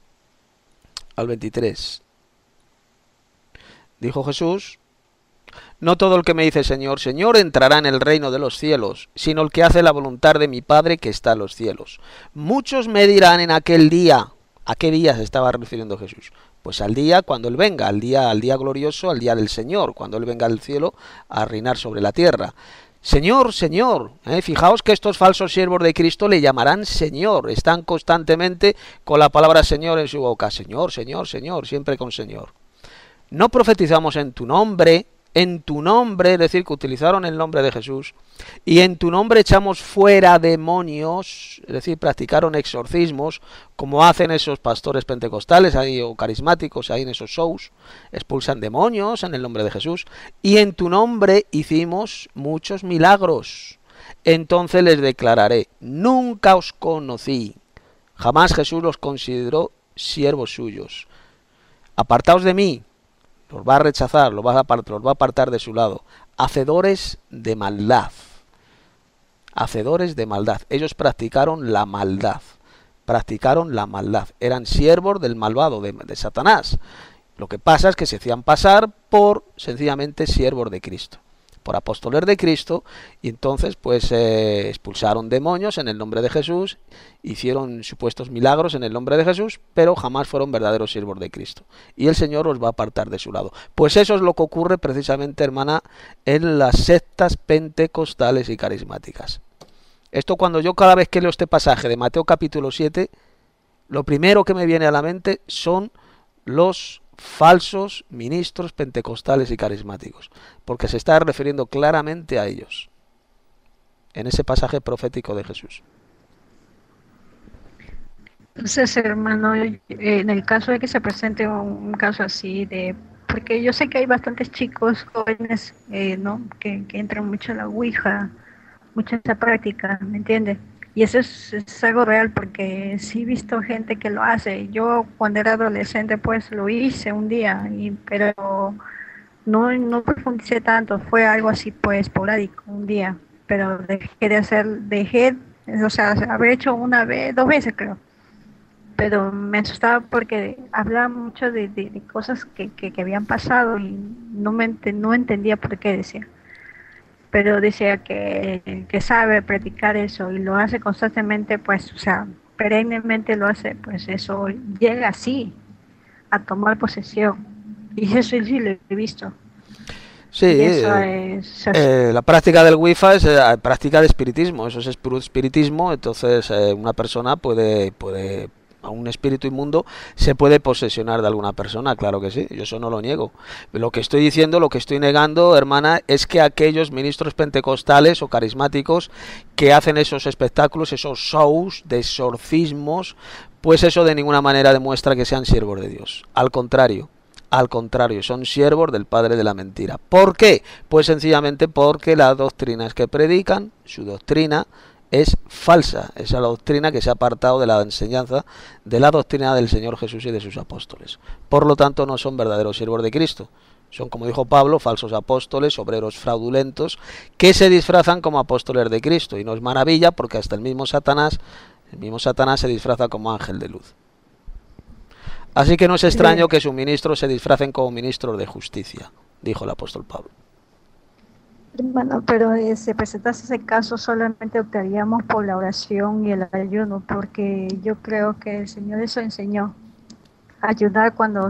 al 23. Dijo Jesús: no todo el que me dice Señor, Señor entrará en el reino de los cielos, sino el que hace la voluntad de mi Padre que está en los cielos. Muchos me dirán en aquel día. ¿A qué día se estaba refiriendo Jesús? Pues al día cuando Él venga, al día glorioso, al día del Señor, cuando Él venga del cielo a reinar sobre la tierra. Señor, Señor, fijaos que estos falsos siervos de Cristo le llamarán Señor, están constantemente con la palabra Señor en su boca. Señor, Señor, Señor, siempre con Señor. No profetizamos en tu nombre, en tu nombre, es decir, que utilizaron el nombre de Jesús, y en tu nombre echamos fuera demonios, es decir, practicaron exorcismos, como hacen esos pastores pentecostales ahí, o carismáticos ahí en esos shows, expulsan demonios en el nombre de Jesús, y en tu nombre hicimos muchos milagros. Entonces les declararé, nunca os conocí. Jamás Jesús los consideró siervos suyos. Apartaos de mí. Los va a rechazar, los va a apartar de su lado. Hacedores de maldad. Hacedores de maldad. Ellos practicaron la maldad. Practicaron la maldad. Eran siervos del malvado, de Satanás. Lo que pasa es que se hacían pasar por sencillamente siervos de Cristo, por apóstoles de Cristo, y entonces pues expulsaron demonios en el nombre de Jesús, hicieron supuestos milagros en el nombre de Jesús, pero jamás fueron verdaderos siervos de Cristo, y el Señor los va a apartar de su lado. Pues eso es lo que ocurre precisamente, hermana, en las sectas pentecostales y carismáticas. Esto, cuando yo cada vez que leo este pasaje de Mateo capítulo 7, lo primero que me viene a la mente son los falsos ministros pentecostales y carismáticos, porque se está refiriendo claramente a ellos en ese pasaje profético de Jesús. Entonces, hermano, en el caso de que se presente un caso así, porque yo sé que hay bastantes chicos jóvenes, ¿no? que entran mucho a la Ouija, mucho en esa práctica, ¿me entiendes? Y eso es algo real, porque sí he visto gente que lo hace. Yo cuando era adolescente pues lo hice un día, pero no profundicé tanto, fue algo así pues esporádico un día, pero o sea, haber hecho una vez, 2 veces creo. Pero me asustaba porque hablaba mucho de cosas que habían pasado y no entendía por qué decía. Pero decía que sabe practicar eso y lo hace constantemente, pues, o sea, perennemente lo hace, pues eso llega así a tomar posesión. Y eso sí lo he visto. Sí, la práctica del Wi-Fi es práctica de espiritismo, eso es espiritismo. Entonces una persona puede a un espíritu inmundo se puede posesionar de alguna persona, claro que sí, yo eso no lo niego. Lo que estoy diciendo, lo que estoy negando, hermana, es que aquellos ministros pentecostales o carismáticos que hacen esos espectáculos, esos shows de exorcismos, pues eso de ninguna manera demuestra que sean siervos de Dios. Al contrario, son siervos del padre de la mentira. ¿Por qué? Pues sencillamente porque las doctrinas que predican, su doctrina es falsa, es la doctrina que se ha apartado de la enseñanza de la doctrina del Señor Jesús y de sus apóstoles. Por lo tanto, no son verdaderos siervos de Cristo. Son, como dijo Pablo, falsos apóstoles, obreros fraudulentos, que se disfrazan como apóstoles de Cristo. Y no es maravilla, porque hasta el mismo Satanás se disfraza como ángel de luz. Así que no es extraño que sus ministros se disfracen como ministros de justicia, dijo el apóstol Pablo. Hermano, pero si presentase ese caso solamente optaríamos por la oración y el ayuno, porque yo creo que el Señor eso enseñó, ayudar cuando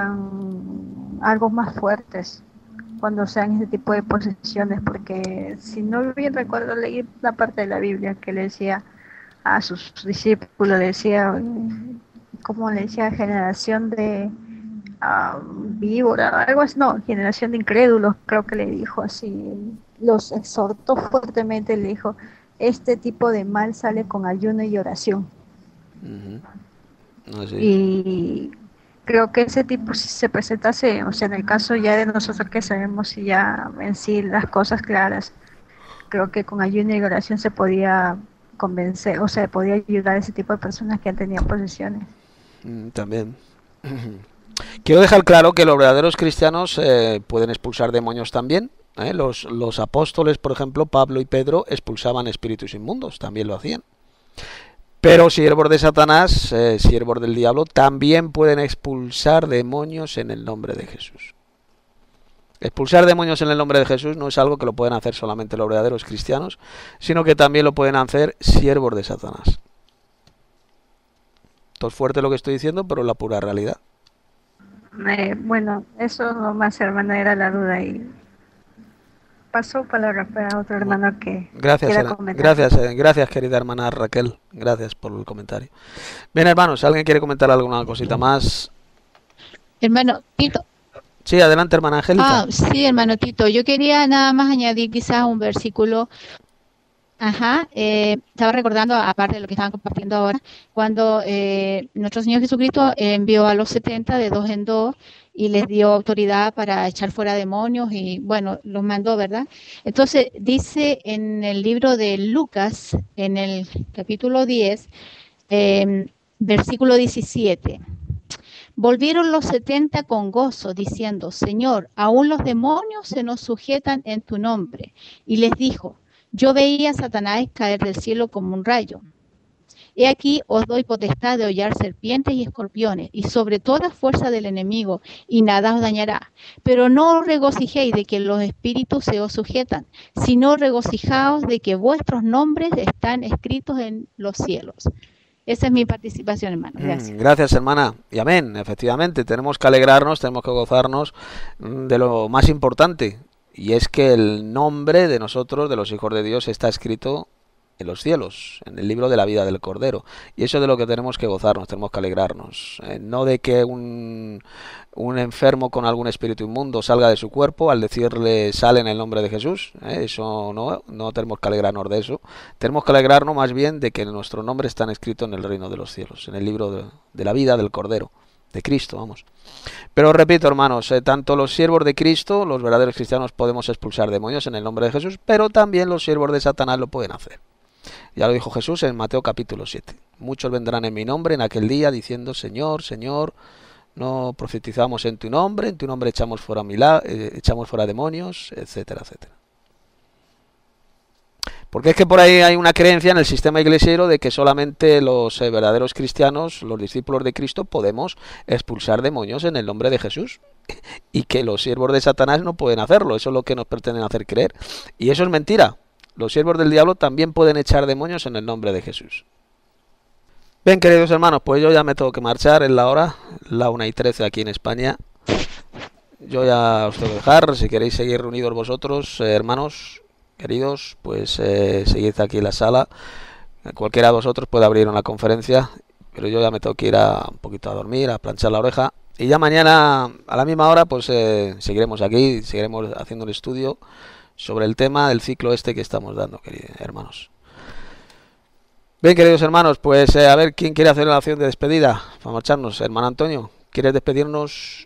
sean algo más fuertes, cuando sean ese tipo de posesiones, porque si no bien recuerdo, leí una parte de la Biblia que le decía a sus discípulos, le decía, como le decía, generación de víbora, algo así, no, generación de incrédulos, creo que le dijo así, los exhortó fuertemente, le dijo, este tipo de mal sale con ayuno y oración. Uh-huh. Y creo que ese tipo, si se presentase, o sea, en el caso ya de nosotros que sabemos ya en sí las cosas claras, creo que con ayuno y oración se podía convencer, o sea, podía ayudar a ese tipo de personas que han tenido posesiones. También. Quiero dejar claro que los verdaderos cristianos pueden expulsar demonios también. Los apóstoles, por ejemplo, Pablo y Pedro, expulsaban espíritus inmundos, también lo hacían. Pero siervos de Satanás, siervos del diablo, también pueden expulsar demonios en el nombre de Jesús. Expulsar demonios en el nombre de Jesús no es algo que lo pueden hacer solamente los verdaderos cristianos, sino que también lo pueden hacer siervos de Satanás. Esto es fuerte lo que estoy diciendo, pero es la pura realidad. Bueno, eso nomás, hermana, era la duda y paso palabra para otro hermano que quiera comentar. Gracias, querida hermana Raquel, gracias por el comentario. Bien, hermanos, ¿alguien quiere comentar alguna cosita más? Hermano, Tito. Sí, adelante, hermana Angélica. Sí, hermano Tito, yo quería nada más añadir quizás un versículo. Estaba recordando, aparte de lo que estaban compartiendo ahora, cuando nuestro Señor Jesucristo envió a los 70 de dos en dos y les dio autoridad para echar fuera demonios y bueno, los mandó, ¿verdad? Entonces dice en el libro de Lucas, en el capítulo 10, versículo 17. Volvieron los 70 con gozo, diciendo, Señor, aún los demonios se nos sujetan en tu nombre. Y les dijo, yo veía a Satanás caer del cielo como un rayo. He aquí os doy potestad de hollar serpientes y escorpiones, y sobre toda fuerza del enemigo, y nada os dañará. Pero no os regocijéis de que los espíritus se os sujetan, sino regocijaos de que vuestros nombres están escritos en los cielos. Esa es mi participación, hermano. Gracias. Gracias, hermana. Y amén. Efectivamente, tenemos que alegrarnos, tenemos que gozarnos de lo más importante. Y es que el nombre de nosotros, de los hijos de Dios, está escrito en los cielos, en el libro de la vida del Cordero. Y eso es de lo que tenemos que gozarnos, tenemos que alegrarnos. No de que un enfermo con algún espíritu inmundo salga de su cuerpo al decirle sale en el nombre de Jesús. Eso no tenemos que alegrarnos de eso. Tenemos que alegrarnos más bien de que nuestro nombre está escrito en el reino de los cielos, en el libro de la vida del Cordero, de Cristo, vamos. Pero repito, hermanos, tanto los siervos de Cristo, los verdaderos cristianos, podemos expulsar demonios en el nombre de Jesús, pero también los siervos de Satanás lo pueden hacer. Ya lo dijo Jesús en Mateo capítulo 7. Muchos vendrán en mi nombre en aquel día diciendo, Señor, Señor, no profetizamos en tu nombre echamos fuera demonios, etcétera, etcétera. Porque es que por ahí hay una creencia en el sistema iglesiero de que solamente los verdaderos cristianos, los discípulos de Cristo, podemos expulsar demonios en el nombre de Jesús. Y que los siervos de Satanás no pueden hacerlo. Eso es lo que nos pretenden hacer creer. Y eso es mentira. Los siervos del diablo también pueden echar demonios en el nombre de Jesús. Bien, queridos hermanos, pues yo ya me tengo que marchar en la hora, la 1:13 aquí en España. Yo ya os tengo que dejar. Si queréis seguir reunidos vosotros, hermanos queridos, pues seguid aquí en la sala. Cualquiera de vosotros puede abrir una conferencia, pero yo ya me tengo que ir un poquito a dormir, a planchar la oreja. Y ya mañana a la misma hora pues seguiremos aquí, seguiremos haciendo un estudio sobre el tema del ciclo este que estamos dando, queridos hermanos. Bien, queridos hermanos, pues a ver quién quiere hacer la oración de despedida para marcharnos. Hermano Antonio, ¿quieres despedirnos?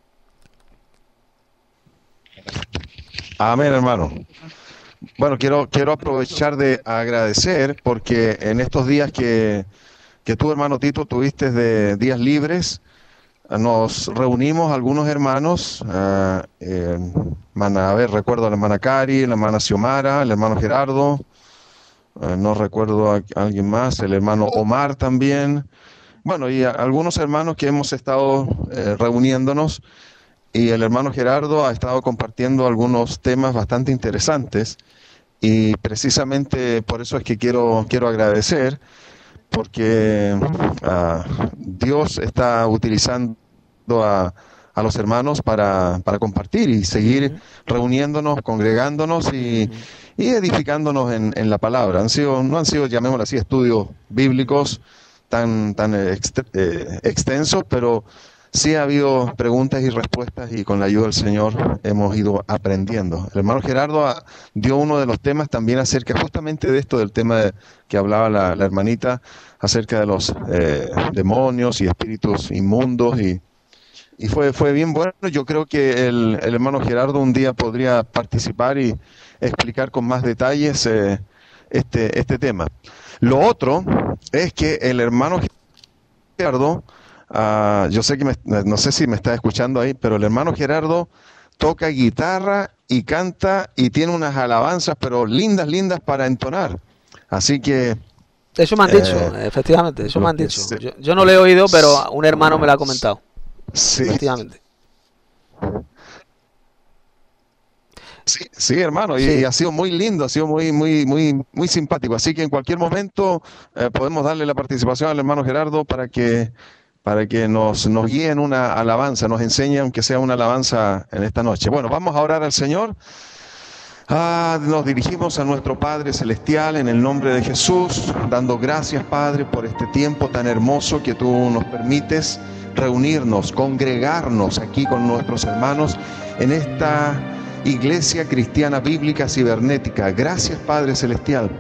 Amén, hermano. Bueno, quiero aprovechar de agradecer porque en estos días que tú, hermano Tito, tuviste de días libres, nos reunimos algunos hermanos, recuerdo a la hermana Cari, la hermana Xiomara, el hermano Gerardo, no recuerdo a alguien más, el hermano Omar también, bueno, y algunos hermanos que hemos estado reuniéndonos, y el hermano Gerardo ha estado compartiendo algunos temas bastante interesantes, y precisamente por eso es que quiero agradecer, porque Dios está utilizando a los hermanos para compartir y seguir reuniéndonos, congregándonos y edificándonos en la palabra. No han sido, llamémoslo así, estudios bíblicos tan extensos, pero sí ha habido preguntas y respuestas y con la ayuda del Señor hemos ido aprendiendo. El hermano Gerardo dio uno de los temas también acerca justamente de esto, del tema que hablaba la hermanita, acerca de los demonios y espíritus inmundos y fue bien bueno. Yo creo que el hermano Gerardo un día podría participar y explicar con más detalles este tema. Lo otro es que el hermano Gerardo, yo sé que no sé si me está escuchando ahí, pero el hermano Gerardo toca guitarra y canta y tiene unas alabanzas, pero lindas para entonar. Así que... Eso me han dicho, efectivamente, eso me han dicho. Yo no lo he oído, pero un hermano me lo ha comentado. Sí. Efectivamente. Sí, hermano, y ha sido muy lindo, ha sido muy simpático. Así que en cualquier momento podemos darle la participación al hermano Gerardo para que nos guíe en una alabanza, nos enseñe aunque sea una alabanza en esta noche. Bueno, vamos a orar al Señor. Nos dirigimos a nuestro Padre Celestial en el nombre de Jesús, dando gracias, Padre, por este tiempo tan hermoso que tú nos permites reunirnos, congregarnos aquí con nuestros hermanos en esta Iglesia Cristiana Bíblica Cibernética. Gracias, Padre Celestial,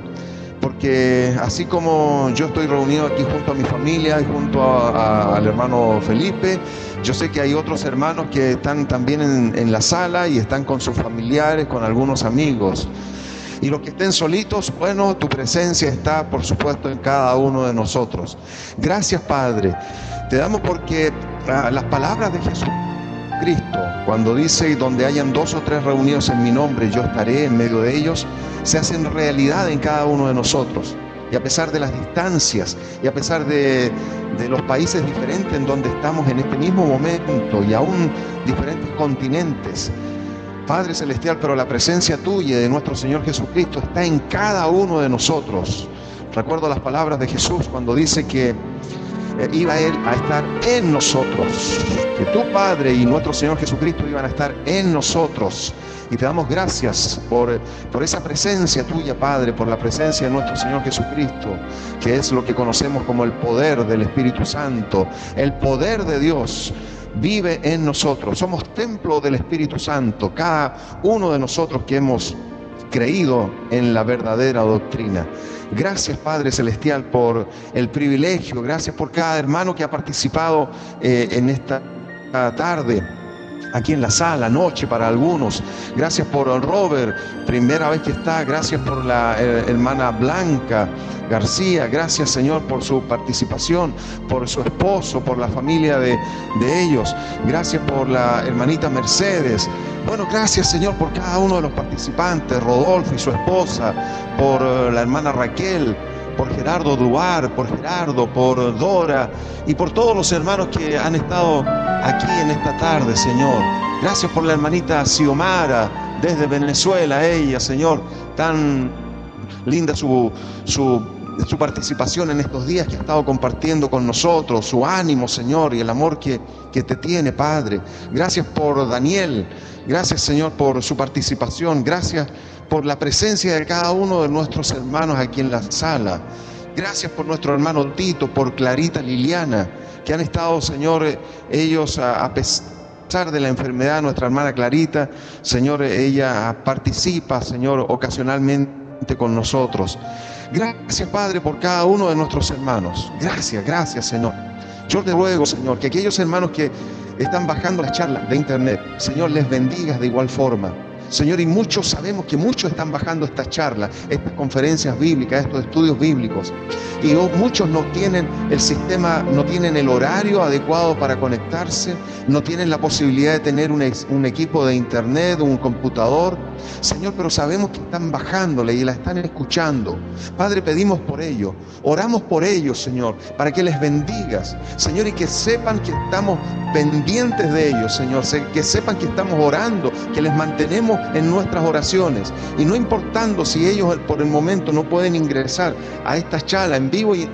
porque así como yo estoy reunido aquí junto a mi familia y junto al hermano Felipe, yo sé que hay otros hermanos que están también en la sala y están con sus familiares, con algunos amigos. Y los que estén solitos, bueno, tu presencia está, por supuesto, en cada uno de nosotros. Gracias, Padre. Te damos porque las palabras de Jesucristo, cuando dice, donde hayan 2 o 3 reunidos en mi nombre, yo estaré en medio de ellos, se hacen realidad en cada uno de nosotros. Y a pesar de las distancias, y a pesar de los países diferentes en donde estamos en este mismo momento, y aún diferentes continentes, Padre Celestial, pero la presencia tuya y de nuestro Señor Jesucristo está en cada uno de nosotros. Recuerdo las palabras de Jesús cuando dice que iba Él a estar en nosotros, que tu Padre y nuestro Señor Jesucristo iban a estar en nosotros. Y te damos gracias por esa presencia tuya, Padre, por la presencia de nuestro Señor Jesucristo, que es lo que conocemos como el poder del Espíritu Santo. El poder de Dios vive en nosotros. Somos templo del Espíritu Santo, cada uno de nosotros que hemos creído en la verdadera doctrina. Gracias, Padre Celestial, por el privilegio. Gracias por cada hermano que ha participado en esta tarde, aquí en la sala, noche para algunos. Gracias por Robert, primera vez que está. Gracias por la hermana Blanca García. Gracias, Señor, por su participación, por su esposo, por la familia de ellos. Gracias por la hermanita Mercedes. Bueno, gracias, Señor, por cada uno de los participantes, Rodolfo y su esposa, por la hermana Raquel, por Gerardo Duar, por Gerardo, por Dora y por todos los hermanos que han estado aquí en esta tarde, Señor. Gracias por la hermanita Xiomara desde Venezuela, ella, Señor, tan linda su participación en estos días que ha estado compartiendo con nosotros, su ánimo, Señor, y el amor que te tiene, Padre. Gracias por Daniel, gracias, Señor, por su participación, gracias por la presencia de cada uno de nuestros hermanos aquí en la sala. Gracias por nuestro hermano Tito, por Clarita Liliana, que han estado, Señor, ellos a pesar de la enfermedad, nuestra hermana Clarita, Señor, ella participa, Señor, ocasionalmente con nosotros. Gracias, Padre, por cada uno de nuestros hermanos. Gracias, Señor. Yo te ruego, Señor, que aquellos hermanos que están bajando las charlas de internet, Señor, les bendigas de igual forma. Señor, y sabemos que muchos están bajando estas charlas, estas conferencias bíblicas, estos estudios bíblicos. Y muchos no tienen el sistema, no tienen el horario adecuado para conectarse, no tienen la posibilidad de tener un equipo de internet, un computador. Señor, pero sabemos que están bajándole y la están escuchando. Padre, pedimos por ello, oramos por ellos, Señor, para que les bendigas, Señor, y que sepan que estamos pendientes de ellos, Señor, que sepan que estamos orando, que les mantenemos en nuestras oraciones, y no importando si ellos por el momento no pueden ingresar a esta charla en vivo y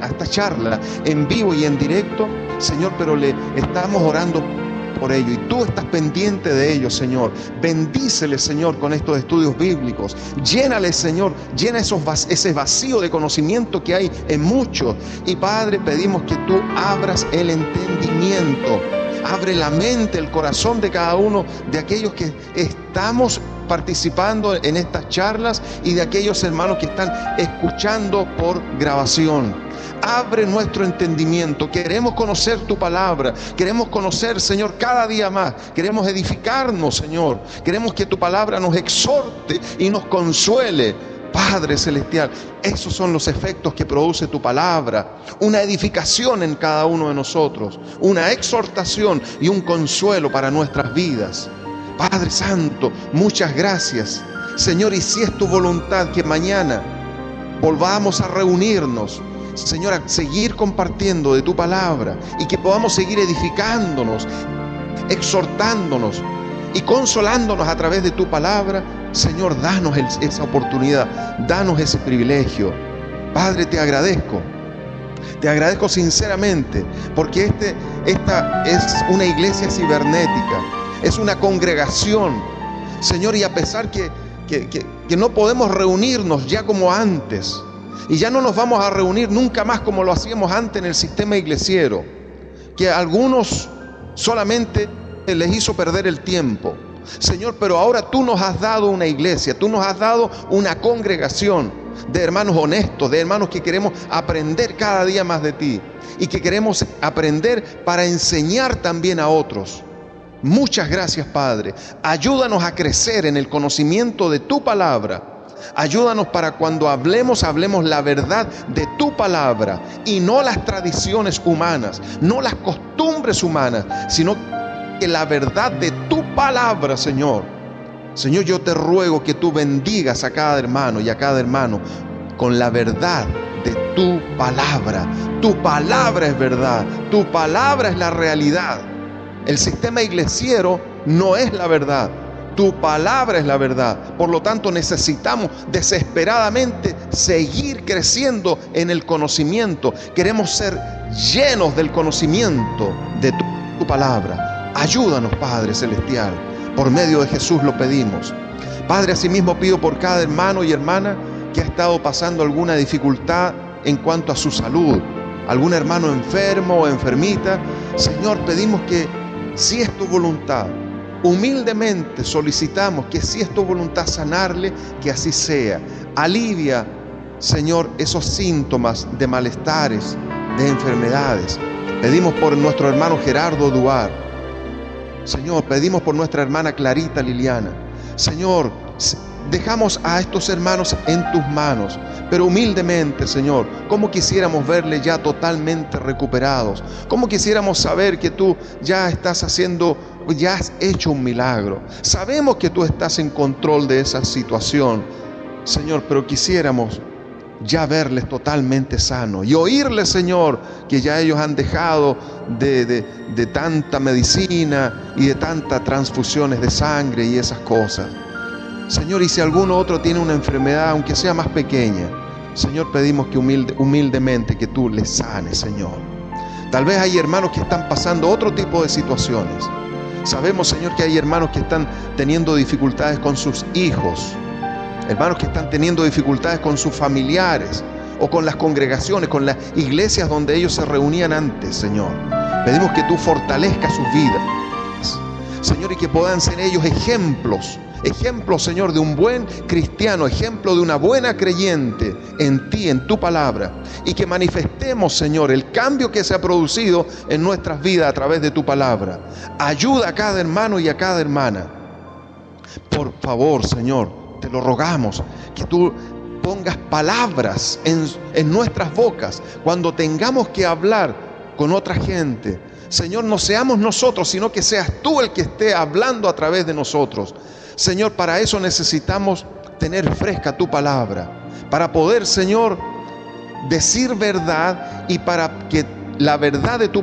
en directo, Señor, pero le estamos orando por ello, y tú estás pendiente de ellos, Señor. Bendíceles, Señor, con estos estudios bíblicos. Llénales, Señor, llena ese vacío de conocimiento que hay en muchos. Y Padre, pedimos que tú abras el entendimiento, abre la mente, el corazón de cada uno de aquellos que estamos participando en estas charlas y de aquellos hermanos que están escuchando por grabación. Abre nuestro entendimiento. Queremos conocer tu palabra. Queremos conocer, Señor, cada día más. Queremos edificarnos, Señor. Queremos que tu palabra nos exhorte y nos consuele. Padre Celestial, esos son los efectos que produce tu palabra. Una edificación en cada uno de nosotros. Una exhortación y un consuelo para nuestras vidas. Padre Santo, muchas gracias. Señor, y si es tu voluntad que mañana volvamos a reunirnos, Señor, a seguir compartiendo de tu palabra y que podamos seguir edificándonos, exhortándonos y consolándonos a través de tu palabra, Señor, danos esa oportunidad, danos ese privilegio. Padre, te agradezco sinceramente, porque esta es una iglesia cibernética, es una congregación, Señor, y a pesar que no podemos reunirnos ya como antes, y ya no nos vamos a reunir nunca más como lo hacíamos antes en el sistema iglesiero, que a algunos solamente les hizo perder el tiempo. Señor, pero ahora tú nos has dado una iglesia, tú nos has dado una congregación de hermanos honestos, de hermanos que queremos aprender cada día más de ti y que queremos aprender para enseñar también a otros. Muchas gracias, Padre. Ayúdanos a crecer en el conocimiento de tu palabra. Ayúdanos para cuando hablemos la verdad de tu palabra y no las tradiciones humanas, no las costumbres humanas, sino que la verdad de tu palabra, Señor. Señor, yo te ruego que tú bendigas a cada hermano y a cada hermano con la verdad de tu palabra. Tu palabra es verdad, tu palabra es la realidad. El sistema iglesiero no es la verdad. Tu palabra es la verdad. Por lo tanto, necesitamos desesperadamente seguir creciendo en el conocimiento. Queremos ser llenos del conocimiento de tu palabra. Ayúdanos, Padre Celestial. Por medio de Jesús lo pedimos. Padre, asimismo pido por cada hermano y hermana que ha estado pasando alguna dificultad en cuanto a su salud. Algún hermano enfermo o enfermita. Señor, pedimos que si es tu voluntad, humildemente solicitamos que si es tu voluntad sanarle, que así sea. Alivia, Señor, esos síntomas de malestares, de enfermedades. Pedimos por nuestro hermano Gerardo Duar. Señor, pedimos por nuestra hermana Clarita Liliana. Señor, dejamos a estos hermanos en tus manos, pero humildemente, Señor, como quisiéramos verle ya totalmente recuperados, como quisiéramos saber que tú ya estás haciendo, ya has hecho un milagro. Sabemos que tú estás en control de esa situación, Señor, pero quisiéramos ya verles totalmente sanos y oírles, Señor, que ya ellos han dejado de tanta medicina y de tantas transfusiones de sangre y esas cosas. Señor, y si alguno otro tiene una enfermedad, aunque sea más pequeña, Señor, pedimos que humildemente que tú les sanes, Señor. Tal vez hay hermanos que están pasando otro tipo de situaciones. Sabemos, Señor, que hay hermanos que están teniendo dificultades con sus hijos, hermanos que están teniendo dificultades con sus familiares o con las congregaciones, con las iglesias donde ellos se reunían antes, Señor. Pedimos que tú fortalezcas sus vidas, Señor, y que puedan ser ellos ejemplos, Señor, de un buen cristiano, ejemplo de una buena creyente en ti, en tu palabra, y que manifestemos, Señor, el cambio que se ha producido en nuestras vidas a través de tu palabra. Ayuda a cada hermano y a cada hermana. Por favor, Señor, te lo rogamos, que tú pongas palabras en nuestras bocas cuando tengamos que hablar con otra gente. Señor, no seamos nosotros, sino que seas tú el que esté hablando a través de nosotros. Señor, para eso necesitamos tener fresca tu palabra, para poder, Señor, decir verdad y para que la verdad de tu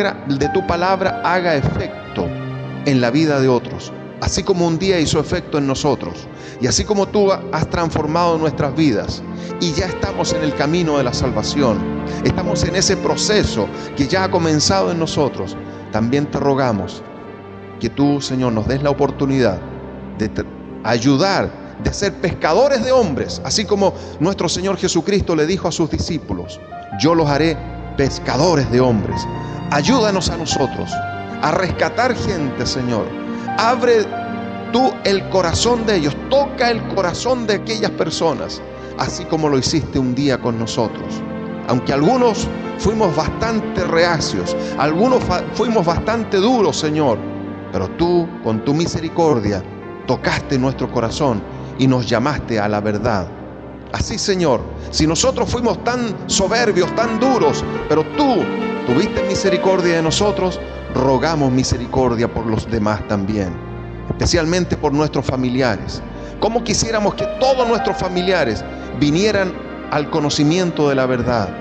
palabra haga efecto en la vida de otros, así como un día hizo efecto en nosotros, y así como tú has transformado nuestras vidas y ya estamos en el camino de la salvación, estamos en ese proceso que ya ha comenzado en nosotros. También te rogamos que tú, Señor, nos des la oportunidad de ayudar, de ser pescadores de hombres, así como nuestro Señor Jesucristo le dijo a sus discípulos: yo los haré pescadores de hombres. Ayúdanos a nosotros a rescatar gente, Señor. Abre tú el corazón de ellos, toca el corazón de aquellas personas, así como lo hiciste un día con nosotros. Aunque algunos fuimos bastante reacios, algunos fuimos bastante duros, Señor, pero tú, con tu misericordia, tocaste nuestro corazón y nos llamaste a la verdad. Así, Señor, si nosotros fuimos tan soberbios, tan duros, pero tú tuviste misericordia de nosotros, rogamos misericordia por los demás también, especialmente por nuestros familiares. ¿Cómo quisiéramos que todos nuestros familiares vinieran al conocimiento de la verdad?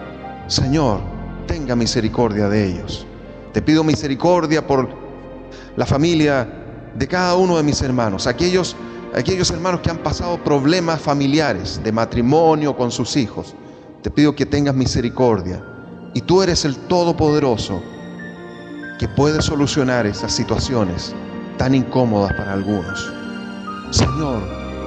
Señor, tenga misericordia de ellos. Te pido misericordia por la familia de cada uno de mis hermanos, aquellos hermanos que han pasado problemas familiares, de matrimonio con sus hijos. Te pido que tengas misericordia, y tú eres el Todopoderoso que puede solucionar esas situaciones tan incómodas para algunos. Señor,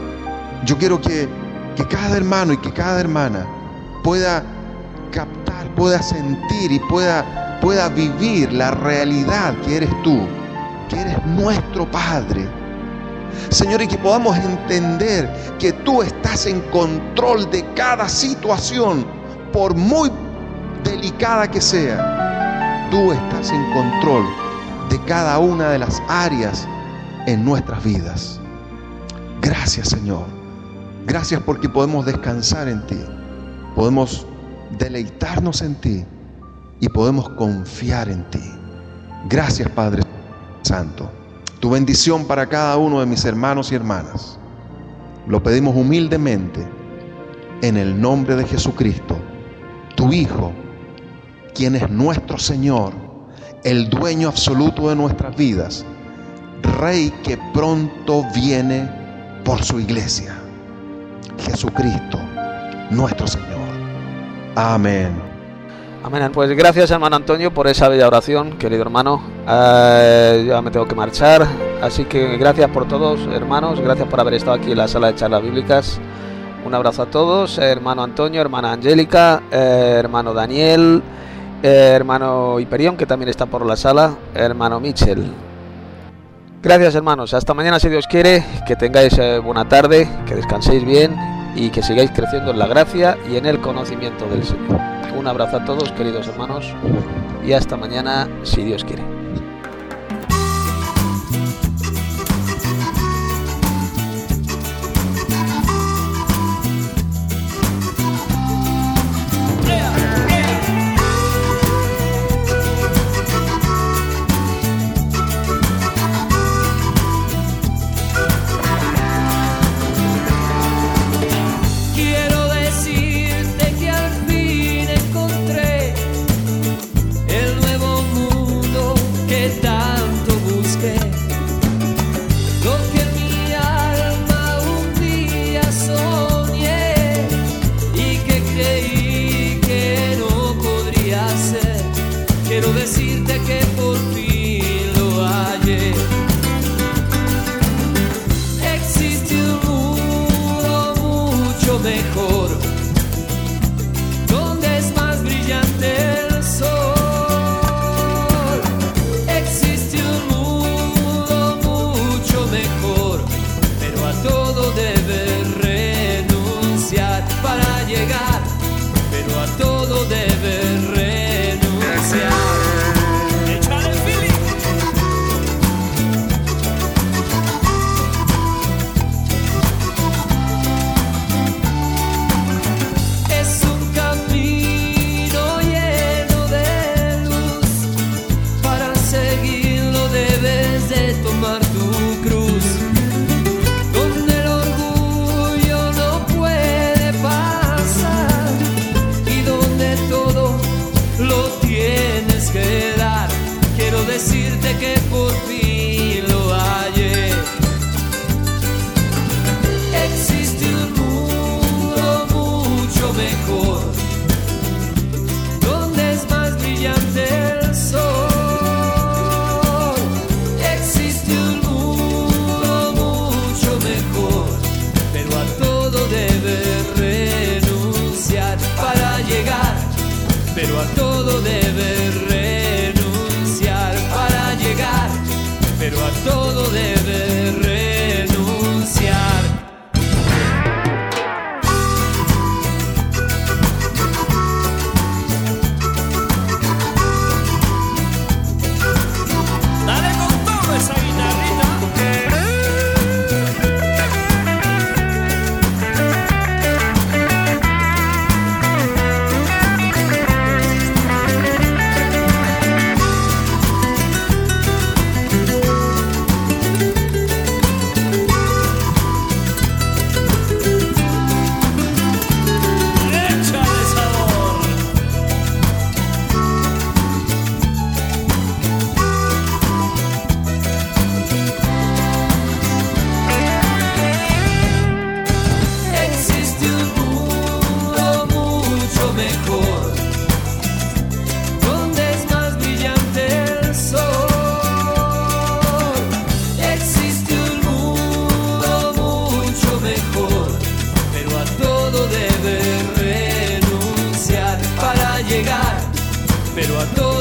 yo quiero que cada hermano y que cada hermana pueda captar, pueda sentir y pueda pueda vivir la realidad que eres tú, que eres nuestro Padre. Señor, y que podamos entender que tú estás en control de cada situación, por muy delicada que sea. Tú estás en control de cada una de las áreas en nuestras vidas. Gracias, Señor. Gracias porque podemos descansar en ti, podemos deleitarnos en ti y podemos confiar en ti. Gracias, Padre Santo. Tu bendición para cada uno de mis hermanos y hermanas. Lo pedimos humildemente en el nombre de Jesucristo, tu Hijo, quien es nuestro Señor, el dueño absoluto de nuestras vidas, Rey que pronto viene por su iglesia. Jesucristo, nuestro Señor. Amén. Amén. Pues gracias, hermano Antonio, por esa bella oración, querido hermano. Ya me tengo que marchar, así que gracias por todos, hermanos. Gracias por haber estado aquí en la sala de charlas bíblicas. Un abrazo a todos, hermano Antonio, hermana Angélica, hermano Daniel, hermano Hiperión, que también está por la sala, hermano Michel. Gracias, hermanos. Hasta mañana, si Dios quiere. Que tengáis buena tarde, que descanséis bien y que sigáis creciendo en la gracia y en el conocimiento del Señor. Un abrazo a todos, queridos hermanos, y hasta mañana, si Dios quiere. Quiero decirte que al fin encontré el nuevo mundo que tanto busqué. Lo que mi alma un día soñé y que creí que no podría ser. Quiero decirte que por fin lo hallé. Existe un mundo mucho mejor, donde es más brillante el sol. Existe un mundo mucho mejor, pero a todo debes renunciar para llegar, pero a todo debes renunciar. ¡Échale el feeling! Es un camino lleno de luz, para seguirlo debes de tomar tu cruz, donde el orgullo no puede pasar y donde todo lo tienes que dar. Quiero decirte que por fin lo hallé. Existe un mundo mucho mejor, donde es más brillante el sol. Existe un mundo mucho mejor, pero a todo debes renunciar para llegar, pero a todo debes renunciar para llegar, pero a todo debes renunciar. Dale con todo esa guitarrita. Échale sabor. Existe un mundo mucho mejor, donde es más brillante el sol. Existe un mundo mucho mejor, pero a todo debes renunciar para llegar, pero a todo